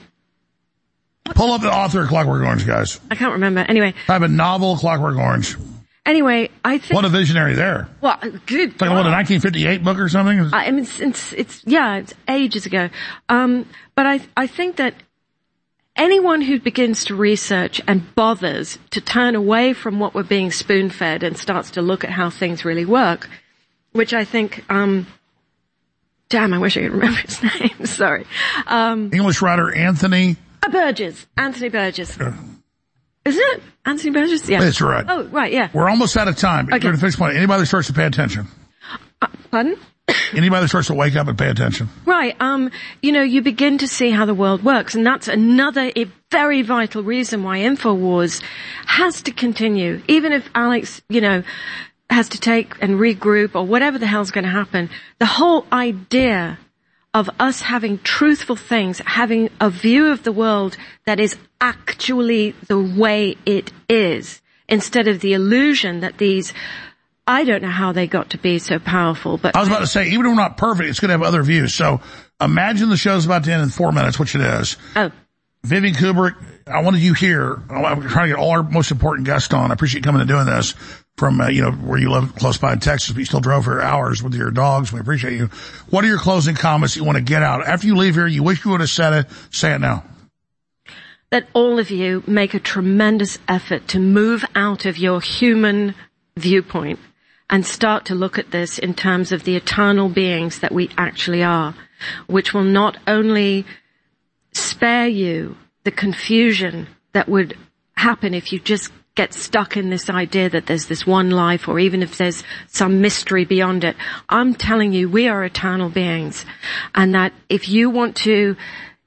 Pull up the author of Clockwork Orange, guys. I can't remember. Anyway. I have a novel, Clockwork Orange. Anyway, I think... What a visionary there. Well, good. It's like, what, a nineteen fifty-eight book or something? Uh, I mean, it's, it's, it's, yeah, it's ages ago. Um, but I, I think that anyone who begins to research and bothers to turn away from what we're being spoon-fed and starts to look at how things really work, which I think, um, damn, I wish I could remember his name. Sorry. Um, English writer Anthony... Uh, Burgess. Anthony Burgess. Uh, Isn't it? Anthony Burgess? Yeah. That's right. Oh, right, yeah. We're almost out of time. Okay. To fix point. Anybody that starts to pay attention. Uh, pardon? Anybody that starts to wake up and pay attention. Right. Um, you know, you begin to see how the world works, and that's another a very vital reason why InfoWars has to continue. Even if Alex, you know, has to take and regroup or whatever the hell's going to happen, the whole idea of us having truthful things, having a view of the world that is actually the way it is, instead of the illusion that these, I don't know how they got to be so powerful, but... I was about to say, even if we're not perfect, it's going to have other views. So imagine the show's about to end in four minutes, which it is. Oh. Vivian Kubrick, I wanted you here. I'm trying to get all our most important guests on. I appreciate you coming and doing this from, uh, you know, where you live close by in Texas, but you still drove for hours with your dogs. We appreciate you. What are your closing comments you want to get out? After you leave here, you wish you would have said it. Say it now. That all of you make a tremendous effort to move out of your human viewpoint and start to look at this in terms of the eternal beings that we actually are, which will not only spare you the confusion that would happen if you just get stuck in this idea that there's this one life, or even if there's some mystery beyond it. I'm telling you, we are eternal beings, and that if you want to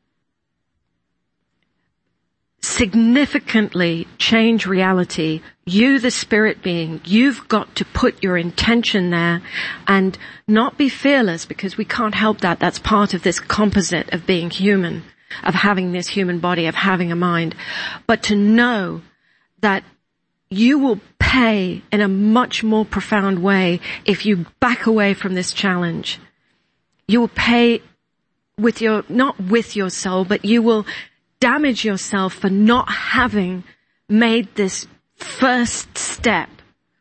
significantly change reality, you, the spirit being, you've got to put your intention there and not be fearless, because we can't help that. That's part of this composite of being human, of having this human body, of having a mind. But to know that you will pay in a much more profound way if you back away from this challenge. You will pay with your, not with your soul, but you will damage yourself for not having made this first step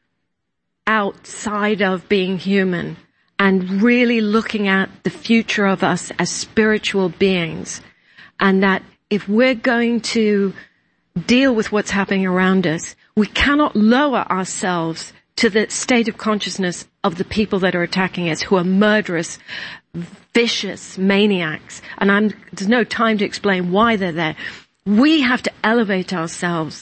outside of being human and really looking at the future of us as spiritual beings. And that if we're going to deal with what's happening around us, we cannot lower ourselves to the state of consciousness of the people that are attacking us, who are murderous, vicious maniacs. And I'm, there's no time to explain why they're there. We have to elevate ourselves,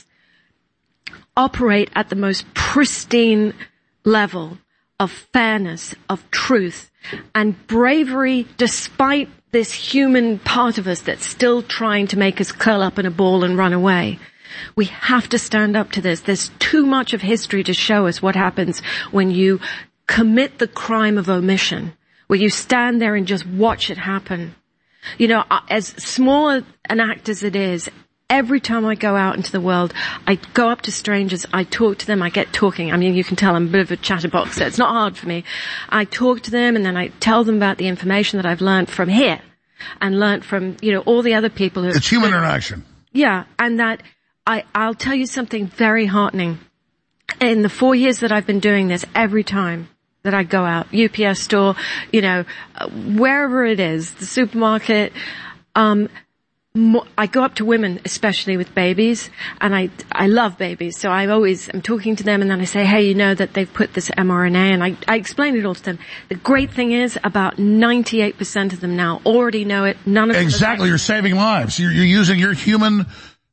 operate at the most pristine level of fairness, of truth, and bravery, despite this human part of us that's still trying to make us curl up in a ball and run away. We have to stand up to this. There's too much of history to show us what happens when you commit the crime of omission, where you stand there and just watch it happen. You know, as small an act as it is, every time I go out into the world, I go up to strangers, I talk to them, I get talking. I mean, you can tell I'm a bit of a chatterbox, so it's not hard for me. I talk to them, and then I tell them about the information that I've learned from here and learned from, you know, all the other people who... It's human interaction. Yeah, and that I, I'll tell you something very heartening. In the four years that I've been doing this, every time that I go out, U P S store, you know, wherever it is, the supermarket, um, I go up to women, especially with babies, and I, I love babies, so I always am talking to them, and then I say, hey, you know that they've put this mRNA, and I, I explain it all to them. The great thing is, about ninety-eight percent of them now already know it. None of them... Exactly, you're saving lives. You're, you're using your human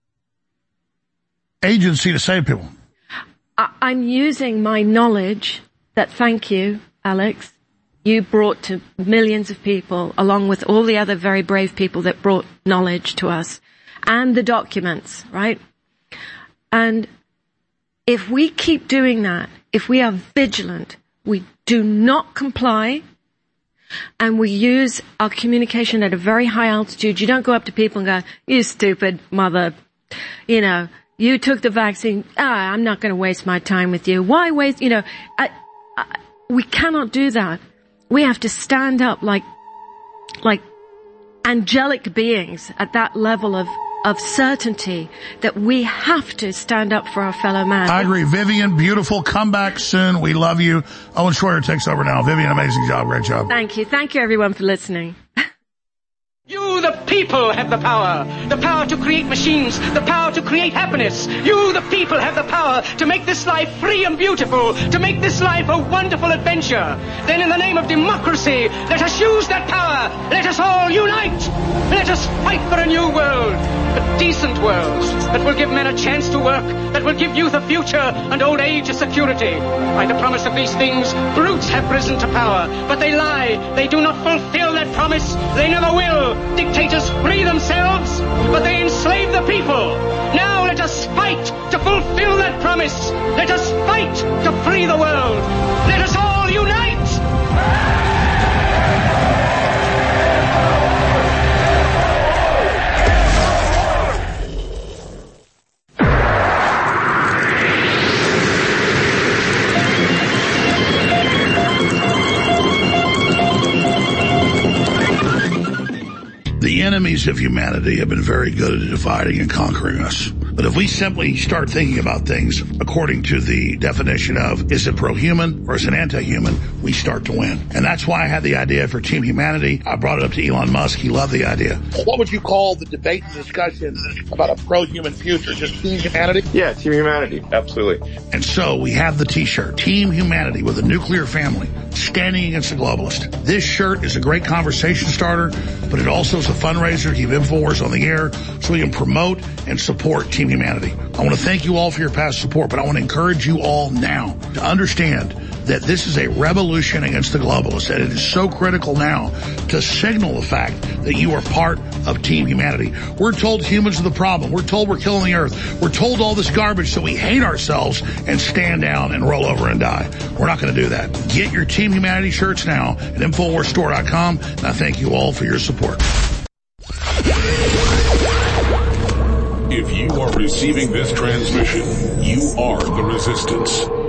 agency to save people. I, I'm using my knowledge that, thank you, Alex, you brought to millions of people, along with all the other very brave people that brought knowledge to us, and the documents, right? And if we keep doing that, if we are vigilant, we do not comply, and we use our communication at a very high altitude. You don't go up to people and go, you stupid mother, you know, you took the vaccine, ah, I'm not going to waste my time with you. Why waste, you know, I, I, we cannot do that. We have to stand up like, like angelic beings at that level of, of certainty that we have to stand up for our fellow man. I agree. Vivian, beautiful. Come back soon. We love you. Owen Schroyer takes over now. Vivian, amazing job. Great job. Thank you. Thank you everyone for listening. You, the people, have the power. The power to create machines. The power to create happiness. You, the people, have the power to make this life free and beautiful. To make this life a wonderful adventure. Then in the name of democracy, let us use that power. Let us all unite. Let us fight for a new world. A decent world that will give men a chance to work. That will give youth a future and old age a security. By the promise of these things, brutes have risen to power. But they lie. They do not fulfill their that promise. They never will. Dictators free themselves, but they enslave the people. Now let us fight to fulfill that promise. Let us fight to free the world. Let us all unite. The enemies of humanity have been very good at dividing and conquering us. But if we simply start thinking about things according to the definition of, is it pro-human or is it anti-human, we start to win. And that's why I had the idea for Team Humanity. I brought it up to Elon Musk. He loved the idea. What would you call the debate and discussion about a pro-human future? Just Team Humanity? Yeah, Team Humanity. Absolutely. And so we have the t-shirt, Team Humanity with a nuclear family, standing against the globalist. This shirt is a great conversation starter, but it also is a fundraiser to keep InfoWars on the air so we can promote and support Team Humanity. I want to thank you all for your past support, but I want to encourage you all now to understand that this is a revolution against the globalists, and it is so critical now to signal the fact that you are part of Team Humanity. We're told humans are the problem. We're told we're killing the earth. We're told all this garbage, so we hate ourselves and stand down and roll over and die. We're not going to do that. Get your Team Humanity shirts now at InfoWars Store dot com, and I thank you all for your support. If you are receiving this transmission, you are the resistance.